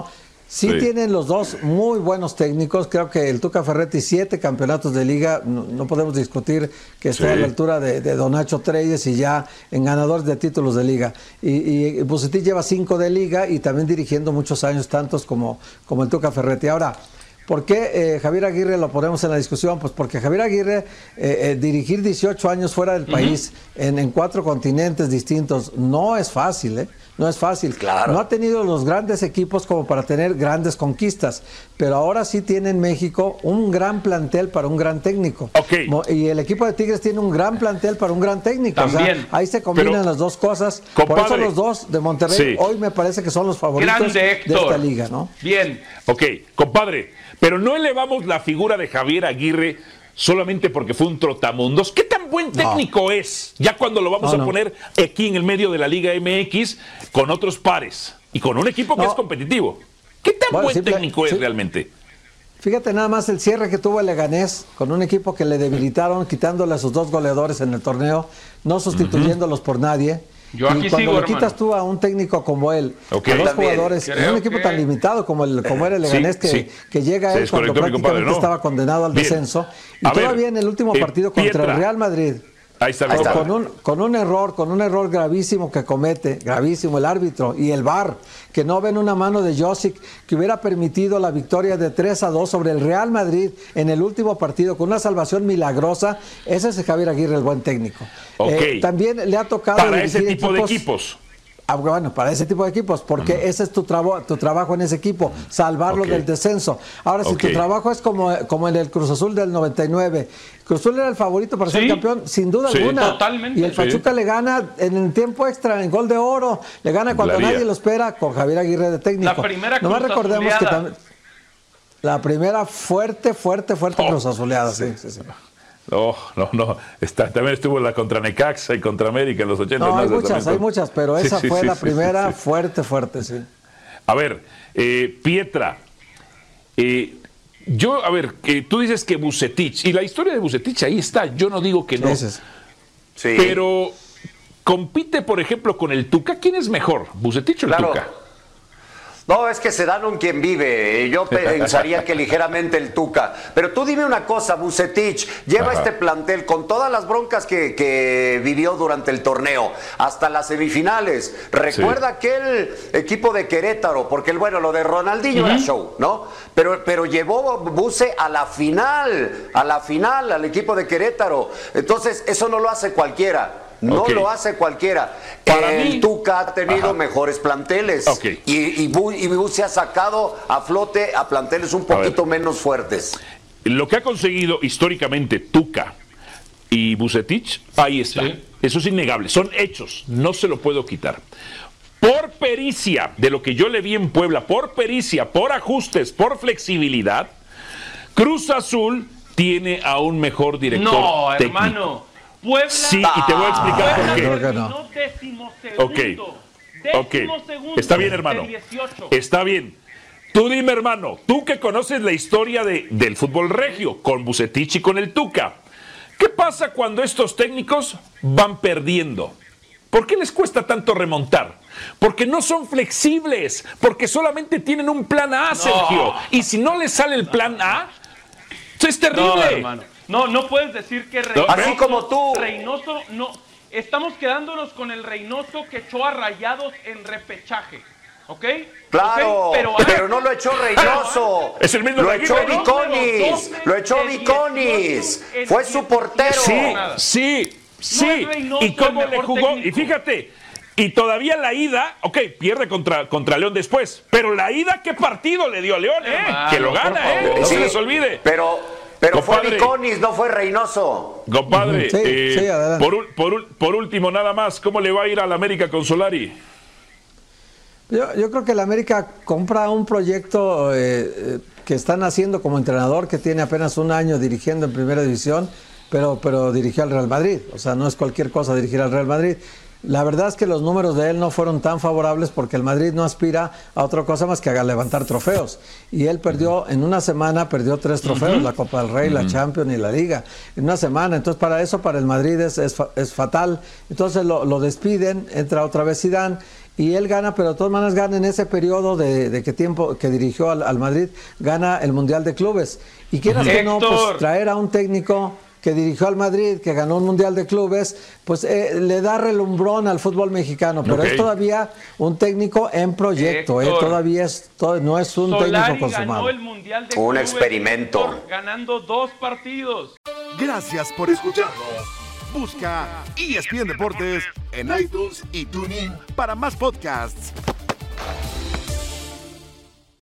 Speaker 14: Sí, sí tienen los dos muy buenos técnicos. Creo que el Tuca Ferretti, siete campeonatos de liga. No, no podemos discutir que esté sí. a la altura de, de Don Nacho Treyes y ya en ganadores de títulos de liga. Y, y Bucetich lleva cinco de liga y también dirigiendo muchos años, tantos como, como el Tuca Ferretti. Ahora, ¿por qué eh, Javier Aguirre lo ponemos en la discusión? Pues porque Javier Aguirre, eh, eh, dirigir dieciocho años fuera del país, uh-huh. en, en cuatro continentes distintos, no es fácil, ¿eh? No es fácil.
Speaker 3: Claro.
Speaker 14: No ha tenido los grandes equipos como para tener grandes conquistas, pero ahora sí tiene en México un gran plantel para un gran técnico.
Speaker 2: Okay.
Speaker 14: Y el equipo de Tigres tiene un gran plantel para un gran técnico.
Speaker 4: También.
Speaker 14: O sea, ahí se combinan pero, las dos cosas.
Speaker 2: Compadre,
Speaker 14: por eso los dos de Monterrey sí. hoy me parece que son los favoritos
Speaker 4: Grande,
Speaker 14: de esta liga, ¿no?
Speaker 4: Bien.
Speaker 2: Ok, compadre, pero no elevamos la figura de Javier Aguirre solamente porque fue un trotamundos. ¿Qué tan buen técnico no. es? Ya cuando lo vamos no, a poner no. aquí en el medio de la Liga M X con otros pares y con un equipo que no. es competitivo. ¿Qué tan bueno, buen simple, técnico es sí. realmente?
Speaker 14: Fíjate nada más el cierre que tuvo el Leganés con un equipo que le debilitaron, quitándole a sus dos goleadores en el torneo, no sustituyéndolos uh-huh. por nadie.
Speaker 4: Yo aquí
Speaker 14: y cuando
Speaker 4: sigo,
Speaker 14: le
Speaker 4: hermano.
Speaker 14: quitas tú a un técnico como él,
Speaker 2: okay.
Speaker 14: a dos jugadores, en un equipo
Speaker 4: que...
Speaker 14: tan limitado como el como era el Leganés,
Speaker 2: sí,
Speaker 14: que,
Speaker 2: sí.
Speaker 14: que llega él cuando prácticamente
Speaker 2: compadre, ¿no?
Speaker 14: estaba condenado al
Speaker 2: Bien.
Speaker 14: descenso. Y
Speaker 2: a
Speaker 14: todavía
Speaker 2: ver,
Speaker 14: en el último
Speaker 2: eh,
Speaker 14: partido contra
Speaker 2: Pietra.
Speaker 14: el Real Madrid,
Speaker 2: Ahí está,
Speaker 14: Ahí está. Con, un, con un error, con un error gravísimo que comete, gravísimo el árbitro y el V A R, que no ven una mano de Josic que hubiera permitido la victoria de tres a dos sobre el Real Madrid en el último partido con una salvación milagrosa. Ese es Javier Aguirre, el buen técnico.
Speaker 2: Okay.
Speaker 14: Eh, también le ha tocado
Speaker 2: para ese tipo
Speaker 14: equipos,
Speaker 2: de equipos.
Speaker 14: Ah, bueno, para ese tipo de equipos, porque uh-huh. ese es tu, trabo, tu trabajo en ese equipo, salvarlo okay. del descenso. Ahora, si okay. tu trabajo es como, como en el Cruz Azul del noventa y nueve, Cruz Azul era el favorito para
Speaker 4: sí.
Speaker 14: ser campeón, sin duda
Speaker 2: sí.
Speaker 14: alguna.
Speaker 4: Totalmente.
Speaker 14: Y el Pachuca sí. le gana en el tiempo extra, en gol de oro, le gana cuando Glaría. nadie lo espera, con Javier Aguirre de técnico.
Speaker 4: La primera
Speaker 14: Nomás
Speaker 4: Cruz
Speaker 14: recordemos
Speaker 4: Azuleada.
Speaker 14: que también... La primera fuerte, fuerte, fuerte
Speaker 2: oh.
Speaker 14: Cruz Azuleada, sí, sí, sí.
Speaker 2: No, no, no. Está, también estuvo la contra Necaxa y contra América en los ochenta.
Speaker 14: No, hay muchas, hay muchas, pero esa
Speaker 2: sí,
Speaker 14: fue
Speaker 2: sí,
Speaker 14: la
Speaker 2: sí,
Speaker 14: primera
Speaker 2: sí, sí.
Speaker 14: fuerte, fuerte, sí.
Speaker 2: A ver, eh, Pietra, eh, yo, a ver, que tú dices que Bucetich, y la historia de Bucetich ahí está, yo no digo que no.
Speaker 3: Sí.
Speaker 2: Pero compite, por ejemplo, con el Tuca. ¿Quién es mejor, Bucetich o el
Speaker 3: claro.
Speaker 2: Tuca?
Speaker 3: No, es que se dan un quien vive. Yo pensaría que ligeramente el Tuca. Pero tú dime una cosa, Bucetich lleva Ajá. este plantel con todas las broncas que, que vivió durante el torneo, hasta las semifinales. Recuerda sí. aquel equipo de Querétaro, porque el bueno, lo de Ronaldinho uh-huh. era show, ¿no? Pero, pero llevó Buce a la final, a la final, al equipo de Querétaro. Entonces, eso no lo hace cualquiera. No okay. lo hace cualquiera.
Speaker 2: Para
Speaker 3: el
Speaker 2: mí,
Speaker 3: Tuca ha tenido Ajá. mejores planteles
Speaker 2: okay.
Speaker 3: y, y, Bu, y Bu se ha sacado a flote a planteles un poquito menos fuertes.
Speaker 2: Lo que ha conseguido históricamente Tuca y Bucetich, ahí está. Sí. Eso es innegable. Son hechos. No se lo puedo quitar. Por pericia, de lo que yo le vi en Puebla, por pericia, por ajustes, por flexibilidad, Cruz Azul tiene a un mejor director
Speaker 4: no,
Speaker 2: técnico.
Speaker 4: hermano. Puebla,
Speaker 2: sí, y te voy a explicar
Speaker 4: Puebla
Speaker 2: por qué.
Speaker 4: Creo que no. Décimo segundo,
Speaker 2: okay.
Speaker 4: décimo
Speaker 2: okay.
Speaker 4: segundo
Speaker 2: Está bien, hermano. Está bien. Tú dime, hermano, tú que conoces la historia de, del fútbol regio, con Bucetich y con el Tuca, ¿qué pasa cuando estos técnicos van perdiendo? ¿Por qué les cuesta tanto remontar? Porque no son flexibles, porque solamente tienen un plan A, Sergio. No. Y si no les sale el plan A, es terrible.
Speaker 4: No, hermano. No, no puedes decir que Reynoso,
Speaker 3: así como tú.
Speaker 4: Reynoso, no. Estamos quedándonos con el Reynoso que echó a Rayados en repechaje. ¿Ok?
Speaker 3: Claro,
Speaker 4: ¿Okay? Pero,
Speaker 3: pero no lo echó Reynoso.
Speaker 2: Es el mismo
Speaker 3: Lo echó
Speaker 2: Aguirre,
Speaker 3: Viconis. Lo echó Viconis. Fue su portero.
Speaker 2: Sí, sí, sí. No ¿Y cómo le jugó? Técnico. Y fíjate. Y todavía la ida, ok, pierde contra, contra León después. Pero la ida, ¿qué partido le dio a León? Eh? Ah, que lo gana, ¿eh? No sí, se les olvide.
Speaker 3: Pero. Pero compadre, fue Viconis, no fue Reynoso.
Speaker 2: Compadre,
Speaker 14: sí,
Speaker 2: eh,
Speaker 14: sí,
Speaker 2: por, por, por último, nada más, ¿cómo le va a ir al América con Solari?
Speaker 14: Yo, yo creo que el América compra un proyecto eh, que están haciendo como entrenador, que tiene apenas un año dirigiendo en Primera División, pero, pero dirigió al Real Madrid. O sea, no es cualquier cosa dirigir al Real Madrid. La verdad es que los números de él no fueron tan favorables porque el Madrid no aspira a otra cosa más que a levantar trofeos. Y él perdió, en una semana, perdió tres trofeos, uh-huh. la Copa del Rey, uh-huh. la Champions y la Liga. En una semana. Entonces, para eso, para el Madrid es, es, es fatal. Entonces, lo, lo despiden, entra otra vez Zidane. y él gana, pero de todas maneras gana en ese periodo de, de que tiempo que dirigió al, al Madrid, gana el Mundial de Clubes. Y quieras que no, pues traer a un técnico que dirigió al Madrid, que ganó un Mundial de Clubes, pues eh, le da relumbrón al fútbol mexicano, pero okay. es todavía un técnico en proyecto, eh, todavía es, todo, no es un
Speaker 4: Solari
Speaker 14: técnico consumado.
Speaker 4: Ganó el Mundial de
Speaker 3: un
Speaker 4: Clubes
Speaker 3: experimento.
Speaker 4: Ganando dos partidos.
Speaker 1: Gracias por escucharnos. Busca E S P N Deportes en iTunes y TuneIn para más podcasts.